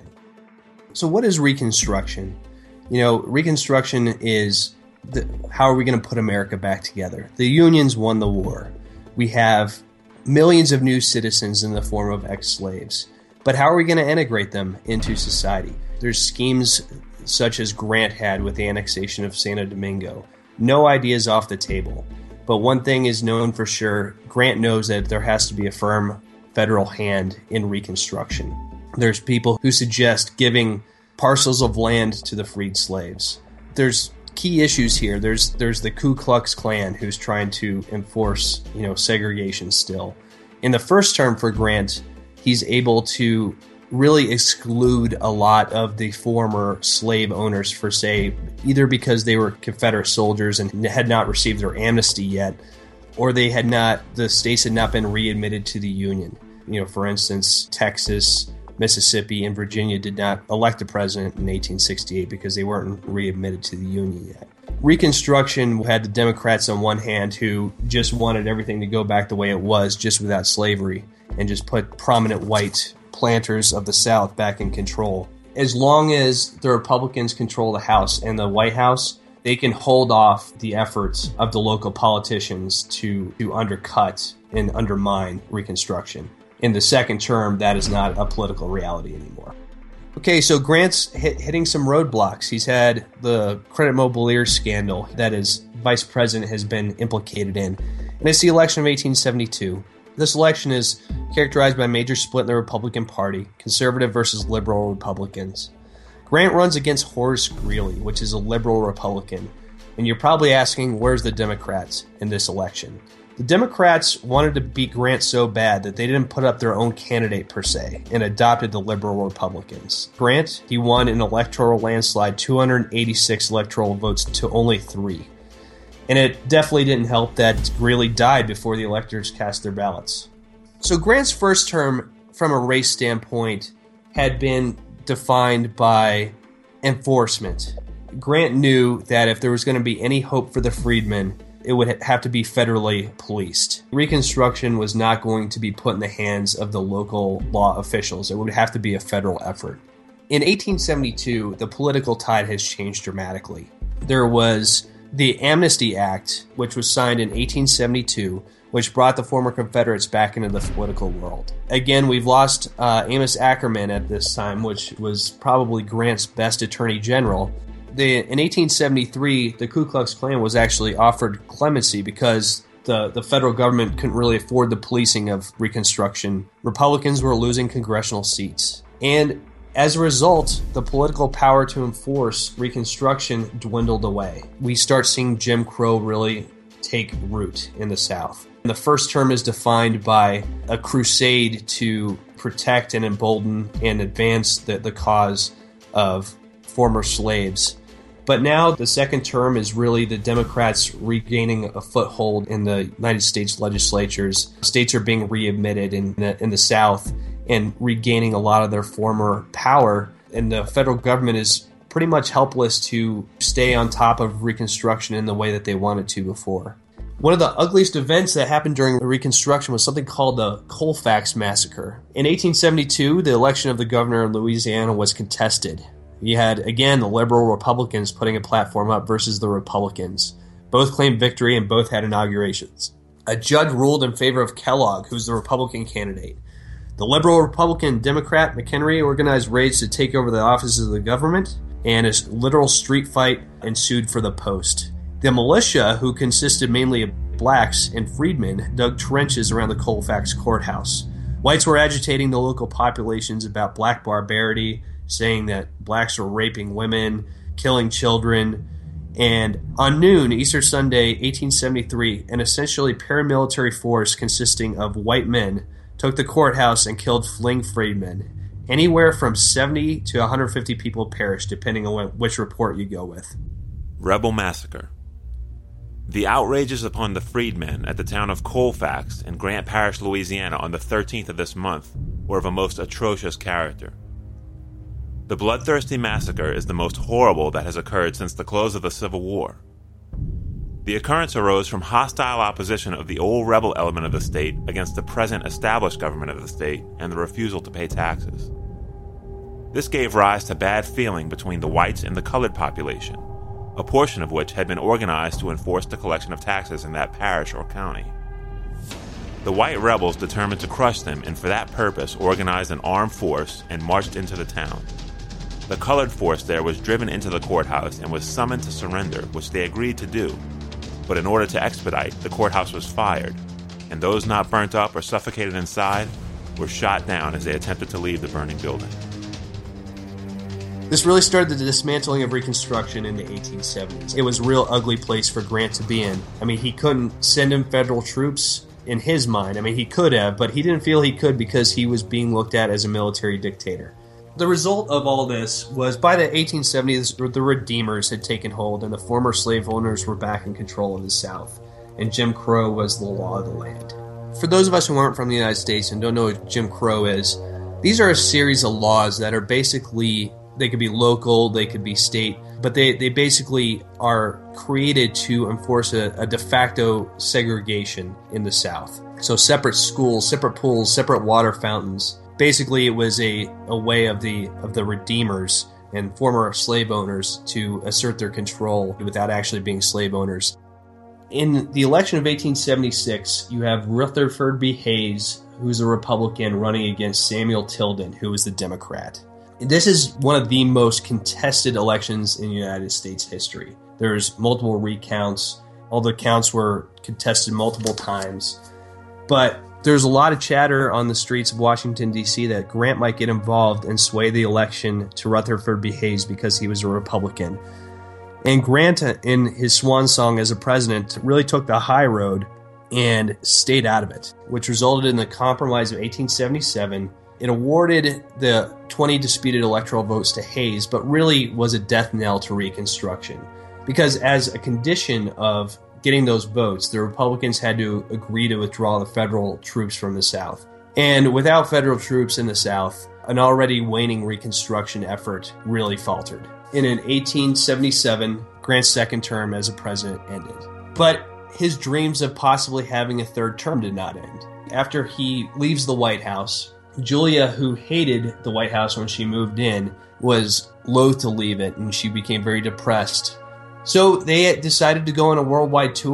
So what is Reconstruction? Reconstruction is how are we going to put America back together? The unions won the war. We have millions of new citizens in the form of ex-slaves. But how are we going to integrate them into society? There's schemes such as Grant had with the annexation of Santo Domingo. No ideas off the table. But one thing is known for sure, Grant knows that there has to be a firm federal hand in Reconstruction. There's people who suggest giving parcels of land to the freed slaves. There's key issues here. There's the Ku Klux Klan who's trying to enforce, segregation still. In the first term for Grant, he's able to really exclude a lot of the former slave owners for, say, either because they were Confederate soldiers and had not received their amnesty yet, or the states had not been readmitted to the Union. For instance, Texas, Mississippi, and Virginia did not elect a president in 1868 because they weren't readmitted to the Union yet. Reconstruction had the Democrats on one hand who just wanted everything to go back the way it was, just without slavery, and just put prominent white planters of the South back in control. As long as the Republicans control the House and the White House, they can hold off the efforts of the local politicians to undercut and undermine Reconstruction. In the second term, that is not a political reality anymore. Okay, so Grant's hitting some roadblocks. He's had the Credit Mobilier scandal that his vice president has been implicated in. And it's the election of 1872. This election is characterized by a major split in the Republican Party, conservative versus liberal Republicans. Grant runs against Horace Greeley, which is a liberal Republican. And you're probably asking, where's the Democrats in this election? The Democrats wanted to beat Grant so bad that they didn't put up their own candidate per se and adopted the liberal Republicans. Grant, he won an electoral landslide, 286 electoral votes to only 3. And it definitely didn't help that Greeley died before the electors cast their ballots. So Grant's first term, from a race standpoint, had been defined by enforcement. Grant knew that if there was going to be any hope for the freedmen, it would have to be federally policed. Reconstruction was not going to be put in the hands of the local law officials. It would have to be a federal effort. In 1872, the political tide has changed dramatically. There was the Amnesty Act, which was signed in 1872, which brought the former Confederates back into the political world. Again, we've lost Amos Ackerman at this time, which was probably Grant's best attorney general. In 1873, the Ku Klux Klan was actually offered clemency because the federal government couldn't really afford the policing of Reconstruction. Republicans were losing congressional seats. And as a result, the political power to enforce Reconstruction dwindled away. We start seeing Jim Crow really take root in the South. And the first term is defined by a crusade to protect and embolden and advance the cause of former slaves. But now the second term is really the Democrats regaining a foothold in the United States legislatures. States are being readmitted in the South and regaining a lot of their former power. And the federal government is pretty much helpless to stay on top of Reconstruction in the way that they wanted to before. One of the ugliest events that happened during Reconstruction was something called the Colfax Massacre. In 1872, the election of the governor of Louisiana was contested. You had, again, the liberal Republicans putting a platform up versus the Republicans. Both claimed victory and both had inaugurations. A judge ruled in favor of Kellogg, who's the Republican candidate. The liberal Republican Democrat McHenry organized raids to take over the offices of the government, and a literal street fight ensued for the post. The militia, who consisted mainly of blacks and freedmen, dug trenches around the Colfax courthouse. Whites were agitating the local populations about black barbarity, saying that blacks were raping women, killing children. And on noon, Easter Sunday, 1873, an essentially paramilitary force consisting of white men took the courthouse and killed fleeing freedmen. Anywhere from 70 to 150 people perished, depending on which report you go with. Rebel Massacre. The outrages upon the freedmen at the town of Colfax in Grant Parish, Louisiana on the 13th of this month were of a most atrocious character. The bloodthirsty massacre is the most horrible that has occurred since the close of the Civil War. The occurrence arose from hostile opposition of the old rebel element of the state against the present established government of the state and the refusal to pay taxes. This gave rise to bad feeling between the whites and the colored population, a portion of which had been organized to enforce the collection of taxes in that parish or county. The white rebels determined to crush them and for that purpose organized an armed force and marched into the town. The colored force there was driven into the courthouse and was summoned to surrender, which they agreed to do. But in order to expedite, the courthouse was fired, and those not burnt up or suffocated inside were shot down as they attempted to leave the burning building. This really started the dismantling of Reconstruction in the 1870s. It was a real ugly place for Grant to be in. I mean, he couldn't send in federal troops in his mind. I mean, he could have, but he didn't feel he could because he was being looked at as a military dictator. The result of all this was by the 1870s, the Redeemers had taken hold and the former slave owners were back in control of the South, and Jim Crow was the law of the land. For those of us who aren't from the United States and don't know what Jim Crow is, these are a series of laws that are basically, they could be local, they could be state, but they basically are created to enforce a de facto segregation in the South. So separate schools, separate pools, separate water fountains. Basically, it was a way of the Redeemers and former slave owners to assert their control without actually being slave owners. In the election of 1876, you have Rutherford B. Hayes, who's a Republican, running against Samuel Tilden, who was the Democrat. This is one of the most contested elections in United States history. There's multiple recounts. All the counts were contested multiple times. But there's a lot of chatter on the streets of Washington, D.C. that Grant might get involved and sway the election to Rutherford B. Hayes because he was a Republican. And Grant, in his swan song as a president, really took the high road and stayed out of it, which resulted in the Compromise of 1877. It awarded the 20 disputed electoral votes to Hayes, but really was a death knell to Reconstruction. Because as a condition of getting those votes, the Republicans had to agree to withdraw the federal troops from the South. And without federal troops in the South, an already waning Reconstruction effort really faltered. And in 1877, Grant's second term as a president ended. But his dreams of possibly having a third term did not end. After he leaves the White House, Julia, who hated the White House when she moved in, was loath to leave it, and she became very depressed. So they decided to go on a worldwide tour.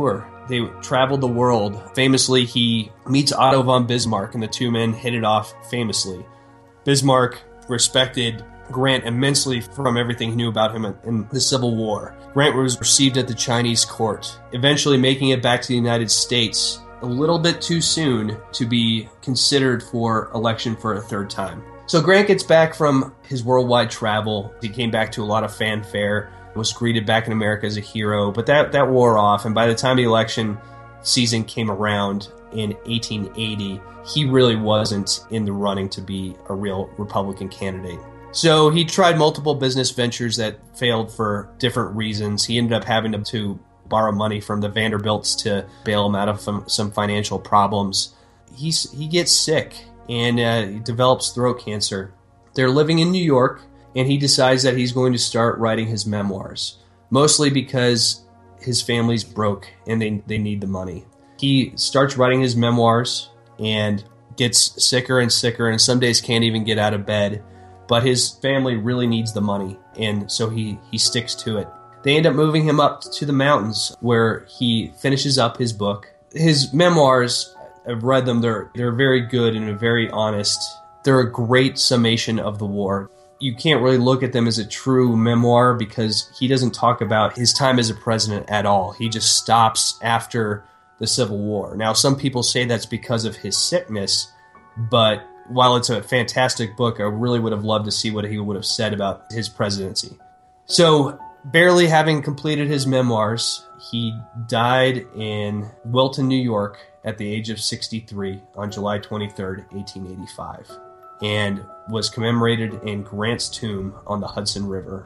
They traveled the world. Famously, he meets Otto von Bismarck, and the two men hit it off famously. Bismarck respected Grant immensely from everything he knew about him in the Civil War. Grant was received at the Chinese court, eventually making it back to the United States a little bit too soon to be considered for election for a third time. So Grant gets back from his worldwide travel. He came back to a lot of fanfare, was greeted back in America as a hero, but that wore off, and by the time the election season came around in 1880, he really wasn't in the running to be a real Republican candidate. So he tried multiple business ventures that failed for different reasons. He ended up having to borrow money from the Vanderbilts to bail him out of some financial problems. He gets sick and he develops throat cancer. They're living in New York, and he decides that he's going to start writing his memoirs, mostly because his family's broke and they need the money. He starts writing his memoirs and gets sicker and sicker, and some days can't even get out of bed. But his family really needs the money, and so he sticks to it. They end up moving him up to the mountains, where he finishes up his book. His memoirs, I've read them, they're very good and very honest. They're a great summation of the war. You can't really look at them as a true memoir because he doesn't talk about his time as a president at all. He just stops after the Civil War. Now, some people say that's because of his sickness, but while it's a fantastic book, I really would have loved to see what he would have said about his presidency. So, barely having completed his memoirs, he died in Wilton, New York at the age of 63 on July 23rd, 1885, and was commemorated in Grant's tomb on the Hudson River.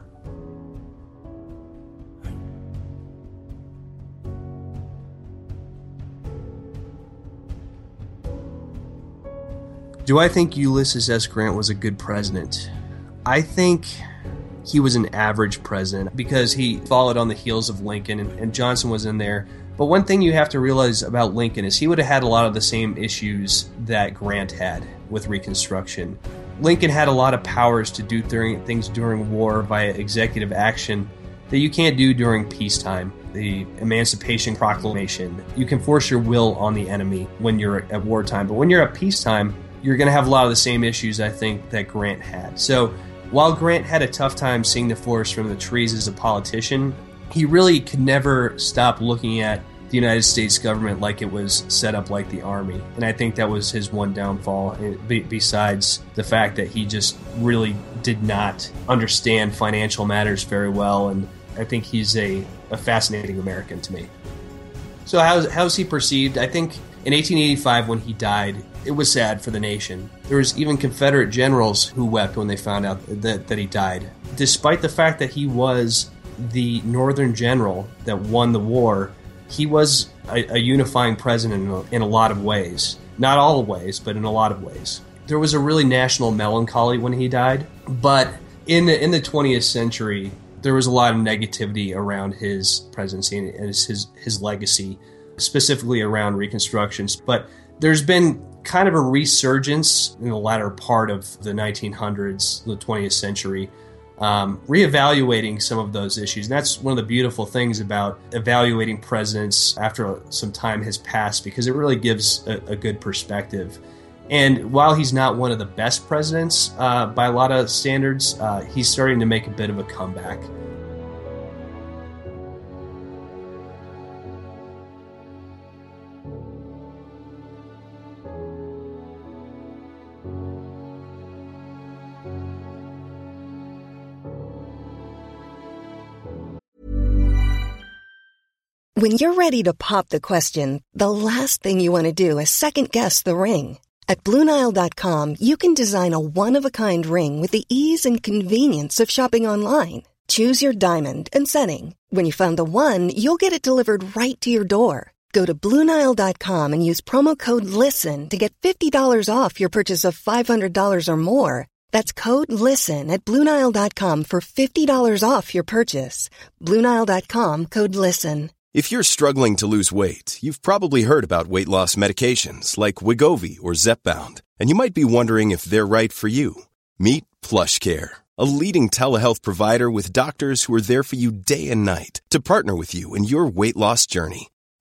Do I think Ulysses S. Grant was a good president? I think he was an average president because he followed on the heels of Lincoln, and Johnson was in there. But one thing you have to realize about Lincoln is he would have had a lot of the same issues that Grant had with Reconstruction. Lincoln had a lot of powers to do things during war via executive action that you can't do during peacetime. The Emancipation Proclamation. You can force your will on the enemy when you're at wartime, but when you're at peacetime, you're going to have a lot of the same issues, I think, that Grant had. So while Grant had a tough time seeing the forest from the trees as a politician, he really could never stop looking at the United States government like it was set up like the Army. And I think that was his one downfall, besides the fact that he just really did not understand financial matters very well. And I think he's a fascinating American to me. So how's he perceived? I think in 1885 when he died, it was sad for the nation. There was even Confederate generals who wept when they found out that he died. Despite the fact that he was the Northern general that won the war, he was a unifying president in a lot of ways. Not all ways, but in a lot of ways. There was a really national melancholy when he died, but in the 20th century, there was a lot of negativity around his presidency and his legacy, specifically around Reconstructions. But there's been kind of a resurgence in the latter part of the 1900s, the 20th century, reevaluating some of those issues. And that's one of the beautiful things about evaluating presidents after some time has passed, because it really gives a good perspective. And while he's not one of the best presidents by a lot of standards, he's starting to make a bit of a comeback. When you're ready to pop the question, the last thing you want to do is second-guess the ring. At BlueNile.com, you can design a one-of-a-kind ring with the ease and convenience of shopping online. Choose your diamond and setting. When you find the one, you'll get it delivered right to your door. Go to BlueNile.com and use promo code LISTEN to get $50 off your purchase of $500 or more. That's code LISTEN at BlueNile.com for $50 off your purchase. BlueNile.com, code LISTEN. If you're struggling to lose weight, you've probably heard about weight loss medications like Wegovy or Zepbound, and you might be wondering if they're right for you. Meet PlushCare, a leading telehealth provider with doctors who are there for you day and night to partner with you in your weight loss journey.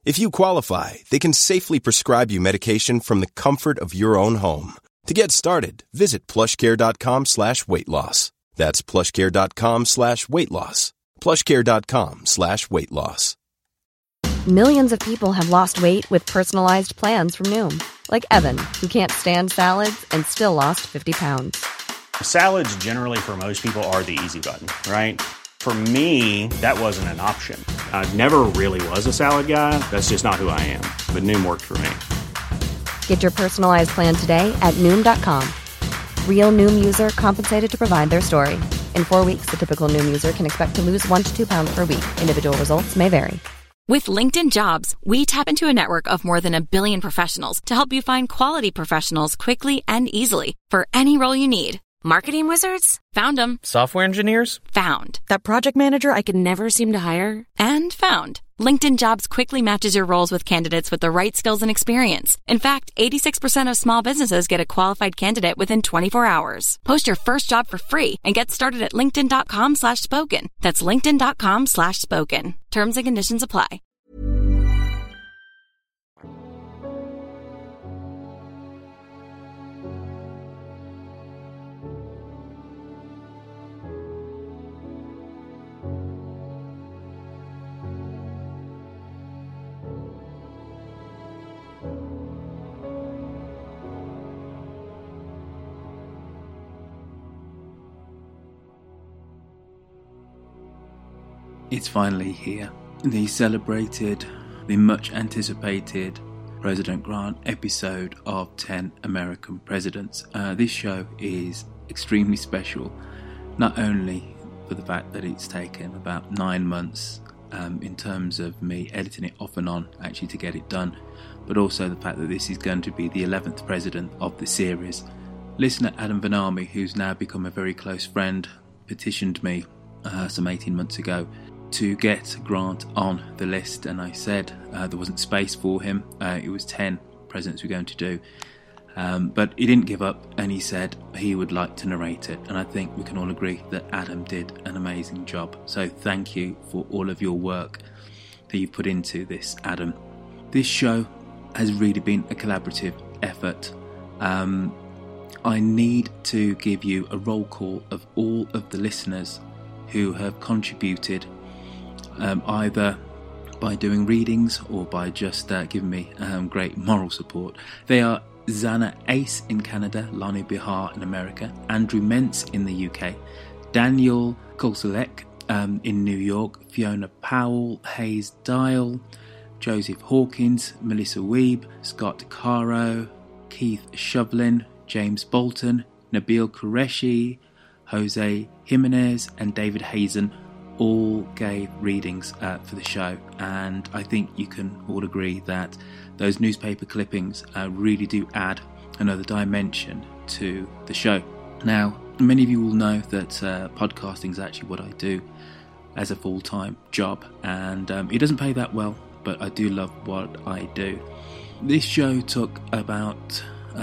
If you qualify, they can safely prescribe you medication from the comfort of your own home. To get started, visit plushcare.com/weightloss. That's plushcare.com/weightloss. plushcare.com/weightloss. Millions of people have lost weight with personalized plans from Noom. Like Evan, who can't stand salads and still lost 50 pounds. Salads generally for most people are the easy button, right? For me, that wasn't an option. I never really was a salad guy. That's just not who I am. But Noom worked for me. Get your personalized plan today at Noom.com. Real Noom user compensated to provide their story. In 4 weeks, the typical Noom user can expect to lose 1 to 2 pounds per week. Individual results may vary. With LinkedIn Jobs, we tap into a network of more than 1 billion professionals to help you find quality professionals quickly and easily for any role you need. Marketing wizards? Found them. Software engineers? Found. That project manager I could never seem to hire? And found. LinkedIn Jobs quickly matches your roles with candidates with the right skills and experience. In fact, 86% of small businesses get a qualified candidate within 24 hours. Post your first job for free and get started at linkedin.com/spoken. That's linkedin.com/spoken. Terms and conditions apply. It's finally here. The celebrated, the much anticipated President Grant episode of 10 American Presidents. This show is extremely special, not only for the fact that it's taken about 9 months in terms of me editing it off and on actually to get it done, but also the fact that this is going to be the 11th president of the series. Listener Adam Vanami, who's now become a very close friend, petitioned me some 18 months ago to get Grant on the list, and I said there wasn't space for him. It was 10 presidents we were going to do, but he didn't give up, and he said he would like to narrate it, and I think we can all agree that Adam did an amazing job. So thank you for all of your work that you put into this, Adam. This show has really been a collaborative effort. I need to give you a roll call of all of the listeners who have contributed, either by doing readings or by just giving me great moral support. They are Zana Ace in Canada, Lani Bihar in America, Andrew Mentz in the UK, Daniel Kolselek in New York, Fiona Powell, Hayes Dial, Joseph Hawkins, Melissa Weeb, Scott Caro, Keith Shovlin, James Bolton, Nabil Qureshi, Jose Jimenez and David Hazen all gave readings for the show, and I think you can all agree that those newspaper clippings really do add another dimension to the show. Now, many of you will know that podcasting is actually what I do as a full-time job, and it doesn't pay that well, but I do love what I do. This show took about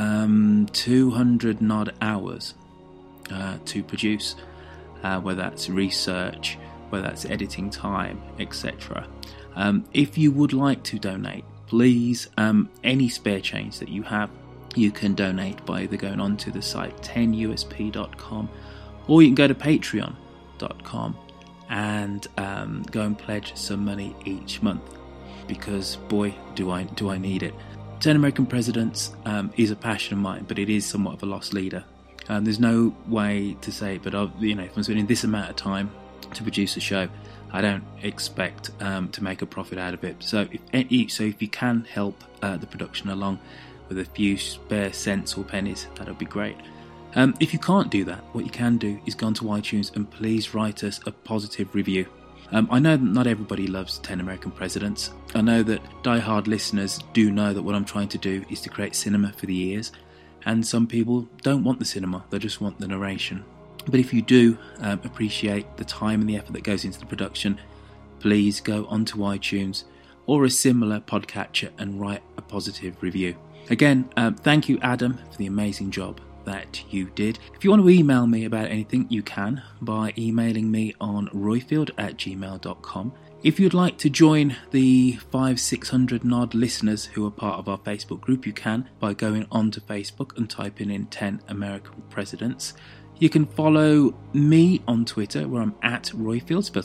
200 and odd hours to produce, whether that's research, whether that's editing time, etc. If you would like to donate, please, any spare change that you have, you can donate by either going onto the site 10usp.com, or you can go to patreon.com and go and pledge some money each month, because boy do I need it. 10 American Presidents is a passion of mine, but it is somewhat of a lost leader. There's no way to say it, but if I'm spending this amount of time to produce a show, I don't expect to make a profit out of it. So if you can help the production along with a few spare cents or pennies, that would be great. If you can't do that, what you can do is go onto iTunes and please write us a positive review. I know that not everybody loves 10 American Presidents. I know that die-hard listeners do know that what I'm trying to do is to create cinema for the ears, and some people don't want the cinema, they just want the narration. But if you do appreciate the time and the effort that goes into the production, please go onto iTunes or a similar podcatcher and write a positive review. Again, thank you, Adam, for the amazing job that you did. If you want to email me about anything, you can by emailing me on royfield@gmail.com. If you'd like to join the 500-600 odd listeners who are part of our Facebook group, you can by going onto Facebook and typing in 10 American Presidents. You can follow me on Twitter, where I'm at Royfield, spelled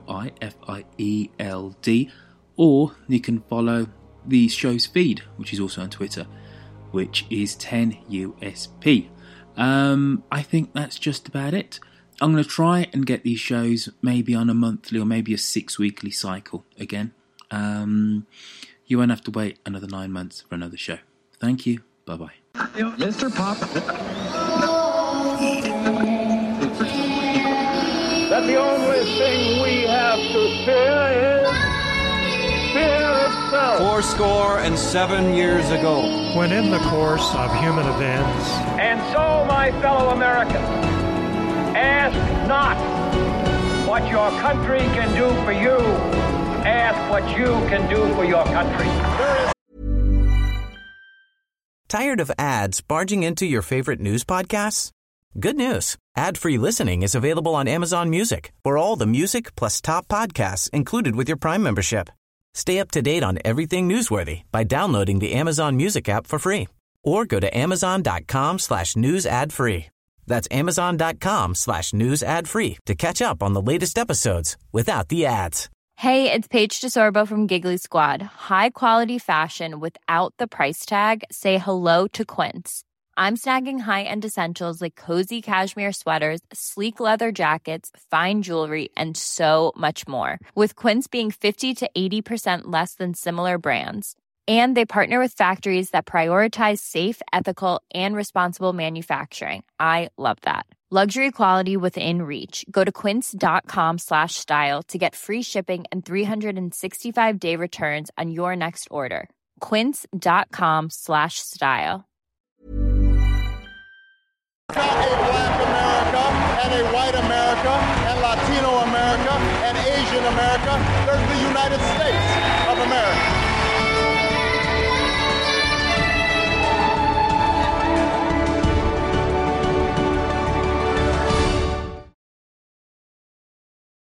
ROIFIELD, or you can follow the show's feed, which is also on Twitter, which is 10USP. I think that's just about it. I'm going to try and get these shows maybe on a monthly or maybe a 6-weekly cycle again. You won't have to wait another 9 months for another show. Thank you. Bye-bye. Mr. Pop. That the only thing we have to fear is fear itself. 77 years ago, when in the course of human events, And so, my fellow Americans, ask not what your country can do for you. Ask what you can do for your country. Tired of ads barging into your favorite news podcasts? Good news. Ad-free listening is available on Amazon Music for all the music plus top podcasts included with your Prime membership. Stay up to date on everything newsworthy by downloading the Amazon Music app for free or go to amazon.com/news ad free. That's amazon.com/news ad free to catch up on the latest episodes without the ads. Hey, it's Paige DeSorbo from Giggly Squad. High quality fashion without the price tag. Say hello to Quince. I'm snagging high-end essentials like cozy cashmere sweaters, sleek leather jackets, fine jewelry, and so much more. With Quince being 50 to 80% less than similar brands. And they partner with factories that prioritize safe, ethical, and responsible manufacturing. I love that. Luxury quality within reach. Go to quince.com/style to get free shipping and 365-day returns on your next order. Quince.com/style. A black America and a white America and Latino America and Asian America. There's the United States.